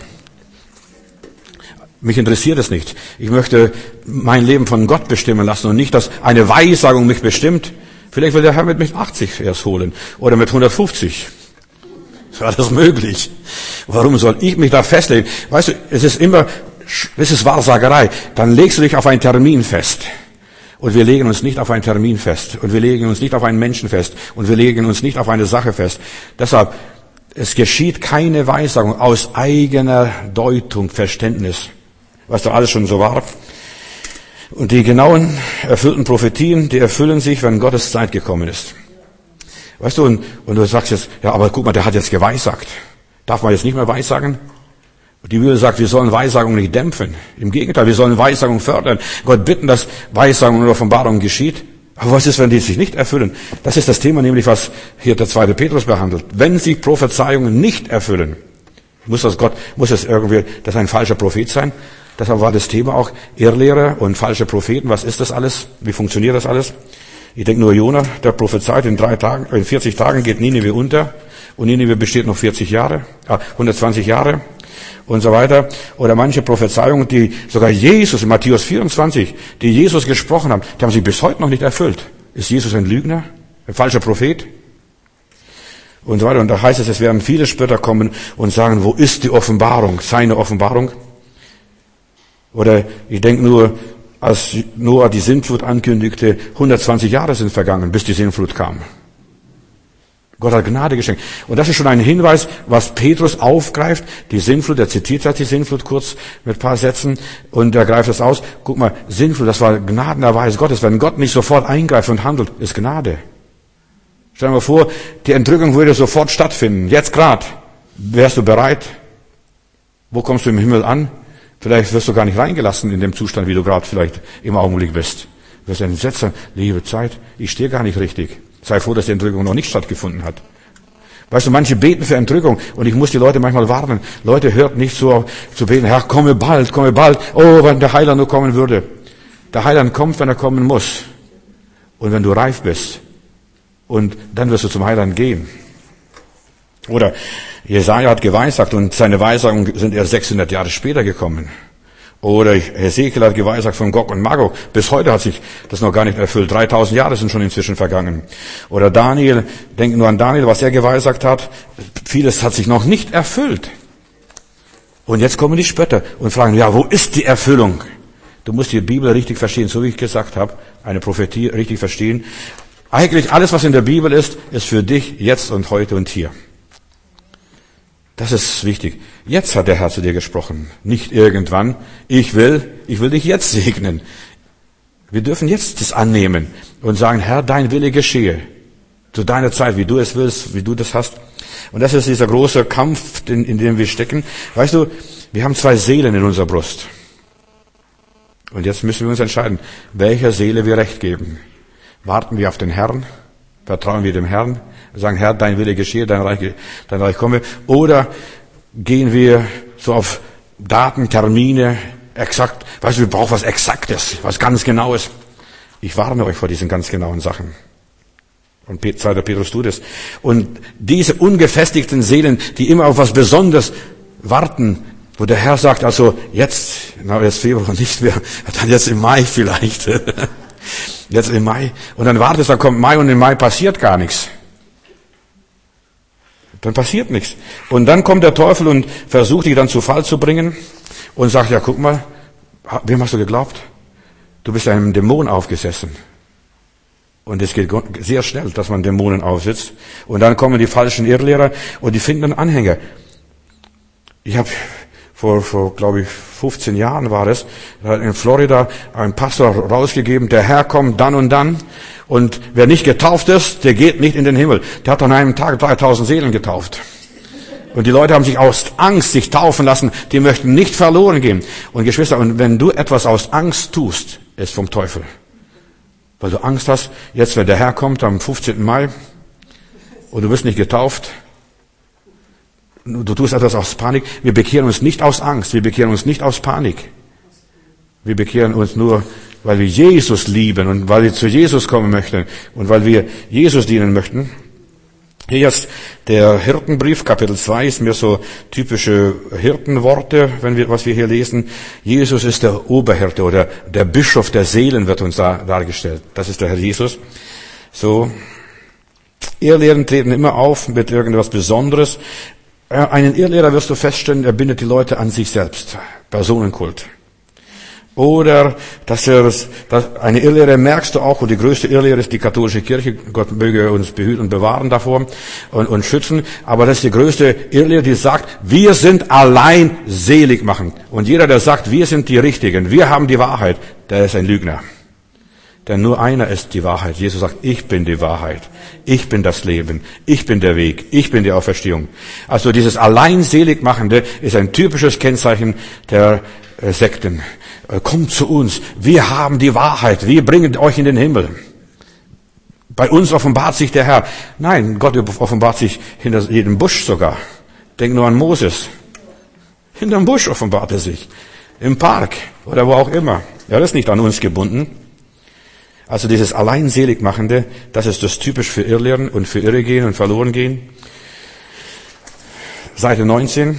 Mich interessiert es nicht. Ich möchte mein Leben von Gott bestimmen lassen und nicht, dass eine Weissagung mich bestimmt. Vielleicht will der Herr mit mich achtzig erst holen oder mit hundertfünfzig. War das möglich? Warum soll ich mich da festlegen? Weißt du, es ist immer, es ist Wahrsagerei. Dann legst du dich auf einen Termin fest. Und wir legen uns nicht auf einen Termin fest. Und wir legen uns nicht auf einen Menschen fest. Und wir legen uns nicht auf eine Sache fest. Deshalb, es geschieht keine Weissagung aus eigener Deutung, Verständnis. Was da alles schon so war. Und die genauen, erfüllten Prophetien, die erfüllen sich, wenn Gottes Zeit gekommen ist. Weißt du, und, und du sagst jetzt, ja, aber guck mal, der hat jetzt geweissagt. Darf man jetzt nicht mehr weissagen? Die Bibel sagt, wir sollen Weissagung nicht dämpfen. Im Gegenteil, wir sollen Weissagung fördern. Gott bitten, dass Weissagung und Offenbarung geschieht. Aber was ist, wenn die sich nicht erfüllen? Das ist das Thema nämlich, was hier der zweite Petrus behandelt. Wenn sich Prophezeiungen nicht erfüllen, muss das Gott, muss es irgendwie, das ein falscher Prophet sein? Deshalb war das Thema auch Irrlehrer und falsche Propheten. Was ist das alles? Wie funktioniert das alles? Ich denke nur Jona, der prophezeit, in drei Tagen, in vierzig Tagen geht Ninive unter. Und Ninive besteht noch vierzig Jahre, äh, hundertzwanzig Jahre und so weiter. Oder manche Prophezeiungen, die sogar Jesus in Matthäus vierundzwanzig, die Jesus gesprochen haben, die haben sich bis heute noch nicht erfüllt. Ist Jesus ein Lügner? Ein falscher Prophet? Und so weiter. Und da heißt es, es werden viele Spötter kommen und sagen, wo ist die Offenbarung? Seine Offenbarung? Oder ich denke nur, als Noah die Sintflut ankündigte, hundertzwanzig Jahre sind vergangen, bis die Sintflut kam. Gott hat Gnade geschenkt. Und das ist schon ein Hinweis, was Petrus aufgreift. Die Sintflut, er zitiert hat die Sintflut kurz mit ein paar Sätzen und er greift es aus. Guck mal, Sintflut, das war gnadenerweise Gottes. Wenn Gott nicht sofort eingreift und handelt, ist Gnade. Stell dir mal vor, die Entrückung würde sofort stattfinden. Jetzt grad. Wärst du bereit? Wo kommst du im Himmel an? Vielleicht wirst du gar nicht reingelassen in dem Zustand, wie du gerade vielleicht im Augenblick bist. Du wirst entsetzt sein, liebe Zeit, ich stehe gar nicht richtig. Sei froh, dass die Entrückung noch nicht stattgefunden hat. Weißt du, manche beten für Entrückung und ich muss die Leute manchmal warnen. Leute, hört nicht so zu beten, Herr, komme bald, komme bald. Oh, wenn der Heiland nur kommen würde. Der Heiland kommt, wenn er kommen muss. Und wenn du reif bist. Und dann wirst du zum Heiland gehen. Oder Jesaja hat geweissagt und seine Weissagungen sind erst sechshundert Jahre später gekommen. Oder Hesekiel hat geweissagt von Gog und Magog. Bis heute hat sich das noch gar nicht erfüllt. dreitausend Jahre sind schon inzwischen vergangen. Oder Daniel, denkt nur an Daniel, was er geweissagt hat. Vieles hat sich noch nicht erfüllt. Und jetzt kommen die Spötter und fragen, ja, wo ist die Erfüllung? Du musst die Bibel richtig verstehen, so wie ich gesagt habe. Eine Prophetie richtig verstehen. Eigentlich alles, was in der Bibel ist, ist für dich jetzt und heute und hier. Das ist wichtig. Jetzt hat der Herr zu dir gesprochen, nicht irgendwann. Ich will, ich will dich jetzt segnen. Wir dürfen jetzt das annehmen und sagen, Herr, dein Wille geschehe. Zu deiner Zeit, wie du es willst, wie du das hast. Und das ist dieser große Kampf, in, in dem wir stecken. Weißt du, wir haben zwei Seelen in unserer Brust. Und jetzt müssen wir uns entscheiden, welcher Seele wir Recht geben. Warten wir auf den Herrn? Vertrauen wir dem Herrn? Sagen, Herr, dein Wille geschehe, dein Reich, dein Reich komme. Oder gehen wir so auf Daten, Termine, exakt. Weißt du, wir brauchen was Exaktes, was ganz Genaues. Ich warne euch vor diesen ganz genauen Sachen. Und zweiter Petrus tut es. Und diese ungefestigten Seelen, die immer auf was Besonderes warten, wo der Herr sagt, also jetzt, na jetzt Februar nicht mehr, dann jetzt im Mai vielleicht. Jetzt im Mai. Und dann wartest, dann kommt Mai und im Mai passiert gar nichts. Dann passiert nichts. Und dann kommt der Teufel und versucht dich dann zu Fall zu bringen und sagt, ja guck mal, wem hast du geglaubt? Du bist einem Dämon aufgesessen. Und es geht sehr schnell, dass man Dämonen aufsitzt. Und dann kommen die falschen Irrlehrer und die finden einen Anhänger. Ich habe vor, vor glaube ich, fünfzehn Jahren war es, in Florida ein Pastor rausgegeben, der Herr kommt dann und dann. Und wer nicht getauft ist, der geht nicht in den Himmel. Der hat an einem Tag dreitausend Seelen getauft. Und die Leute haben sich aus Angst sich taufen lassen, die möchten nicht verloren gehen. Und Geschwister, und wenn du etwas aus Angst tust, ist vom Teufel. Weil du Angst hast, jetzt wenn der Herr kommt am fünfzehnten Mai und du wirst nicht getauft, du tust etwas aus Panik. Wir bekehren uns nicht aus Angst, wir bekehren uns nicht aus Panik. Wir bekehren uns nur, weil wir Jesus lieben und weil wir zu Jesus kommen möchten und weil wir Jesus dienen möchten. Hier jetzt der Hirtenbrief, Kapitel zwei, ist mir so typische Hirtenworte, wenn wir, was wir hier lesen. Jesus ist der Oberhirte oder der Bischof der Seelen wird uns da dargestellt. Das ist der Herr Jesus. So, Irrlehren treten immer auf mit irgendwas Besonderes. Einen Irrlehrer wirst du feststellen, er bindet die Leute an sich selbst. Personenkult. Oder, dass er, dass eine Irrlehre merkst du auch, und die größte Irrlehre ist die katholische Kirche. Gott möge uns behüten und bewahren davor und, und schützen. Aber das ist die größte Irrlehre, die sagt, wir sind allein selig machen. Und jeder, der sagt, wir sind die Richtigen, wir haben die Wahrheit, der ist ein Lügner. Denn nur einer ist die Wahrheit. Jesus sagt, ich bin die Wahrheit. Ich bin das Leben. Ich bin der Weg. Ich bin die Auferstehung. Also dieses Alleinseligmachende ist ein typisches Kennzeichen der äh, Sekten. Äh, kommt zu uns. Wir haben die Wahrheit. Wir bringen euch in den Himmel. Bei uns offenbart sich der Herr. Nein, Gott offenbart sich hinter jedem Busch sogar. Denk nur an Moses. Hinterm Busch offenbart er sich. Im Park oder wo auch immer. Er ist nicht an uns gebunden. Also dieses Alleinseligmachende, das ist das typisch für Irrlehren und für Irregehen und Verlorengehen. Seite neunzehn.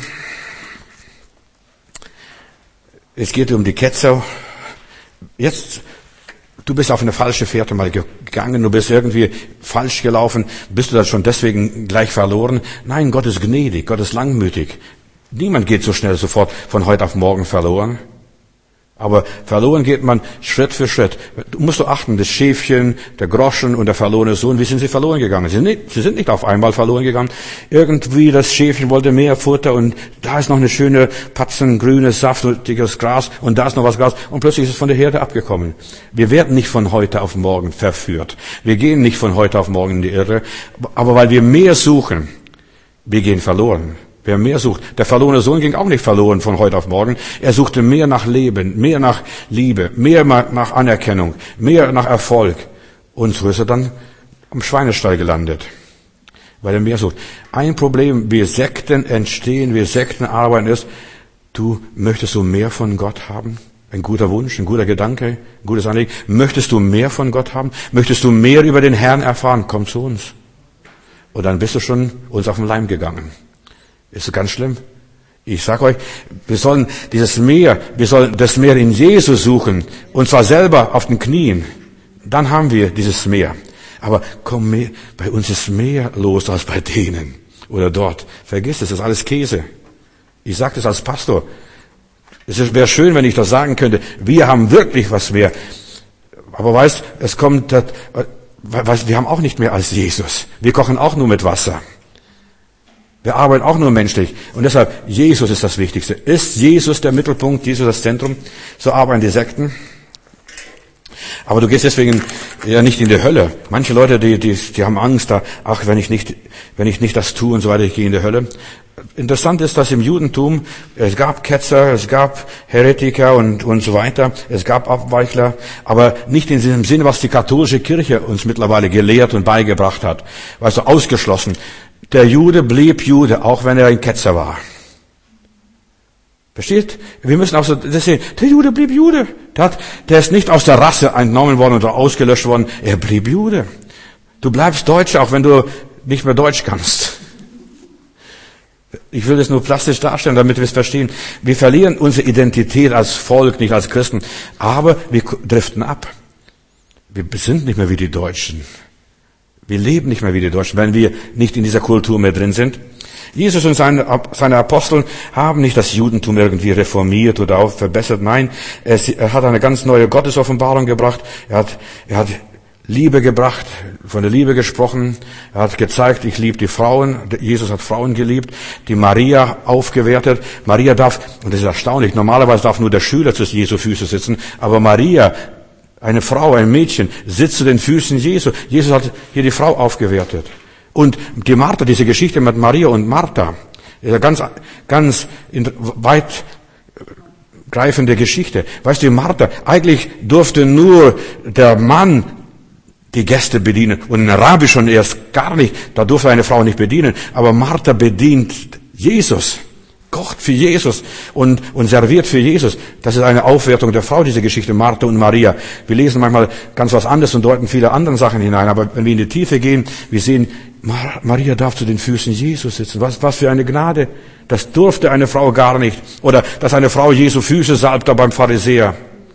Es geht um die Ketzer. Jetzt, du bist auf eine falsche Fährte mal gegangen, du bist irgendwie falsch gelaufen, bist du dann schon deswegen gleich verloren? Nein, Gott ist gnädig, Gott ist langmütig. Niemand geht so schnell sofort von heute auf morgen verloren. Aber verloren geht man Schritt für Schritt. Du musst du achten, das Schäfchen, der Groschen und der verlorene Sohn, wie sind sie verloren gegangen? Sie sind nicht, sie sind nicht auf einmal verloren gegangen. Irgendwie das Schäfchen wollte mehr Futter und da ist noch eine schöne Patzen, grünes, saftiges Gras und da ist noch was Gras und plötzlich ist es von der Herde abgekommen. Wir werden nicht von heute auf morgen verführt. Wir gehen nicht von heute auf morgen in die Irre, aber weil wir mehr suchen, wir gehen verloren. Wer mehr sucht, der verlorene Sohn ging auch nicht verloren von heute auf morgen. Er suchte mehr nach Leben, mehr nach Liebe, mehr nach Anerkennung, mehr nach Erfolg. Und so ist er dann am Schweinestall gelandet, weil er mehr sucht. Ein Problem, wie Sekten entstehen, wie Sekten arbeiten ist, du möchtest du mehr von Gott haben? Ein guter Wunsch, ein guter Gedanke, ein gutes Anliegen. Möchtest du mehr von Gott haben? Möchtest du mehr über den Herrn erfahren? Komm zu uns. Und dann bist du schon uns auf den Leim gegangen. Ist ganz schlimm. Ich sage euch, wir sollen dieses Meer, wir sollen das Meer in Jesus suchen. Und zwar selber auf den Knien. Dann haben wir dieses Meer. Aber komm, mehr, bei uns ist mehr los als bei denen. Oder dort. Vergiss es, das ist alles Käse. Ich sage das als Pastor. Es wäre schön, wenn ich das sagen könnte. Wir haben wirklich was mehr. Aber weißt, es kommt, das, wir haben auch nicht mehr als Jesus. Wir kochen auch nur mit Wasser. Wir arbeiten auch nur menschlich. Und deshalb, Jesus ist das Wichtigste. Ist Jesus der Mittelpunkt, Jesus das Zentrum? So arbeiten die Sekten. Aber du gehst deswegen ja nicht in die Hölle. Manche Leute, die, die, die haben Angst, da, ach, wenn ich nicht, wenn ich nicht das tue und so weiter, ich gehe in die Hölle. Interessant ist, dass im Judentum, es gab Ketzer, es gab Heretiker und, und so weiter. Es gab Abweichler. Aber nicht in diesem Sinne, was die katholische Kirche uns mittlerweile gelehrt und beigebracht hat. Also ausgeschlossen. Der Jude blieb Jude, auch wenn er ein Ketzer war. Versteht? Wir müssen auch so das sehen. Der Jude blieb Jude. Der, hat, der ist nicht aus der Rasse entnommen worden oder ausgelöscht worden. Er blieb Jude. Du bleibst Deutscher, auch wenn du nicht mehr Deutsch kannst. Ich will das nur plastisch darstellen, damit wir es verstehen. Wir verlieren unsere Identität als Volk, nicht als Christen. Aber wir driften ab. Wir sind nicht mehr wie die Deutschen. Wir leben nicht mehr wie die Deutschen, wenn wir nicht in dieser Kultur mehr drin sind. Jesus und seine, seine Apostel haben nicht das Judentum irgendwie reformiert oder auch verbessert. Nein, er hat eine ganz neue Gottesoffenbarung gebracht. Er hat, er hat Liebe gebracht, von der Liebe gesprochen. Er hat gezeigt, ich liebe die Frauen. Jesus hat Frauen geliebt. Die Maria aufgewertet. Maria darf, und das ist erstaunlich, normalerweise darf nur der Schüler zu Jesu Füße sitzen, aber Maria, eine Frau, ein Mädchen, sitzt zu den Füßen Jesu. Jesus hat hier die Frau aufgewertet. Und die Martha, diese Geschichte mit Maria und Martha, Das ist eine ganz, ganz weitgreifende Geschichte. Weißt du, Martha, eigentlich durfte nur der Mann die Gäste bedienen. Und ein Rabbi schon erst gar nicht. Da durfte eine Frau nicht bedienen. Aber Martha bedient Jesus. Kocht für Jesus und, und serviert für Jesus. Das ist eine Aufwertung der Frau, diese Geschichte, Martha und Maria. Wir lesen manchmal ganz was anderes und deuten viele andere Sachen hinein. Aber wenn wir in die Tiefe gehen, wir sehen, Maria darf zu den Füßen Jesus sitzen. Was, was für eine Gnade. Das durfte eine Frau gar nicht. Oder, dass eine Frau Jesu Füße salbt da beim Pharisäer.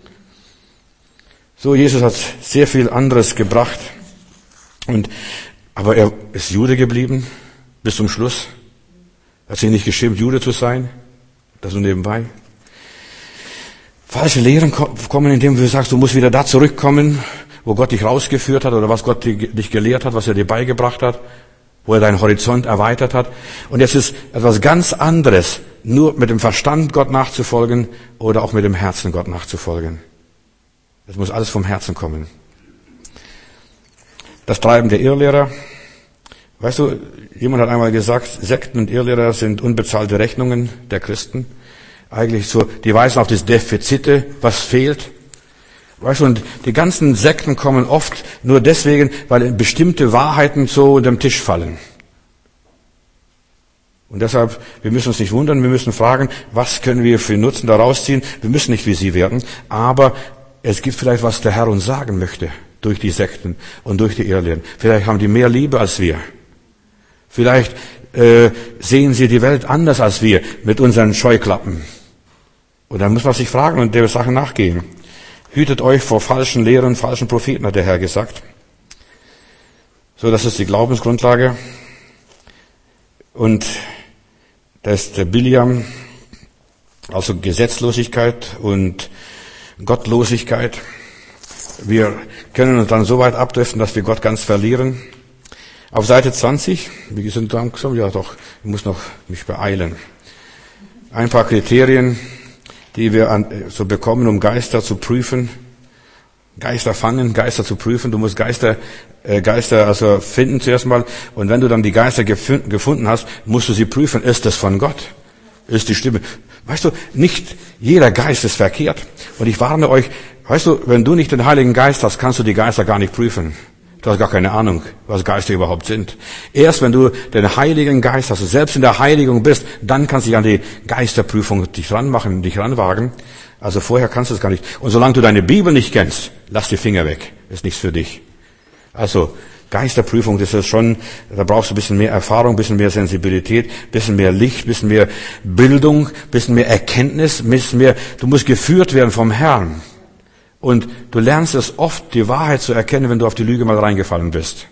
So, Jesus hat sehr viel anderes gebracht. Und, aber er ist Jude geblieben bis zum Schluss. Hat sich nicht geschämt, Jude zu sein. Das nur nebenbei. Falsche Lehren kommen, indem du sagst, du musst wieder da zurückkommen, wo Gott dich rausgeführt hat oder was Gott dich gelehrt hat, was er dir beigebracht hat, wo er deinen Horizont erweitert hat. Und jetzt ist etwas ganz anderes, nur mit dem Verstand Gott nachzufolgen oder auch mit dem Herzen Gott nachzufolgen. Es muss alles vom Herzen kommen. Das Treiben der Irrlehrer. Weißt du, jemand hat einmal gesagt, Sekten und Irrlehrer sind unbezahlte Rechnungen der Christen. Eigentlich so, die weisen auf das Defizite, was fehlt. Weißt du, und die ganzen Sekten kommen oft nur deswegen, weil bestimmte Wahrheiten so unter den Tisch fallen. Und deshalb, wir müssen uns nicht wundern, wir müssen fragen, was können wir für Nutzen daraus ziehen? Wir müssen nicht wie sie werden, aber es gibt vielleicht, was der Herr uns sagen möchte, durch die Sekten und durch die Irrlehren. Vielleicht haben die mehr Liebe als wir. Vielleicht äh, sehen sie die Welt anders als wir mit unseren Scheuklappen. Und dann muss man sich fragen und der Sache nachgehen. Hütet euch vor falschen Lehren, falschen Propheten, hat der Herr gesagt. So, das ist die Glaubensgrundlage. Und das ist der Biliam, also Gesetzlosigkeit und Gottlosigkeit. Wir können uns dann so weit abdriften, dass wir Gott ganz verlieren. Auf Seite zwanzig, wir sind langsam, ja doch, ich muss noch mich beeilen. Ein paar Kriterien, die wir an, so bekommen, um Geister zu prüfen. Geister fangen, Geister zu prüfen. Du musst Geister, äh, Geister also finden zuerst mal. Und wenn du dann die Geister gef- gefunden hast, musst du sie prüfen. Ist das von Gott? Ist die Stimme? Weißt du, nicht jeder Geist ist verkehrt. Und ich warne euch, weißt du, wenn du nicht den Heiligen Geist hast, kannst du die Geister gar nicht prüfen. Du hast gar keine Ahnung, was Geister überhaupt sind. Erst wenn du den Heiligen Geist hast, du selbst in der Heiligung bist, dann kannst du dich an die Geisterprüfung dich ranmachen, dich ranwagen. Also vorher kannst du es gar nicht. Und solange du deine Bibel nicht kennst, lass die Finger weg. Ist nichts für dich. Also Geisterprüfung, das ist schon, da brauchst du ein bisschen mehr Erfahrung, ein bisschen mehr Sensibilität, ein bisschen mehr Licht, ein bisschen mehr Bildung, ein bisschen mehr Erkenntnis, ein bisschen mehr, du musst geführt werden vom Herrn. Und du lernst es oft, die Wahrheit zu erkennen, wenn du auf die Lüge mal reingefallen bist.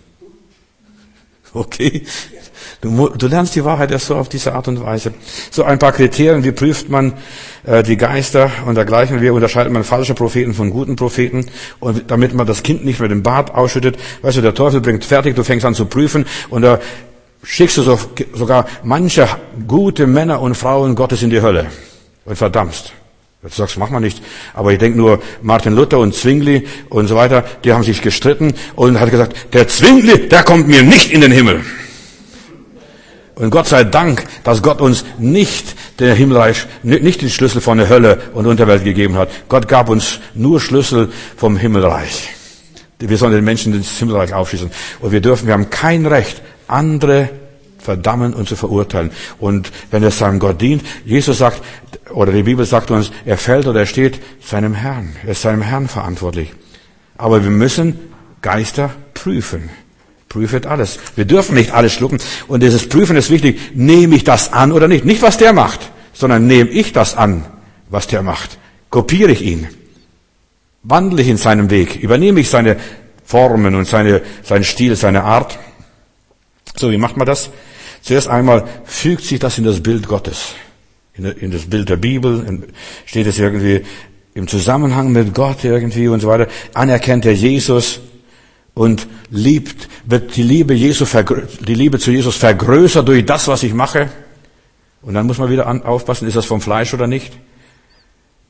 Okay? Du, du lernst die Wahrheit erst so auf diese Art und Weise. So ein paar Kriterien, wie prüft man äh, die Geister und dergleichen. Wie unterscheidet man falsche Propheten von guten Propheten? Und damit man das Kind nicht mit dem Bart ausschüttet. Weißt du, der Teufel bringt fertig, du fängst an zu prüfen und da schickst du so, sogar manche gute Männer und Frauen Gottes in die Hölle und verdammst. Du sagst, mach mal nicht. Aber ich denke nur, Martin Luther und Zwingli und so weiter, die haben sich gestritten und hat gesagt, der Zwingli, der kommt mir nicht in den Himmel. Und Gott sei Dank, dass Gott uns nicht den Himmelreich, nicht den Schlüssel von der Hölle und Unterwelt gegeben hat. Gott gab uns nur Schlüssel vom Himmelreich. Wir sollen den Menschen ins Himmelreich aufschließen. Und wir dürfen, wir haben kein Recht, andere verdammen und zu verurteilen. Und wenn es seinem Gott dient, Jesus sagt, oder die Bibel sagt uns, er fällt oder er steht seinem Herrn. Er ist seinem Herrn verantwortlich. Aber wir müssen Geister prüfen. Prüfet alles. Wir dürfen nicht alles schlucken. Und dieses Prüfen ist wichtig. Nehme ich das an oder nicht? Nicht, was der macht, sondern nehme ich das an, was der macht. Kopiere ich ihn. Wandle ich in seinem Weg. Übernehme ich seine Formen und seine, seinen Stil, seine Art. So, wie macht man das? Zuerst einmal fügt sich das in das Bild Gottes. In, in das Bild der Bibel. In, steht es irgendwie im Zusammenhang mit Gott irgendwie und so weiter. Anerkennt er Jesus und liebt, wird die Liebe Jesu, die Liebe zu Jesus vergrößert durch das, was ich mache. Und dann muss man wieder an, aufpassen, ist das vom Fleisch oder nicht?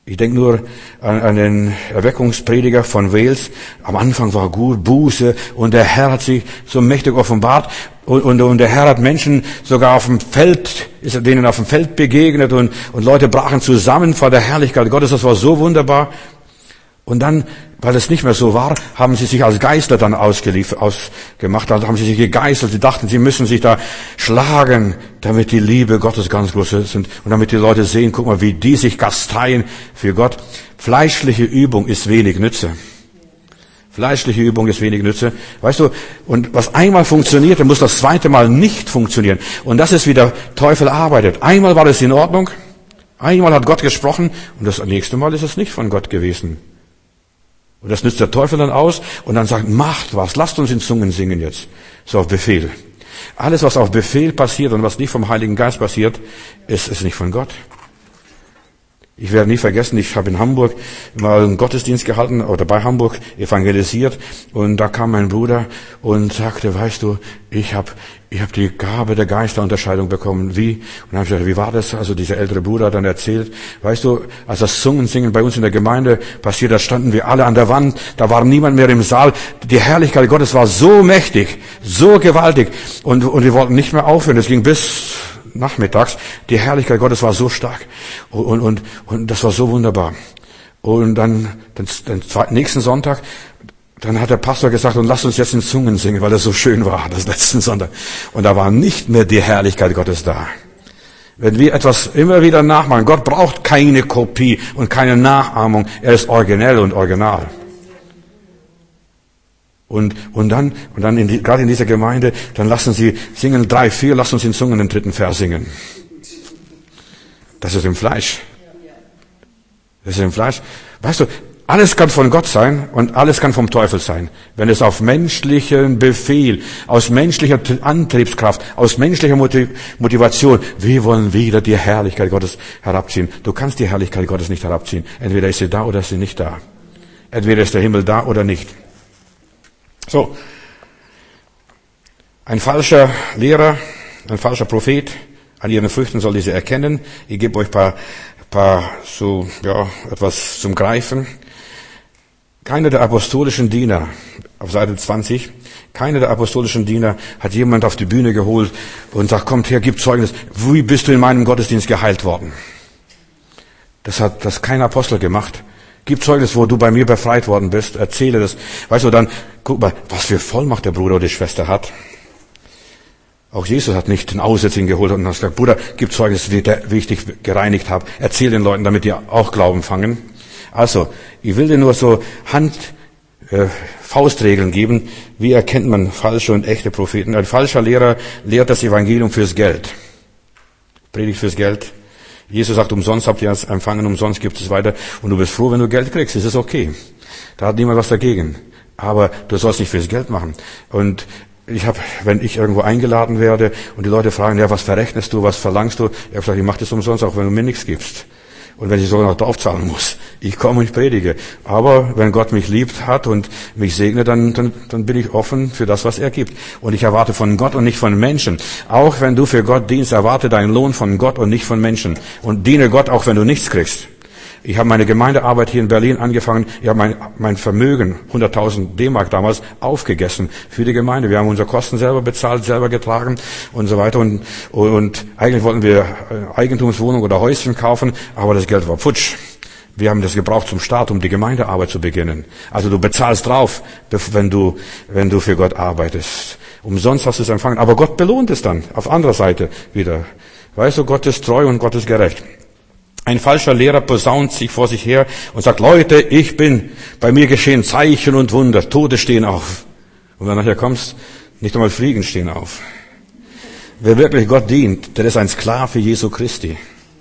Ich denke nur an, an den Erweckungsprediger von Wales. Am Anfang war gut, Buße, und der Herr hat sich so mächtig offenbart. Und, und, und der Herr hat Menschen sogar auf dem Feld, ist er denen auf dem Feld begegnet, und, und Leute brachen zusammen vor der Herrlichkeit Gottes. Das war so wunderbar. Und dann, weil es nicht mehr so war, haben sie sich als Geißler dann ausgeliefert, ausgemacht, also haben sie sich gegeißelt. Sie dachten, sie müssen sich da schlagen, damit die Liebe Gottes ganz groß ist und damit die Leute sehen, guck mal, wie die sich kasteien für Gott. Fleischliche Übung ist wenig Nütze. Fleischliche Übung ist wenig Nütze. Weißt du, und was einmal funktioniert, dann muss das zweite Mal nicht funktionieren. Und das ist, wie der Teufel arbeitet. Einmal war es in Ordnung, einmal hat Gott gesprochen, und das nächste Mal ist es nicht von Gott gewesen. Und das nützt der Teufel dann aus und dann sagt, macht was, lasst uns in Zungen singen jetzt. So auf Befehl. Alles, was auf Befehl passiert und was nicht vom Heiligen Geist passiert, ist, ist nicht von Gott. Ich werde nie vergessen, ich habe in Hamburg mal einen Gottesdienst gehalten oder bei Hamburg evangelisiert, und da kam mein Bruder und sagte, weißt du, ich habe ich hab die Gabe der Geisterunterscheidung bekommen. Wie? Und dann habe ich gesagt, wie war das? Also dieser ältere Bruder hat dann erzählt, weißt du, als das Zungensingen bei uns in der Gemeinde passiert, da standen wir alle an der Wand, da war niemand mehr im Saal. Die Herrlichkeit Gottes war so mächtig, so gewaltig, und, und wir wollten nicht mehr aufhören. Es ging bis nachmittags. Die Herrlichkeit Gottes war so stark, und, und, und das war so wunderbar. Und dann, den, den zweiten, nächsten Sonntag, dann hat der Pastor gesagt, und lasst uns jetzt in Zungen singen, weil das so schön war, das letzten Sonntag. Und da war nicht mehr die Herrlichkeit Gottes da. Wenn wir etwas immer wieder nachmachen, Gott braucht keine Kopie und keine Nachahmung, er ist originell und original. Und, und dann, und dann in die, gerade in dieser Gemeinde, dann lassen sie singen drei, vier, lassen uns in Zungen den dritten Vers singen. Das ist im Fleisch. Das ist im Fleisch. Weißt du, alles kann von Gott sein und alles kann vom Teufel sein. Wenn es auf menschlichen Befehl, aus menschlicher Antriebskraft, aus menschlicher Motivation, wir wollen wieder die Herrlichkeit Gottes herabziehen. Du kannst die Herrlichkeit Gottes nicht herabziehen. Entweder ist sie da oder ist sie nicht da. Entweder ist der Himmel da oder nicht. So, ein falscher Lehrer, ein falscher Prophet, an ihren Früchten soll diese erkennen. Ich gebe euch ein paar, paar so, ja, etwas zum Greifen. Keiner der apostolischen Diener, auf Seite zwanzig, keiner der apostolischen Diener hat jemand auf die Bühne geholt und sagt, kommt her, gib Zeugnis, wie bist du in meinem Gottesdienst geheilt worden? Das hat das kein Apostel gemacht. Gib Zeugnis, wo du bei mir befreit worden bist. Erzähle das. Weißt du, dann, guck mal, was für Vollmacht der Bruder oder die Schwester hat. Auch Jesus hat nicht den Aussätzigen geholt und hat gesagt, Bruder, gib Zeugnis, wie, der, wie ich dich gereinigt habe. Erzähl den Leuten, damit die auch Glauben fangen. Also, ich will dir nur so Hand, äh, Faustregeln geben. Wie erkennt man falsche und echte Propheten? Ein falscher Lehrer lehrt das Evangelium fürs Geld. Predigt fürs Geld. Jesus sagt, umsonst habt ihr es empfangen, umsonst gibt es weiter. Und du bist froh, wenn du Geld kriegst. Das ist okay. Da hat niemand was dagegen. Aber du sollst nicht fürs Geld machen. Und ich habe, wenn ich irgendwo eingeladen werde und die Leute fragen, ja, was verrechnest du, was verlangst du? Ich habe gesagt, ich mache das umsonst, auch wenn du mir nichts gibst. Und wenn ich sogar noch draufzahlen muss. Ich komme und ich predige. Aber wenn Gott mich liebt hat und mich segnet, dann, dann, dann bin ich offen für das, was er gibt. Und ich erwarte von Gott und nicht von Menschen. Auch wenn du für Gott dienst, erwarte deinen Lohn von Gott und nicht von Menschen. Und diene Gott, auch wenn du nichts kriegst. Ich habe meine Gemeindearbeit hier in Berlin angefangen. Ich habe mein, mein Vermögen, hunderttausend D-Mark damals, aufgegessen für die Gemeinde. Wir haben unsere Kosten selber bezahlt, selber getragen und so weiter. Und, und eigentlich wollten wir Eigentumswohnung oder Häuschen kaufen, aber das Geld war futsch. Wir haben das gebraucht zum Start, um die Gemeindearbeit zu beginnen. Also du bezahlst drauf, wenn du, wenn du für Gott arbeitest. Umsonst hast du es empfangen. Aber Gott belohnt es dann auf anderer Seite wieder. Weißt du, Gott ist treu und Gott ist gerecht. Ein falscher Lehrer posaunt sich vor sich her und sagt, Leute, ich bin, bei mir geschehen Zeichen und Wunder, Tote stehen auf. Und wenn du nachher kommst, nicht einmal Fliegen stehen auf. Wer wirklich Gott dient, der ist ein Sklave Jesu Christi.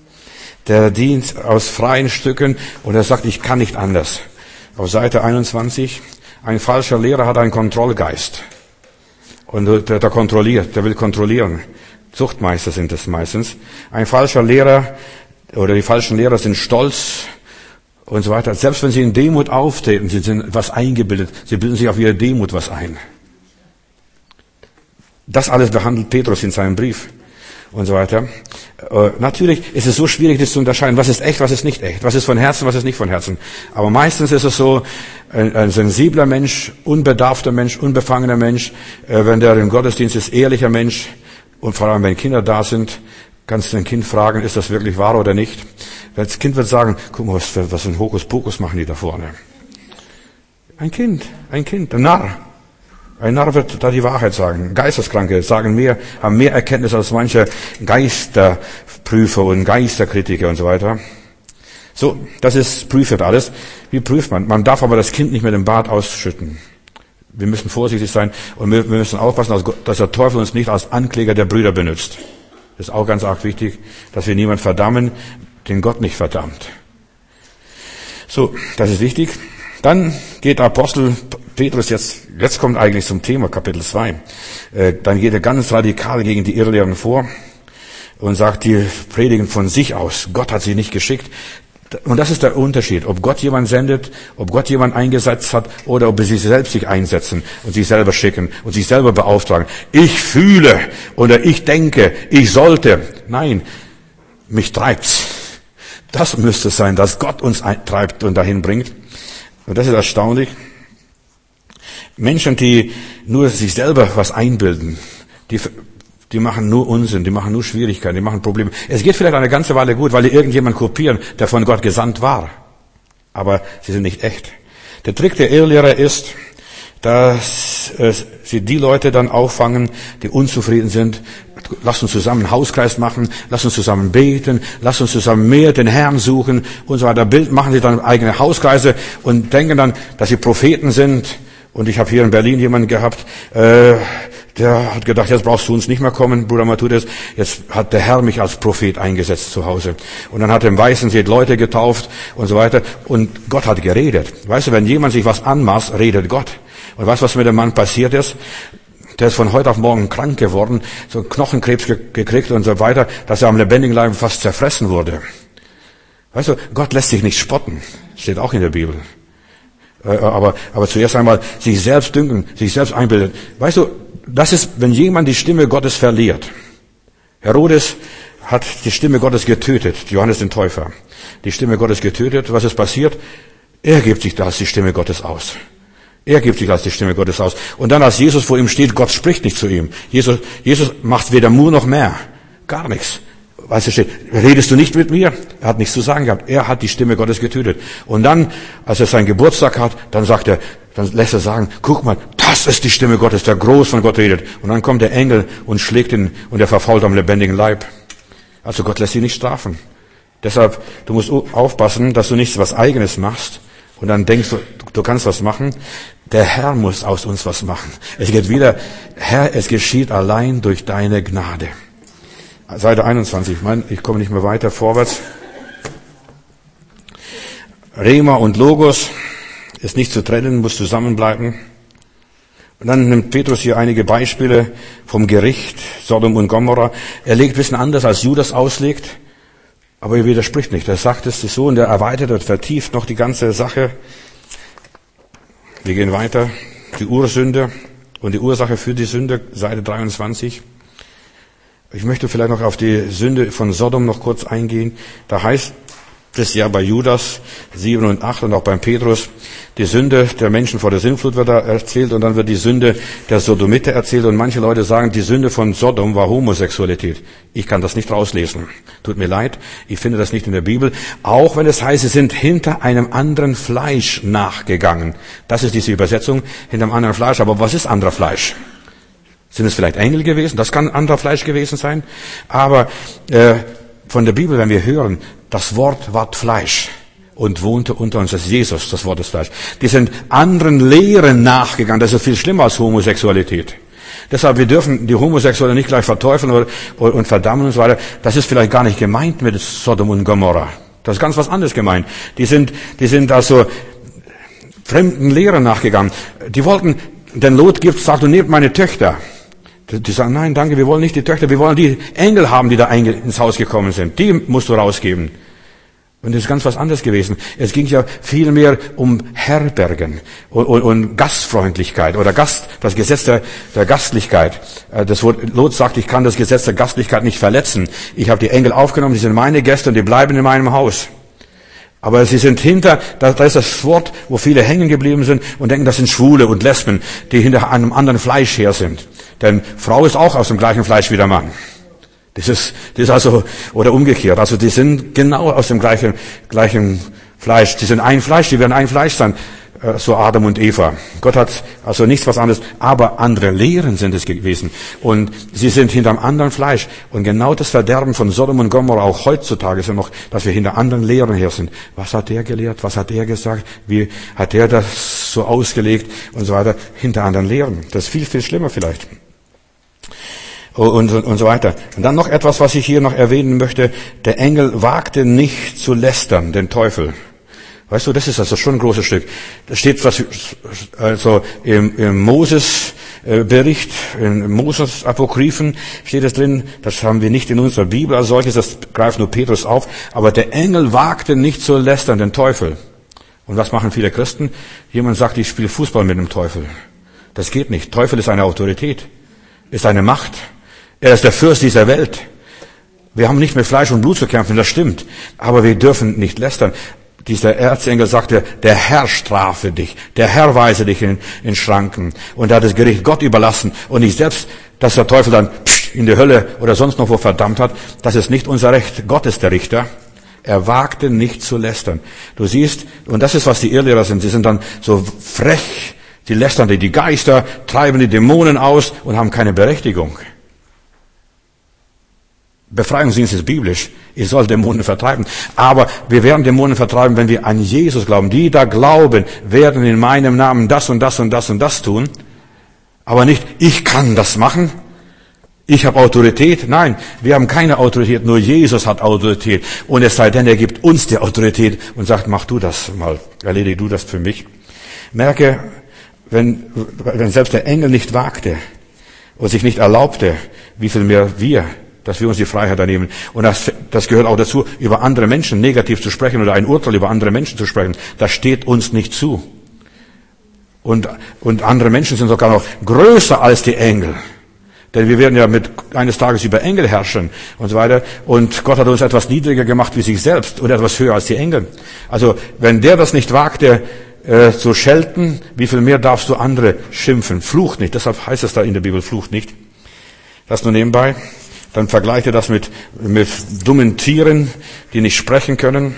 Der dient aus freien Stücken und er sagt, ich kann nicht anders. Auf Seite einundzwanzig, ein falscher Lehrer hat einen Kontrollgeist. Und der, der kontrolliert, der will kontrollieren. Zuchtmeister sind es meistens. Ein falscher Lehrer oder die falschen Lehrer sind stolz und so weiter. Selbst wenn sie in Demut auftreten, sie sind was eingebildet. Sie bilden sich auf ihre Demut was ein. Das alles behandelt Petrus in seinem Brief und so weiter. Äh, natürlich ist es so schwierig, das zu unterscheiden, was ist echt, was ist nicht echt, was ist von Herzen, was ist nicht von Herzen. Aber meistens ist es so, ein, ein sensibler Mensch, unbedarfter Mensch, unbefangener Mensch, äh, wenn der im Gottesdienst ist, ehrlicher Mensch, und vor allem, wenn Kinder da sind, kannst du ein Kind fragen, ist das wirklich wahr oder nicht? Das Kind wird sagen, guck mal, was, was für ein Hokuspokus machen die da vorne. Ein Kind, ein Kind, ein Narr. Ein Narr wird da die Wahrheit sagen. Geisteskranke sagen mehr, haben mehr Erkenntnis als manche Geisterprüfer und Geisterkritiker und so weiter. So, das ist, prüft alles. Wie prüft man? Man darf aber das Kind nicht mit dem Bad ausschütten. Wir müssen vorsichtig sein und wir müssen aufpassen, dass der Teufel uns nicht als Ankläger der Brüder benutzt. Das ist auch ganz arg wichtig, dass wir niemanden verdammen, den Gott nicht verdammt. So, das ist wichtig. Dann geht der Apostel Petrus jetzt, jetzt kommt eigentlich zum Thema, Kapitel zwei. Äh, dann geht er ganz radikal gegen die Irrlehren vor und sagt, die predigen von sich aus. Gott hat sie nicht geschickt. Und das ist der Unterschied, ob Gott jemand sendet, ob Gott jemand eingesetzt hat oder ob sie selbst sich einsetzen und sich selber schicken und sich selber beauftragen. Ich fühle oder ich denke, ich sollte. Nein, mich treibt's. Das müsste es sein, dass Gott uns treibt und dahin bringt. Und das ist erstaunlich. Menschen, die nur sich selber was einbilden, die Die machen nur Unsinn, die machen nur Schwierigkeiten, die machen Probleme. Es geht vielleicht eine ganze Weile gut, weil die irgendjemand kopieren, der von Gott gesandt war. Aber sie sind nicht echt. Der Trick der Irrlehrer ist, dass äh, sie die Leute dann auffangen, die unzufrieden sind. Lass uns zusammen einen Hauskreis machen, lass uns zusammen beten, lass uns zusammen mehr den Herrn suchen und so weiter. Bild machen sie dann eigene Hauskreise und denken dann, dass sie Propheten sind. Und ich habe hier in Berlin jemanden gehabt, äh, der hat gedacht, jetzt brauchst du uns nicht mehr kommen, Bruder Matthäus. Jetzt hat der Herr mich als Prophet eingesetzt zu Hause. Und dann hat er im Weißensee Leute getauft und so weiter. Und Gott hat geredet. Weißt du, wenn jemand sich was anmaßt, redet Gott. Und weißt du, was mit dem Mann passiert ist? Der ist von heute auf morgen krank geworden, so Knochenkrebs ge- gekriegt und so weiter, dass er am lebendigen Leib fast zerfressen wurde. Weißt du, Gott lässt sich nicht spotten. Steht auch in der Bibel. Aber, aber zuerst einmal sich selbst dünken, sich selbst einbilden. Weißt du, das ist, wenn jemand die Stimme Gottes verliert. Herodes hat die Stimme Gottes getötet, Johannes den Täufer. Die Stimme Gottes getötet. Was ist passiert? Er gibt sich da als die Stimme Gottes aus. Er gibt sich als die Stimme Gottes aus. Und dann, als Jesus vor ihm steht, Gott spricht nicht zu ihm. Jesus, Jesus macht weder Mur noch mehr. Gar nichts. Weißt du, steht, redest du nicht mit mir? Er hat nichts zu sagen gehabt. Er hat die Stimme Gottes getötet. Und dann, als er seinen Geburtstag hat, dann sagt er, dann lässt er sagen, guck mal, das ist die Stimme Gottes, der groß von Gott redet. Und dann kommt der Engel und schlägt ihn und er verfault am lebendigen Leib. Also Gott lässt ihn nicht strafen. Deshalb, du musst aufpassen, dass du nichts was Eigenes machst und dann denkst du, du kannst was machen. Der Herr muss aus uns was machen. Es geht wieder, Herr, es geschieht allein durch deine Gnade. Seite einundzwanzig, ich meine, ich komme nicht mehr weiter vorwärts. Rema und Logos ist nicht zu trennen, muss zusammenbleiben. Und dann nimmt Petrus hier einige Beispiele vom Gericht, Sodom und Gomorra. Er legt ein bisschen anders, als Judas auslegt, aber er widerspricht nicht. Er sagt es so und er erweitert und vertieft noch die ganze Sache. Wir gehen weiter. Die Ursünde und die Ursache für die Sünde, Seite dreiundzwanzig. Ich möchte vielleicht noch auf die Sünde von Sodom noch kurz eingehen. Da heißt es ja bei Judas sieben und acht und auch beim Petrus, die Sünde der Menschen vor der Sintflut wird da erzählt und dann wird die Sünde der Sodomiter erzählt und manche Leute sagen, die Sünde von Sodom war Homosexualität. Ich kann das nicht rauslesen. Tut mir leid, ich finde das nicht in der Bibel. Auch wenn es heißt, sie sind hinter einem anderen Fleisch nachgegangen. Das ist diese Übersetzung, hinter einem anderen Fleisch. Aber was ist anderer Fleisch? Sind es vielleicht Engel gewesen? Das kann anderer Fleisch gewesen sein. Aber äh, von der Bibel, wenn wir hören, das Wort ward Fleisch und wohnte unter uns. Das ist Jesus, das Wort ist Fleisch. Die sind anderen Lehren nachgegangen. Das ist viel schlimmer als Homosexualität. Deshalb, wir dürfen die Homosexuellen nicht gleich verteufeln oder, und verdammen und so weiter. Das ist vielleicht gar nicht gemeint mit Sodom und Gomorra. Das ist ganz was anderes gemeint. Die sind, die sind also fremden Lehren nachgegangen. Die wollten, denn Lot gibt, sagt, du nehmt meine Töchter. Die sagen, nein, danke, wir wollen nicht die Töchter, wir wollen die Engel haben, die da ins Haus gekommen sind. Die musst du rausgeben. Und das ist ganz was anderes gewesen. Es ging ja viel mehr um Herbergen und, und, und Gastfreundlichkeit oder Gast, das Gesetz der, der Gastlichkeit. Das Wort Lot sagt, ich kann das Gesetz der Gastlichkeit nicht verletzen. Ich habe die Engel aufgenommen, die sind meine Gäste und die bleiben in meinem Haus. Aber sie sind hinter, da, da ist das Wort, wo viele hängen geblieben sind und denken, das sind Schwule und Lesben, die hinter einem anderen Fleisch her sind. Denn Frau ist auch aus dem gleichen Fleisch wie der Mann. Das ist, das ist also, oder umgekehrt. Also die sind genau aus dem gleichen, gleichen Fleisch. Die sind ein Fleisch, die werden ein Fleisch sein. So Adam und Eva. Gott hat also nichts was anderes, aber andere Lehren sind es gewesen. Und sie sind hinterm anderen Fleisch. Und genau das Verderben von Sodom und Gomorra auch heutzutage ist ja noch, dass wir hinter anderen Lehren her sind. Was hat der gelehrt? Was hat der gesagt? Wie hat der das so ausgelegt? Und so weiter. Hinter anderen Lehren. Das ist viel, viel schlimmer vielleicht. Und, und, und so weiter. Und dann noch etwas, was ich hier noch erwähnen möchte. Der Engel wagte nicht zu lästern, den Teufel. Weißt du, das ist also schon ein großes Stück. Da steht was, also im, im Moses-Bericht, in Moses-Apokryphen steht es drin, das haben wir nicht in unserer Bibel als solches, das greift nur Petrus auf, aber der Engel wagte nicht zu lästern, den Teufel. Und was machen viele Christen? Jemand sagt, ich spiele Fußball mit dem Teufel. Das geht nicht. Teufel ist eine Autorität, ist eine Macht. Er ist der Fürst dieser Welt. Wir haben nicht mit Fleisch und Blut zu kämpfen, das stimmt. Aber wir dürfen nicht lästern. Dieser Erzengel sagte, der Herr strafe dich, der Herr weise dich in, in Schranken. Und er hat das Gericht Gott überlassen und nicht selbst, dass der Teufel dann in die Hölle oder sonst noch wo verdammt hat. Das ist nicht unser Recht. Gott ist der Richter. Er wagte nicht zu lästern. Du siehst, und das ist, was die Irrlehrer sind. Sie sind dann so frech, sie lästern die Geister, treiben die Dämonen aus und haben keine Berechtigung. Befreiungsdienst ist biblisch. Ich soll Dämonen vertreiben. Aber wir werden Dämonen vertreiben, wenn wir an Jesus glauben. Die da glauben, werden in meinem Namen das und das und das und das tun. Aber nicht, ich kann das machen. Ich habe Autorität. Nein, wir haben keine Autorität. Nur Jesus hat Autorität. Und es sei denn, er gibt uns die Autorität und sagt, mach du das mal. Erledige du das für mich. Merke, wenn, wenn selbst der Engel nicht wagte und sich nicht erlaubte, wie viel mehr wir, dass wir uns die Freiheit ernehmen. Und das, das gehört auch dazu, über andere Menschen negativ zu sprechen oder ein Urteil über andere Menschen zu sprechen. Das steht uns nicht zu. Und, und andere Menschen sind sogar noch größer als die Engel. Denn wir werden ja mit eines Tages über Engel herrschen und so weiter. Und Gott hat uns etwas niedriger gemacht wie sich selbst und etwas höher als die Engel. Also, wenn der das nicht wagte, äh, zu schelten, wie viel mehr darfst du andere schimpfen? Flucht nicht. Deshalb heißt es da in der Bibel, flucht nicht. Das nur nebenbei. Dann vergleiche das mit, mit dummen Tieren, die nicht sprechen können.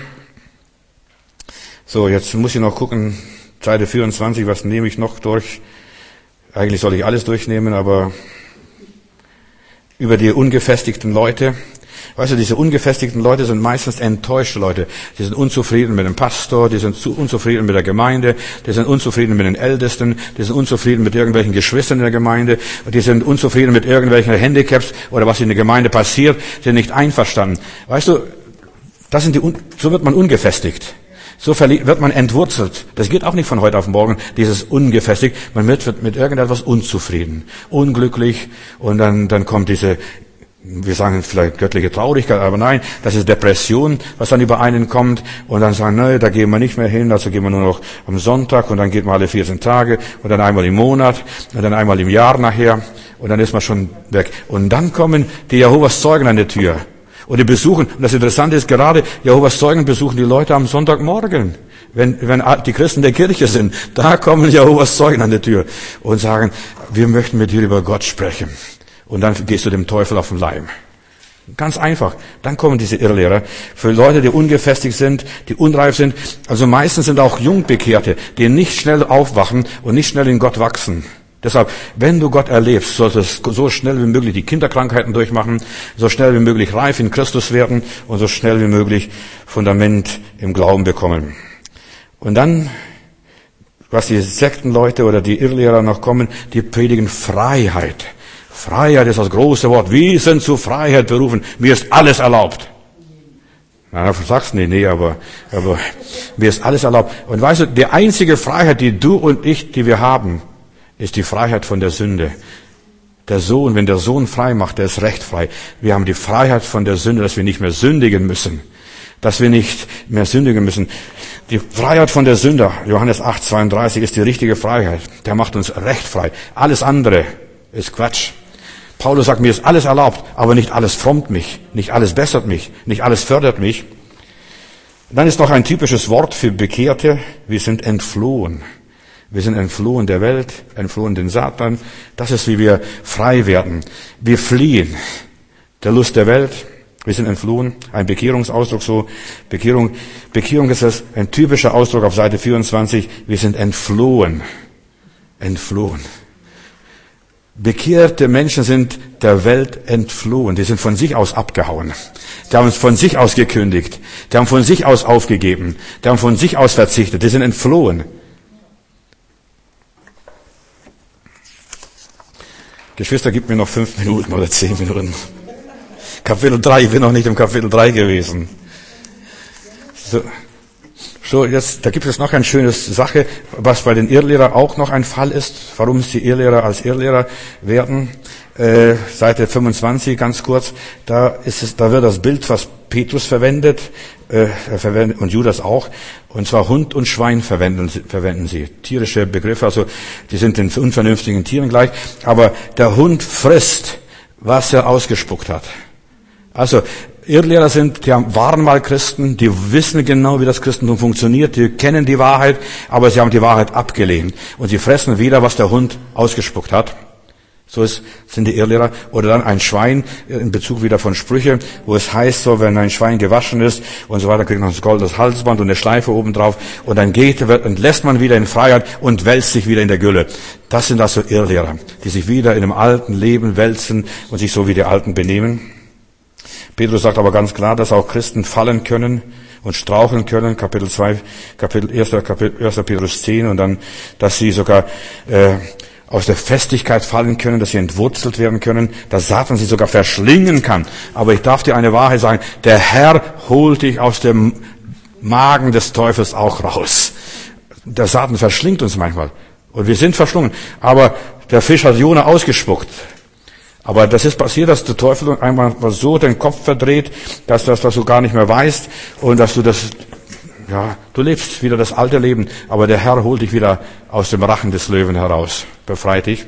So, jetzt muss ich noch gucken, Seite vierundzwanzig, was nehme ich noch durch? Eigentlich soll ich alles durchnehmen, aber über die ungefestigten Leute. Weißt du, diese ungefestigten Leute sind meistens enttäuschte Leute. Die sind unzufrieden mit dem Pastor, die sind unzufrieden mit der Gemeinde, die sind unzufrieden mit den Ältesten, die sind unzufrieden mit irgendwelchen Geschwistern in der Gemeinde, die sind unzufrieden mit irgendwelchen Handicaps oder was in der Gemeinde passiert, sind nicht einverstanden. Weißt du, das sind die, so wird man ungefestigt. So wird man entwurzelt. Das geht auch nicht von heute auf morgen, dieses ungefestigt. Man wird mit irgendetwas unzufrieden, unglücklich und dann, dann kommt diese, wir sagen vielleicht göttliche Traurigkeit, aber nein, das ist Depression, was dann über einen kommt und dann sagen, nein, da gehen wir nicht mehr hin, also gehen wir nur noch am Sonntag und dann geht man alle vierzehn Tage und dann einmal im Monat und dann einmal im Jahr nachher und dann ist man schon weg. Und dann kommen die Jehovas Zeugen an die Tür und die besuchen, und das Interessante ist gerade, Jehovas Zeugen besuchen die Leute am Sonntagmorgen. Wenn, wenn die Christen der Kirche sind, da kommen Jehovas Zeugen an die Tür und sagen, wir möchten mit dir über Gott sprechen. Und dann gehst du dem Teufel auf den Leim. Ganz einfach. Dann kommen diese Irrlehrer. Für Leute, die ungefestigt sind, die unreif sind. Also meistens sind auch Jungbekehrte, die nicht schnell aufwachen und nicht schnell in Gott wachsen. Deshalb, wenn du Gott erlebst, solltest du so schnell wie möglich die Kinderkrankheiten durchmachen, so schnell wie möglich reif in Christus werden und so schnell wie möglich Fundament im Glauben bekommen. Und dann, was die Sektenleute oder die Irrlehrer noch kommen, die predigen Freiheit. Freiheit ist das große Wort. Wir sind zu Freiheit berufen. Mir ist alles erlaubt. Na, du sagst nee, nee, aber, aber mir ist alles erlaubt. Und weißt du, die einzige Freiheit, die du und ich, die wir haben, ist die Freiheit von der Sünde. Der Sohn, wenn der Sohn frei macht, der ist recht frei. Wir haben die Freiheit von der Sünde, dass wir nicht mehr sündigen müssen. dass wir nicht mehr sündigen müssen. Die Freiheit von der Sünder, Johannes acht, zweiunddreißig, ist die richtige Freiheit. Der macht uns recht frei. Alles andere ist Quatsch. Paulus sagt, mir ist alles erlaubt, aber nicht alles frommt mich, nicht alles bessert mich, nicht alles fördert mich. Dann ist noch ein typisches Wort für Bekehrte. Wir sind entflohen. Wir sind entflohen der Welt, entflohen den Satan. Das ist, wie wir frei werden. Wir fliehen der Lust der Welt. Wir sind entflohen. Ein Bekehrungsausdruck so. Bekehrung, Bekehrung ist das ein typischer Ausdruck auf Seite vierundzwanzig. Wir sind entflohen. Entflohen. Bekehrte Menschen sind der Welt entflohen. Die sind von sich aus abgehauen. Die haben von sich aus gekündigt. Die haben von sich aus aufgegeben. Die haben von sich aus verzichtet. Die sind entflohen. Geschwister, gib mir noch fünf Minuten oder zehn Minuten. Kapitel drei, ich bin noch nicht im Kapitel drei gewesen. So. So, jetzt, da gibt es noch eine schöne Sache, was bei den Irrlehrern auch noch ein Fall ist, warum sie Irrlehrer als Irrlehrer werden. Äh, Seite fünfundzwanzig, ganz kurz, da ist es, da wird das Bild, was Petrus verwendet, äh, verwendet und Judas auch, und zwar Hund und Schwein verwenden, verwenden sie. Tierische Begriffe, also die sind den unvernünftigen Tieren gleich, aber der Hund frisst, was er ausgespuckt hat. Also Irrlehrer sind, die waren mal Christen, die wissen genau, wie das Christentum funktioniert, die kennen die Wahrheit, aber sie haben die Wahrheit abgelehnt. Und sie fressen wieder, was der Hund ausgespuckt hat. So ist, sind die Irrlehrer. Oder dann ein Schwein, in Bezug wieder von Sprüche, wo es heißt, so, wenn ein Schwein gewaschen ist und so weiter, kriegt man das goldenes Halsband und eine Schleife oben drauf und dann geht, entlässt man wieder in Freiheit und wälzt sich wieder in der Gülle. Das sind also Irrlehrer, die sich wieder in dem alten Leben wälzen und sich so wie die Alten benehmen. Petrus sagt aber ganz klar, dass auch Christen fallen können und straucheln können. Kapitel zwei, Kapitel erster Petrus zehn und dann, dass sie sogar äh, aus der Festigkeit fallen können, dass sie entwurzelt werden können, dass Satan sie sogar verschlingen kann. Aber ich darf dir eine Wahrheit sagen, der Herr holt dich aus dem Magen des Teufels auch raus. Der Satan verschlingt uns manchmal und wir sind verschlungen. Aber der Fisch hat Jona ausgespuckt. Aber das ist passiert, dass der Teufel einmal so den Kopf verdreht, dass das, dass du gar nicht mehr weißt und dass du das, ja, du lebst wieder das alte Leben, aber der Herr holt dich wieder aus dem Rachen des Löwen heraus, befreit dich.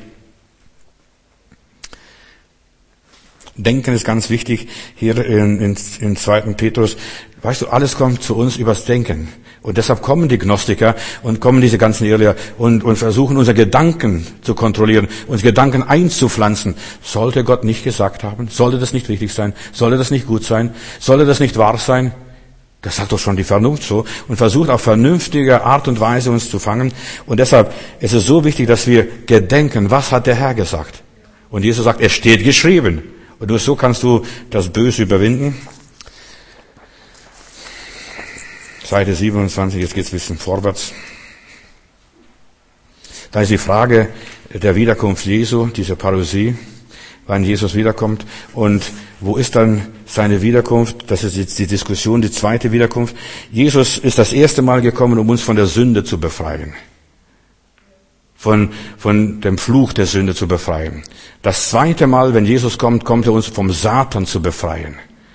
Denken ist ganz wichtig hier in, in, in zweiten Petrus. Weißt du, alles kommt zu uns übers Denken. Und deshalb kommen die Gnostiker und kommen diese ganzen Irrlehrer und, und versuchen, unsere Gedanken zu kontrollieren, unsere Gedanken einzupflanzen. Sollte Gott nicht gesagt haben? Sollte das nicht richtig sein? Sollte das nicht gut sein? Sollte das nicht wahr sein? Das sagt doch schon die Vernunft so. Und versucht auf vernünftige Art und Weise uns zu fangen. Und deshalb ist es so wichtig, dass wir gedenken, was hat der Herr gesagt? Und Jesus sagt, es steht geschrieben. Und nur so kannst du das Böse überwinden. Seite siebenundzwanzig, jetzt geht's ein bisschen vorwärts. Da ist die Frage der Wiederkunft Jesu, diese Parousie, wann Jesus wiederkommt. Und wo ist dann seine Wiederkunft? Das ist jetzt die Diskussion, die zweite Wiederkunft. Jesus ist das erste Mal gekommen, um uns von der Sünde zu befreien. Von, von dem Fluch der Sünde zu befreien. Das zweite Mal, wenn Jesus kommt, kommt er uns vom Satan zu befreien.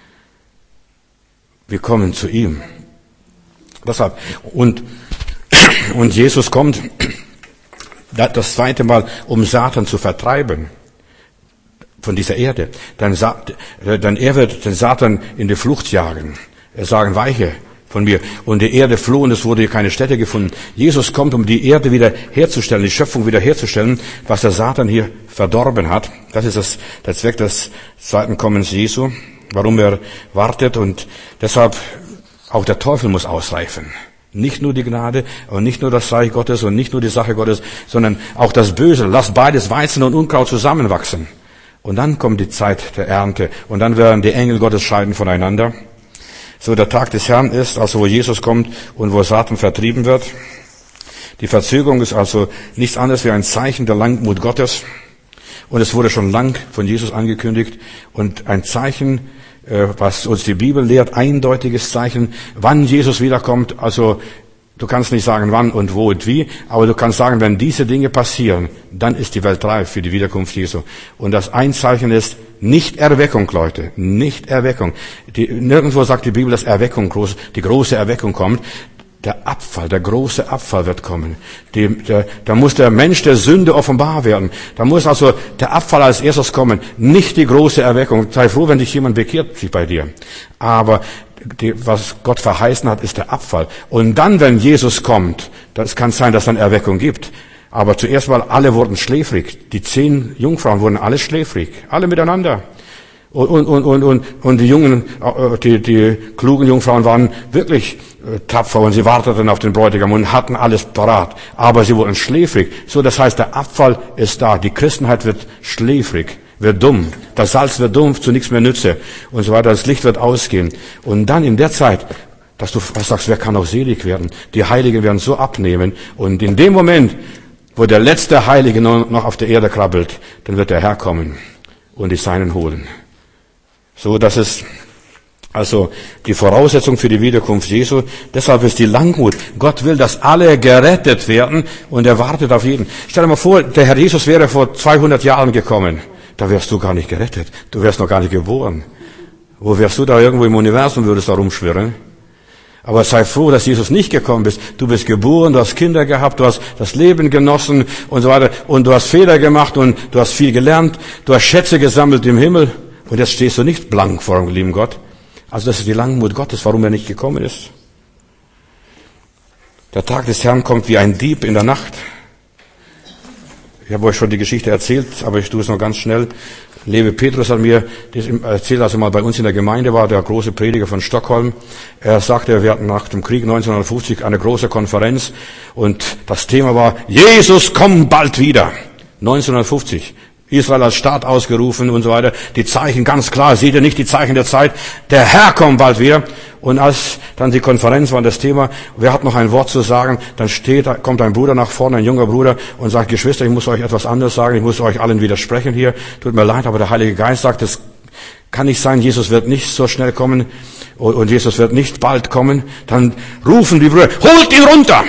Wir kommen zu ihm. Deshalb, und, und Jesus kommt das zweite Mal, um Satan zu vertreiben von dieser Erde. Dann, dann er wird den Satan in die Flucht jagen. Er sagen, weiche von mir. Und die Erde floh und es wurde hier keine Stätte gefunden. Jesus kommt, um die Erde wieder herzustellen, die Schöpfung wieder herzustellen, was der Satan hier verdorben hat. Das ist das, der Zweck des zweiten Kommens Jesu, warum er wartet. Und deshalb auch der Teufel muss ausreifen. Nicht nur die Gnade und nicht nur das Reich Gottes und nicht nur die Sache Gottes, sondern auch das Böse. Lass beides, Weizen und Unkraut, zusammenwachsen. Und dann kommt die Zeit der Ernte. Und dann werden die Engel Gottes scheiden voneinander. So, der Tag des Herrn ist, also wo Jesus kommt und wo Satan vertrieben wird. Die Verzögerung ist also nichts anderes wie ein Zeichen der Langmut Gottes. Und es wurde schon lang von Jesus angekündigt. Und ein Zeichen, was uns die Bibel lehrt, eindeutiges Zeichen, wann Jesus wiederkommt. Also Du kannst nicht sagen, wann und wo und wie, aber du kannst sagen, wenn diese Dinge passieren, dann ist die Welt reif für die Wiederkunft Jesu. Und das Einzeichen ist nicht Erweckung, Leute, nicht Erweckung. Die, nirgendwo sagt die Bibel, dass Erweckung groß, die große Erweckung kommt. Der Abfall, der große Abfall wird kommen. Die, der, da muss der Mensch der Sünde offenbar werden. Da muss also der Abfall als erstes kommen, nicht die große Erweckung. Sei froh, wenn dich jemand bekehrt sich bei dir. Aber die, was Gott verheißen hat, ist der Abfall. Und dann, wenn Jesus kommt, das kann sein, dass es dann Erweckung gibt. Aber zuerst mal, alle wurden schläfrig. Die zehn Jungfrauen wurden alle schläfrig. Alle miteinander. Und, und, und, und, und, und die jungen, die, die klugen Jungfrauen waren wirklich tapfer und sie warteten auf den Bräutigam und hatten alles parat. Aber sie wurden schläfrig. So, das heißt, der Abfall ist da. Die Christenheit wird schläfrig, wird dumm. Das Salz wird dumm, zu nichts mehr nütze. Und so weiter. Das Licht wird ausgehen. Und dann in der Zeit, dass du sagst, wer kann auch selig werden? Die Heiligen werden so abnehmen. Und in dem Moment, wo der letzte Heilige noch auf der Erde krabbelt, dann wird der Herr kommen und die Seinen holen. So, das ist also die Voraussetzung für die Wiederkunft Jesu. Deshalb ist die Langmut. Gott will, dass alle gerettet werden und er wartet auf jeden. Stell dir mal vor, der Herr Jesus wäre vor zweihundert Jahren gekommen. Da wärst du gar nicht gerettet. Du wärst noch gar nicht geboren. Wo wärst du da irgendwo im Universum, würdest da rumschwirren? Aber sei froh, dass Jesus nicht gekommen ist. Du bist geboren, du hast Kinder gehabt, du hast das Leben genossen und so weiter. Und du hast Fehler gemacht und du hast viel gelernt. Du hast Schätze gesammelt im Himmel. Und jetzt stehst du nicht blank vor dem lieben Gott. Also das ist die Langmut Gottes, warum er nicht gekommen ist. Der Tag des Herrn kommt wie ein Dieb in der Nacht. Ich habe euch schon die Geschichte erzählt, aber ich tue es noch ganz schnell. Lewe Petrus hat mir das erzählt, als er mal bei uns in der Gemeinde war, der große Prediger von Stockholm. Er sagte, wir hatten nach dem Krieg neunzehnhundertfünfzig eine große Konferenz und das Thema war, Jesus, komm bald wieder. neunzehnhundertfünfzig. Israel als Staat ausgerufen und so weiter. Die Zeichen ganz klar, seht ihr nicht die Zeichen der Zeit? Der Herr kommt bald wieder. Und als dann die Konferenz war das Thema, wer hat noch ein Wort zu sagen, dann steht, kommt ein Bruder nach vorne, ein junger Bruder und sagt, Geschwister, ich muss euch etwas anderes sagen, ich muss euch allen widersprechen hier. Tut mir leid, aber der Heilige Geist sagt, es kann nicht sein, Jesus wird nicht so schnell kommen und Jesus wird nicht bald kommen. Dann rufen die Brüder, holt ihn runter!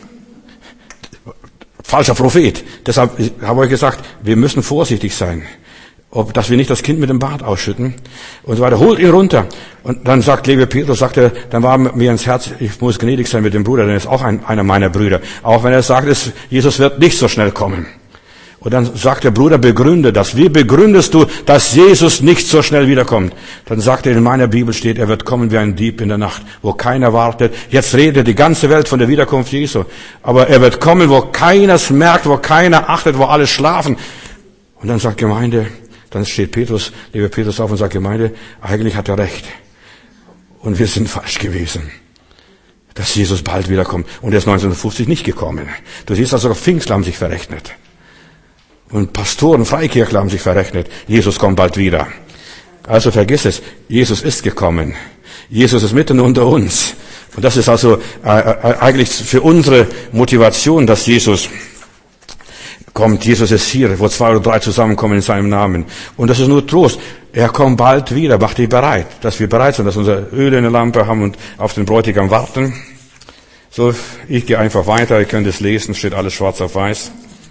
Falscher Prophet. Deshalb habe ich gesagt, wir müssen vorsichtig sein, ob, dass wir nicht das Kind mit dem Bart ausschütten und so weiter. Holt ihn runter. Und dann sagt Lewe Petrus, sagte, dann war mir ins Herz, ich muss gnädig sein mit dem Bruder, denn er ist auch ein, einer meiner Brüder. Auch wenn er sagt, es, Jesus wird nicht so schnell kommen. Und dann sagt der Bruder, begründe das. Wie begründest du, dass Jesus nicht so schnell wiederkommt? Dann sagt er, in meiner Bibel steht, er wird kommen wie ein Dieb in der Nacht, wo keiner wartet. Jetzt redet die ganze Welt von der Wiederkunft Jesu. Aber er wird kommen, wo keiner es merkt, wo keiner achtet, wo alle schlafen. Und dann sagt Gemeinde, dann steht Petrus, lieber Petrus auf und sagt, Gemeinde, eigentlich hat er recht. Und wir sind falsch gewesen, dass Jesus bald wiederkommt. Und er ist neunzehnhundertfünfzig nicht gekommen. Du siehst also, Pfingstler haben sich verrechnet. Und Pastoren, Freikirchler haben sich verrechnet. Jesus kommt bald wieder. Also vergiss es. Jesus ist gekommen. Jesus ist mitten unter uns. Und das ist also äh, eigentlich für unsere Motivation, dass Jesus kommt. Jesus ist hier, wo zwei oder drei zusammenkommen in seinem Namen. Und das ist nur Trost. Er kommt bald wieder. Macht dich bereit, dass wir bereit sind, dass wir Öl in der Lampe haben und auf den Bräutigam warten. So, ich gehe einfach weiter. Ihr könnt es lesen. Steht alles schwarz auf weiß.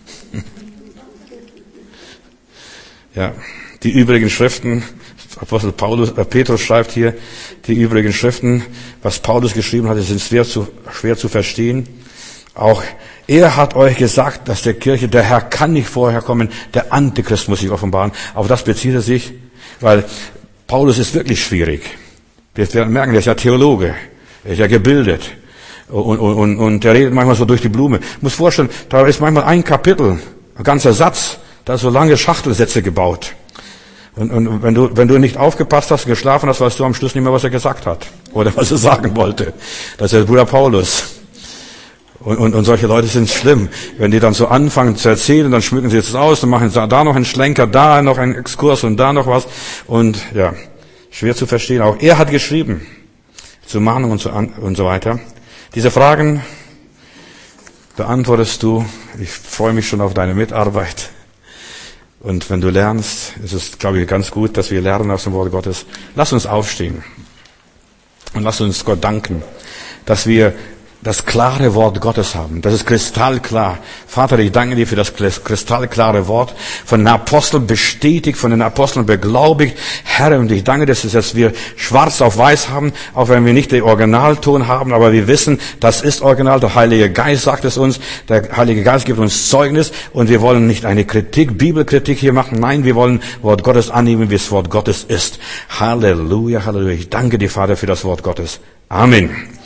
Ja, die übrigen Schriften, Apostel Paulus, äh, Petrus schreibt hier, die übrigen Schriften, was Paulus geschrieben hat, sind schwer zu, schwer zu verstehen. Auch er hat euch gesagt, dass der Kirche, der Herr kann nicht vorher kommen, der Antichrist muss sich offenbaren. Auf das bezieht er sich, weil Paulus ist wirklich schwierig. Wir werden merken, er ist ja Theologe, er ist ja gebildet. Und, und, und, und der redet manchmal so durch die Blume. Ich muss vorstellen, da ist manchmal ein Kapitel, ein ganzer Satz, da ist so lange Schachtelsätze gebaut. Und, und wenn du, wenn du nicht aufgepasst hast, geschlafen hast, weißt du am Schluss nicht mehr, was er gesagt hat. Oder was er sagen wollte. Das ist der Bruder Paulus. Und, und, und solche Leute sind schlimm. Wenn die dann so anfangen zu erzählen, dann schmücken sie es aus und machen da noch einen Schlenker, da noch einen Exkurs und da noch was. Und ja, schwer zu verstehen. Auch er hat geschrieben. Zur Mahnung und so, und so weiter. Diese Fragen beantwortest du. Ich freue mich schon auf deine Mitarbeit. Und wenn du lernst, ist es, glaube ich, ganz gut, dass wir lernen aus dem Wort Gottes. Lass uns aufstehen und lass uns Gott danken, dass wir das klare Wort Gottes haben. Das ist kristallklar. Vater, ich danke dir für das kristallklare Wort, von den Aposteln bestätigt, von den Aposteln beglaubigt. Herr, und ich danke dir, dass wir schwarz auf weiß haben, auch wenn wir nicht den Originalton haben, aber wir wissen, das ist Original. Der Heilige Geist sagt es uns. Der Heilige Geist gibt uns Zeugnis, und wir wollen nicht eine Kritik, Bibelkritik hier machen. Nein, wir wollen Wort Gottes annehmen, wie es Wort Gottes ist. Halleluja, Halleluja. Ich danke dir, Vater, für das Wort Gottes. Amen.